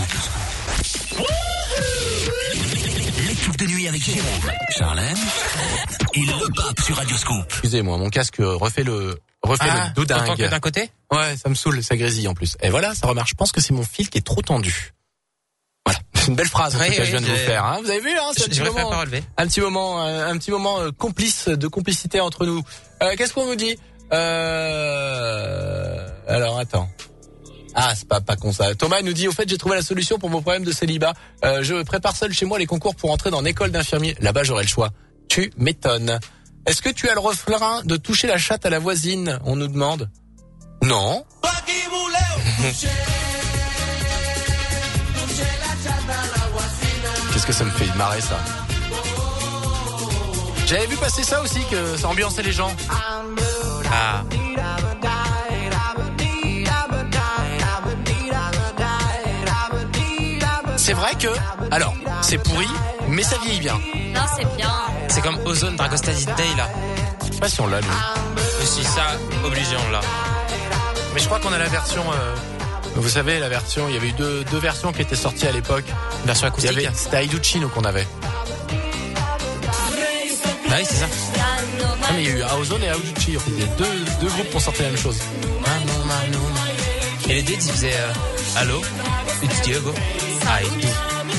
L'équipe de nuit avec Jérôme, Charlène et le pape sur Radio Scoop. Excusez-moi, mon casque refait le refait Ah, le doudingue. autant que d'un côté? Ouais, ça me saoule, ça grésille en plus. Et voilà, ça remarche. Je pense que c'est mon fil qui est trop tendu. Voilà, c'est une belle phrase en Oui, tout cas, oui, je viens de j'ai- vous faire. Hein. Vous avez vu, hein, c'est un Je petit préfère moment, pas relever. un petit moment, euh, un petit moment euh, complice de complicité entre nous. Euh, Qu'est-ce qu'on nous dit? euh... Alors attends. Ah, c'est pas pas con ça. Thomas nous dit, au fait, j'ai trouvé la solution pour mon problème de célibat. Euh, je prépare seul chez moi les concours pour entrer dans l'école d'infirmier. Là-bas, j'aurai le choix. Tu m'étonnes. Est-ce que tu as le refrain de toucher la chatte à la voisine? On nous demande. Non. Qu'est-ce que ça me fait marrer ça? J'avais vu passer ça aussi, que ça ambiançait les gens. Ah. C'est vrai que, alors, c'est pourri, mais ça vieillit bien. Non, c'est bien. C'est comme Ozone Dragostea Day là. Je sais pas si on l'a, nous. Si ça, obligé on l'a. Mais je crois qu'on a la version, euh, vous savez, la version, il y avait eu deux, deux versions qui étaient sorties à l'époque. Version Il y acoustique. avait, c'était Aiducci, nous, qu'on avait. Ah oui, c'est ça. Ah, mais il y a eu Ozone et Aiducci. En fait, il y a deux, deux groupes qui ont sorti la même chose. Et les deux, ils faisaient euh, Allô, it's Diego. Ah, et tout.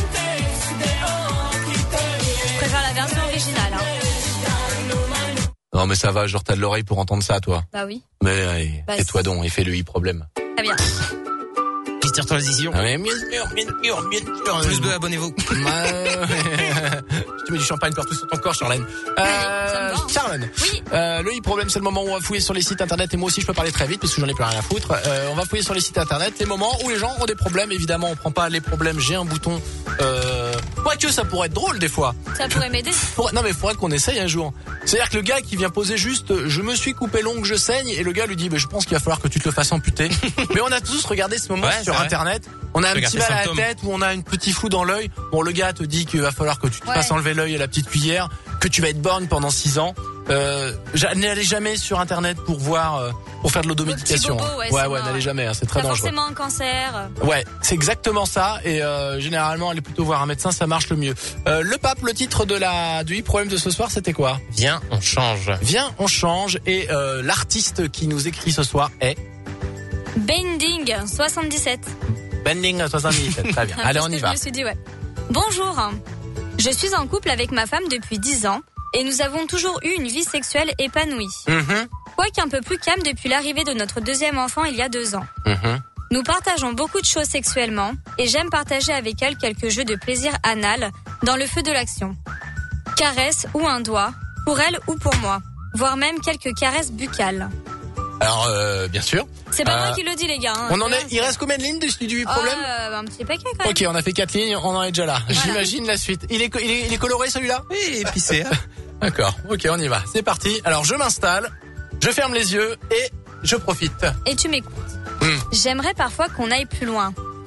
Je préfère la version originale. Hein. Non, mais ça va, genre, t'as de l'oreille pour entendre ça, toi. Bah oui. Mais, allez, Bah, tais-toi donc, et fais le e-problème. Très bien. Mister Transition. Ah, mais bien sûr, bien sûr, bien sûr. Plus deux, abonnez-vous. Tu mets du champagne partout sur ton corps, Charlène. Euh, Charlène. Oui. Euh, le e-problème, c'est le moment où on va fouiller sur les sites internet, et moi aussi je peux parler très vite parce que j'en ai plus rien à foutre. Euh, on va fouiller sur les sites internet, les moments où les gens ont des problèmes. Évidemment, on prend pas les problèmes. J'ai un bouton. Euh... Quoique ça pourrait être drôle des fois. Ça pourrait m'aider. Faudrait- Non mais faudrait qu'on essaye un jour. C'est-à-dire que le gars qui vient poser juste, je me suis coupé l'ongle, je saigne, et le gars lui dit, bah, je pense qu'il va falloir que tu te le fasses amputer. Mais on a tous regardé ce moment Ouais, sur c'est vrai. internet. On a un Regarde petit tes mal à la symptômes. tête, où on a un petit flou dans l'œil. Bon, le gars te dit qu'il va falloir que tu te Ouais. fasses enlever l'œil à la petite cuillère, que tu vas être borgne pendant six ans. Euh, j'a- n'allez jamais sur internet pour voir, euh, pour faire de l'automédication. Le petit bobo, ouais, ouais, c'est ouais, mort, n'allez ouais. jamais, hein, c'est très Pas dangereux. forcément un cancer. Ouais, c'est exactement ça. Et euh, généralement, aller plutôt voir un médecin, ça marche le mieux. Euh, le pape, le titre de la du e-problème de ce soir, c'était quoi? Viens, on change. Viens, on change. Et euh, l'artiste qui nous écrit ce soir est Bending soixante-dix-sept. Bending soixante-dix-sept. Très bien. Allez, on y Je va. me suis dit, ouais. Bonjour. Je suis en couple avec ma femme depuis dix ans et nous avons toujours eu une vie sexuelle épanouie. Mhm, Quoique un peu plus calme depuis l'arrivée de notre deuxième enfant il y a deux ans. mhm. Nous partageons beaucoup de choses sexuellement et j'aime partager avec elle quelques jeux de plaisir anal dans le feu de l'action. Caresses ou un doigt, pour elle ou pour moi, voire même quelques caresses buccales. Alors, euh, bien sûr. C'est pas Euh, moi qui le dis les gars. hein. On en C'est est. Il reste combien de lignes du studio Ah, e-problème? euh, un petit paquet quand même. Ok, on a fait quatre lignes, on en est déjà là. J'imagine la suite. Il est, co- il est, il est coloré celui-là? Oui, épicé. D'accord. Ok, on y va. C'est parti. Alors, je m'installe, je ferme les yeux et je profite. Et tu m'écoutes. Hmm. J'aimerais parfois qu'on aille plus loin.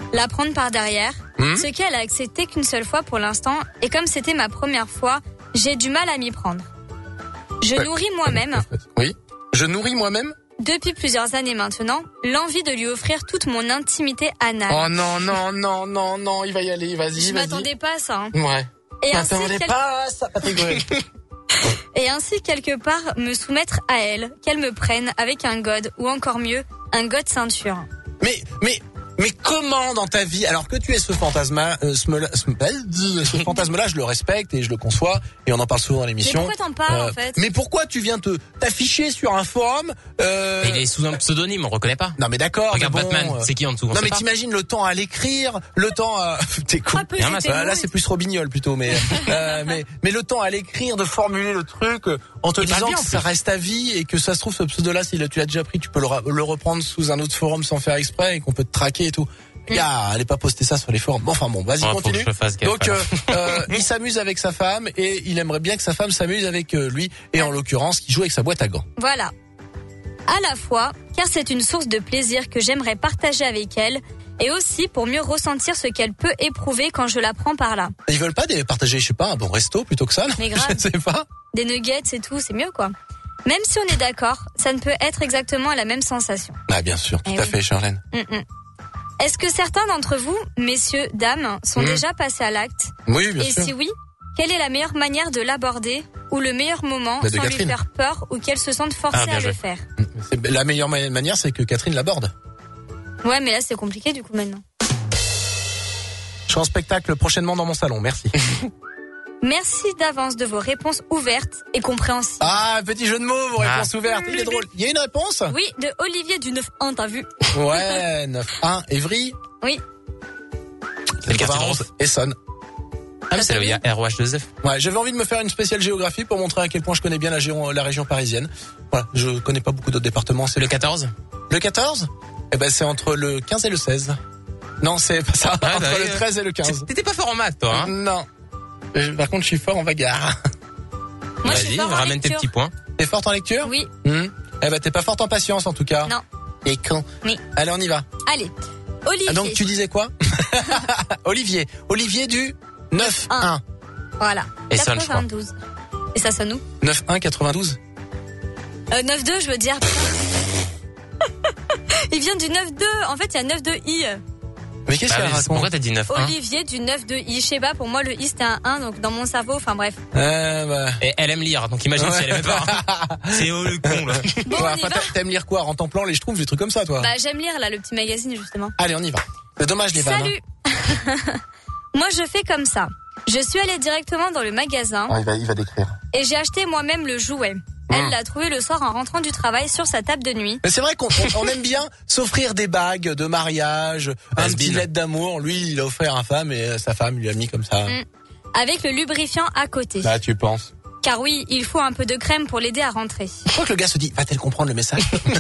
la prendre par derrière, Mmh. ce qu'elle a accepté qu'une seule fois pour l'instant, et comme c'était ma première fois, j'ai du mal à m'y prendre. Je Ouais. nourris moi-même, Oui. Je nourris moi-même. depuis plusieurs années maintenant, l'envie de lui offrir toute mon intimité anale. Oh non, non, non, non, non, il va y aller, vas-y, Je vas-y. m'attendais pas à ça. Hein. Ouais. Et ainsi, T'attendais quel- pas à ça, Patrick Bruel. et ainsi, quelque part, me soumettre à elle, qu'elle me prenne avec un god, ou encore mieux, un god ceinture. Mais, mais, mais comment dans ta vie, alors que tu es ce fantasme, euh, ce, me- ce, ce fantasme-là, je le respecte et je le conçois et on en parle souvent dans l'émission. Mais pourquoi t'en parles, en fait Mais pourquoi tu viens te t'afficher sur un forum euh... Mais il est sous un pseudonyme, on reconnaît pas. Non mais d'accord. Regarde mais bon, Batman, euh, c'est qui en dessous on Non sait mais pas. t'imagines le temps à l'écrire, le temps à t'es con. Frapper Bien, tes Bah, là mots. c'est plus Robignol plutôt, mais euh, mais mais le temps à l'écrire, de formuler le truc euh, en te Il parle disant bien, que en ça plus. reste à vie et que ça se trouve ce pseudo-là, si tu l'as déjà pris, tu peux le, ra- le reprendre sous un autre forum sans faire exprès et qu'on peut te traquer et tout. Gars, allez pas poster ça sur les forums. Bon, enfin bon, vas-y Ouais, faut continue. que je fasse gaffe, Donc euh, alors. euh, il s'amuse avec sa femme et il aimerait bien que sa femme s'amuse avec euh, lui et en l'occurrence qu'il joue avec sa boîte à gants. Voilà. À la fois, car c'est une source de plaisir que j'aimerais partager avec elle, et aussi pour mieux ressentir ce qu'elle peut éprouver quand je la prends par là. Ils veulent pas des- partager, je sais pas, un bon resto plutôt que ça, non? Mais grave. Je sais pas. Des nuggets et tout, c'est mieux quoi. Même si on est d'accord, ça ne peut être exactement la même sensation. Ah bien sûr, tout Eh à oui. fait, Charlène. Mm, mm. Est-ce que certains d'entre vous, messieurs, dames, sont Mm. déjà passés à l'acte? Oui, bien Et sûr. si oui, quelle est la meilleure manière de l'aborder ou le meilleur moment Bah, de sans lui Catherine. faire peur ou qu'elle se sente forcée Ah, bien à joué. le faire? C'est- La meilleure ma- manière, c'est que Catherine l'aborde. Ouais, mais là c'est compliqué du coup maintenant. Je serai en spectacle prochainement dans mon salon, merci. Merci d'avance de vos réponses ouvertes et compréhensibles. Ah, petit jeu de mots, vos Ah. réponses ouvertes, il est drôle. Il y a une réponse? Oui, de Olivier du neuf un, t'as vu? Ouais, neuf un, Évry. Oui. C'est le quartier de quatre-vingt-onze, Rose. Essonne. Ah, mais c'est là où il y a R O H deux F. Ouais, j'avais envie de me faire une spéciale géographie pour montrer à quel point je connais bien la, géo- la région parisienne. Voilà, je connais pas beaucoup d'autres départements. C'est Le quatorze? le quatorze? Eh ben, c'est entre le quinze et le seize. Non, c'est pas ça. Ah, entre bah, le oui, treize et le quinze. T'étais pas fort en maths, toi, hein? Non. Euh, Par contre, je suis fort en bagarre. Moi je suis Vas-y, fort en ramène tes lecture. petits points. T'es forte en lecture? Oui. Hmm. Eh ben, t'es pas forte en patience, en tout cas. Non. Et con. Oui. Allez, on y va. Allez. Olivier. Ah, donc, tu disais quoi? Olivier. Olivier du neuf un. Voilà. Et sonne, je crois. quatre-vingt-douze. Et ça sonne où? neuf un quatre-vingt-douze. Euh, neuf deux, je veux dire. Il vient du neuf deux. En fait, il y a neuf deux I. Mais qu'est-ce Bah, qu'elle mais raconte? pourquoi t'as dit neuf un? Olivier du neuf deux I. Je sais pas, pour moi, le I c'était un un, donc dans mon cerveau, enfin bref. Euh, bah. Et elle aime lire, donc imagine si elle aimait pas. hein. C'est oh le con, là. Bon, Ouais, on y enfin, va. t'a- t'aimes lire quoi? En plan, les schtroumpfs, des trucs comme ça, toi? Bah, j'aime lire là, le petit magazine justement. Allez, on y va. C'est dommage, les vannes. Salut. Moi, je fais comme ça. Je suis allée directement dans le magasin Ah, il va, il va décrire. et j'ai acheté moi-même le jouet. Elle l'a trouvé le soir en rentrant du travail sur sa table de nuit. Mais c'est vrai qu'on on- on aime bien s'offrir des bagues de mariage, un Has petit been. lettre d'amour. Lui, il a offert à femme et euh, sa femme lui a mis comme ça. Mm. Avec le lubrifiant à côté. Là, tu penses. Car oui, il faut un peu de crème pour l'aider à rentrer. Je crois que le gars se dit, va-t-elle comprendre le message?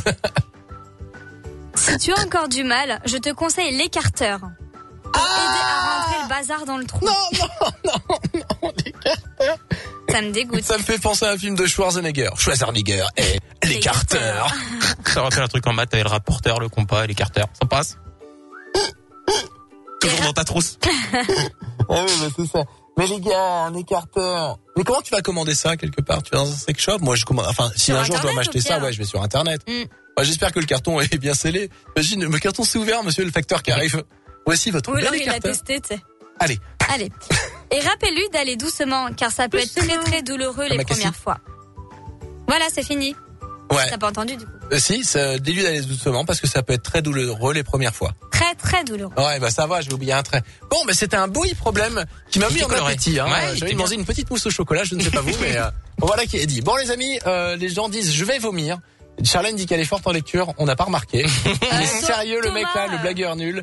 Si tu as encore du mal, je te conseille l'écarteur. Pour aider à rentrer le bazar dans le trou. Non, non, non, non, l'écarteur. Ça me dégoûte. Ça me fait penser à un film de Schwarzenegger. Schwarzenegger et l'écarteur. Ça rappelle un truc en maths, t'avais le rapporteur, le compas et l'écarteur. Ça passe? Toujours dans ta trousse. Ah oui, bah c'est ça. Mais les gars, un écarteur. Mais comment tu vas commander ça quelque part? Tu vas dans un sex shop? Moi, je commande. Enfin, si Sur un jour je dois Internet, m'acheter au ça, pire. ouais, je vais sur Internet. Mm. Bah, j'espère que le carton est bien scellé. Imagine, le carton s'est ouvert, monsieur le facteur qui arrive. Voici votre Ou bel alors il l'a écarteur. testé, tu sais. Allez. Allez. Et rappelle-lui d'aller doucement, car ça peut être très très douloureux les ma Cassie. premières fois. Voilà, c'est fini. Ouais. T'as pas entendu du coup. Euh, si, ça, dis-lui d'aller doucement parce que ça peut être très douloureux les premières fois. Très très douloureux. Ouais, bah ça va, je vais oublier un trait. Bon, bah c'était un beau problème qui m'a Il mis était en coloré. appétit. Hein. Ouais, il J'avais était mangé une petite mousse au chocolat, je ne sais pas vous, mais euh, voilà qui est dit. Bon les amis, euh, les gens disent je vais vomir. Charlène dit qu'elle est forte en lecture, on n'a pas remarqué. Il est sérieux le mec là, le blagueur nul.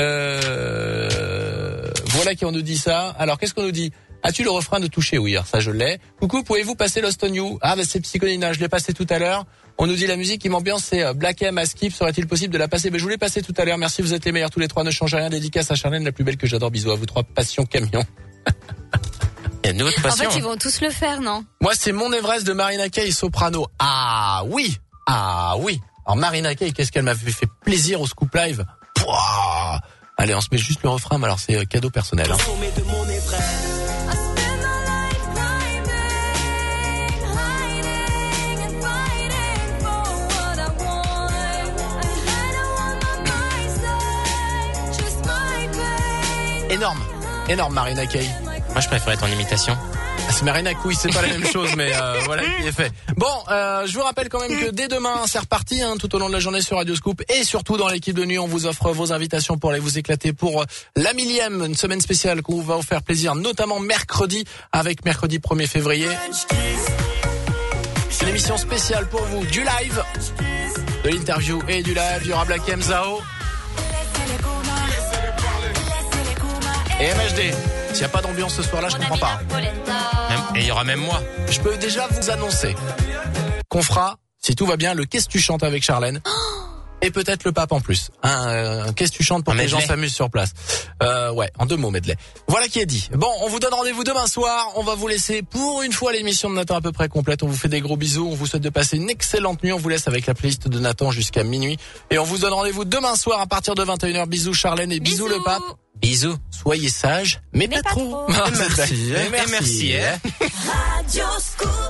Euh, voilà qui on nous dit ça. Alors qu'est-ce qu'on nous dit? As-tu le refrain de Toucher Oui, alors ça je l'ai. Coucou, pouvez-vous passer Lost on You? Ah bah c'est Psychonina, je l'ai passé tout à l'heure. On nous dit la musique qui m'ambiance c'est euh, Black M à Skip. Serait-il possible de la passer? Ben je vous l'ai passé tout à l'heure. Merci, vous êtes les meilleurs tous les trois. Ne changez rien. Dédicace à Charlène, la plus belle que j'adore. Bisous à vous trois. Passion camion. Il y a une autre En passion. fait, ils vont tous le faire, non? Moi c'est Mon Everest de Marina Kaye Soprano. Ah oui, ah oui. Alors Marina Kaye, qu'est-ce qu'elle m'avait fait plaisir au Scoop Live. Pouah, Allez, on se met juste le refrain, mais alors c'est euh, cadeau personnel. Hein. Énorme, énorme Marina Kaye. Moi, je préfère être en imitation. C'est Marina Couille, c'est pas la même chose, mais euh, voilà qui est fait. Bon, euh, je vous rappelle quand même que dès demain, c'est reparti hein, tout au long de la journée sur Radio Scoop et surtout dans l'équipe de nuit, on vous offre vos invitations pour aller vous éclater pour la millième, une semaine spéciale qu'on va vous faire plaisir, notamment mercredi avec mercredi premier février. Une émission spéciale pour vous, du live, de l'interview et du live. Il y aura Black M, Zao et M H D. S'il n'y a pas d'ambiance ce soir-là, je comprends pas. Et il y aura même moi. Je peux déjà vous annoncer qu'on fera, si tout va bien, le Qu'est-ce que tu chantes avec Charlène. Et peut-être le pape en plus. Hein, euh, Qu'est-ce que tu chantes pour un que les medley. gens s'amusent sur place. Euh, ouais, en deux mots, medley. Voilà qui est dit. Bon, on vous donne rendez-vous demain soir. On va vous laisser pour une fois l'émission de Nathan à peu près complète. On vous fait des gros bisous. On vous souhaite de passer une excellente nuit. On vous laisse avec la playlist de Nathan jusqu'à minuit. Et on vous donne rendez-vous demain soir à partir de vingt et une heures. Bisous Charlène et bisous, Bisous. le pape. Bisous. Soyez sages, mais, Mais pas, pas trop. trop. Ah, Merci. c'est vrai. Et merci. hein. Radio Scoop.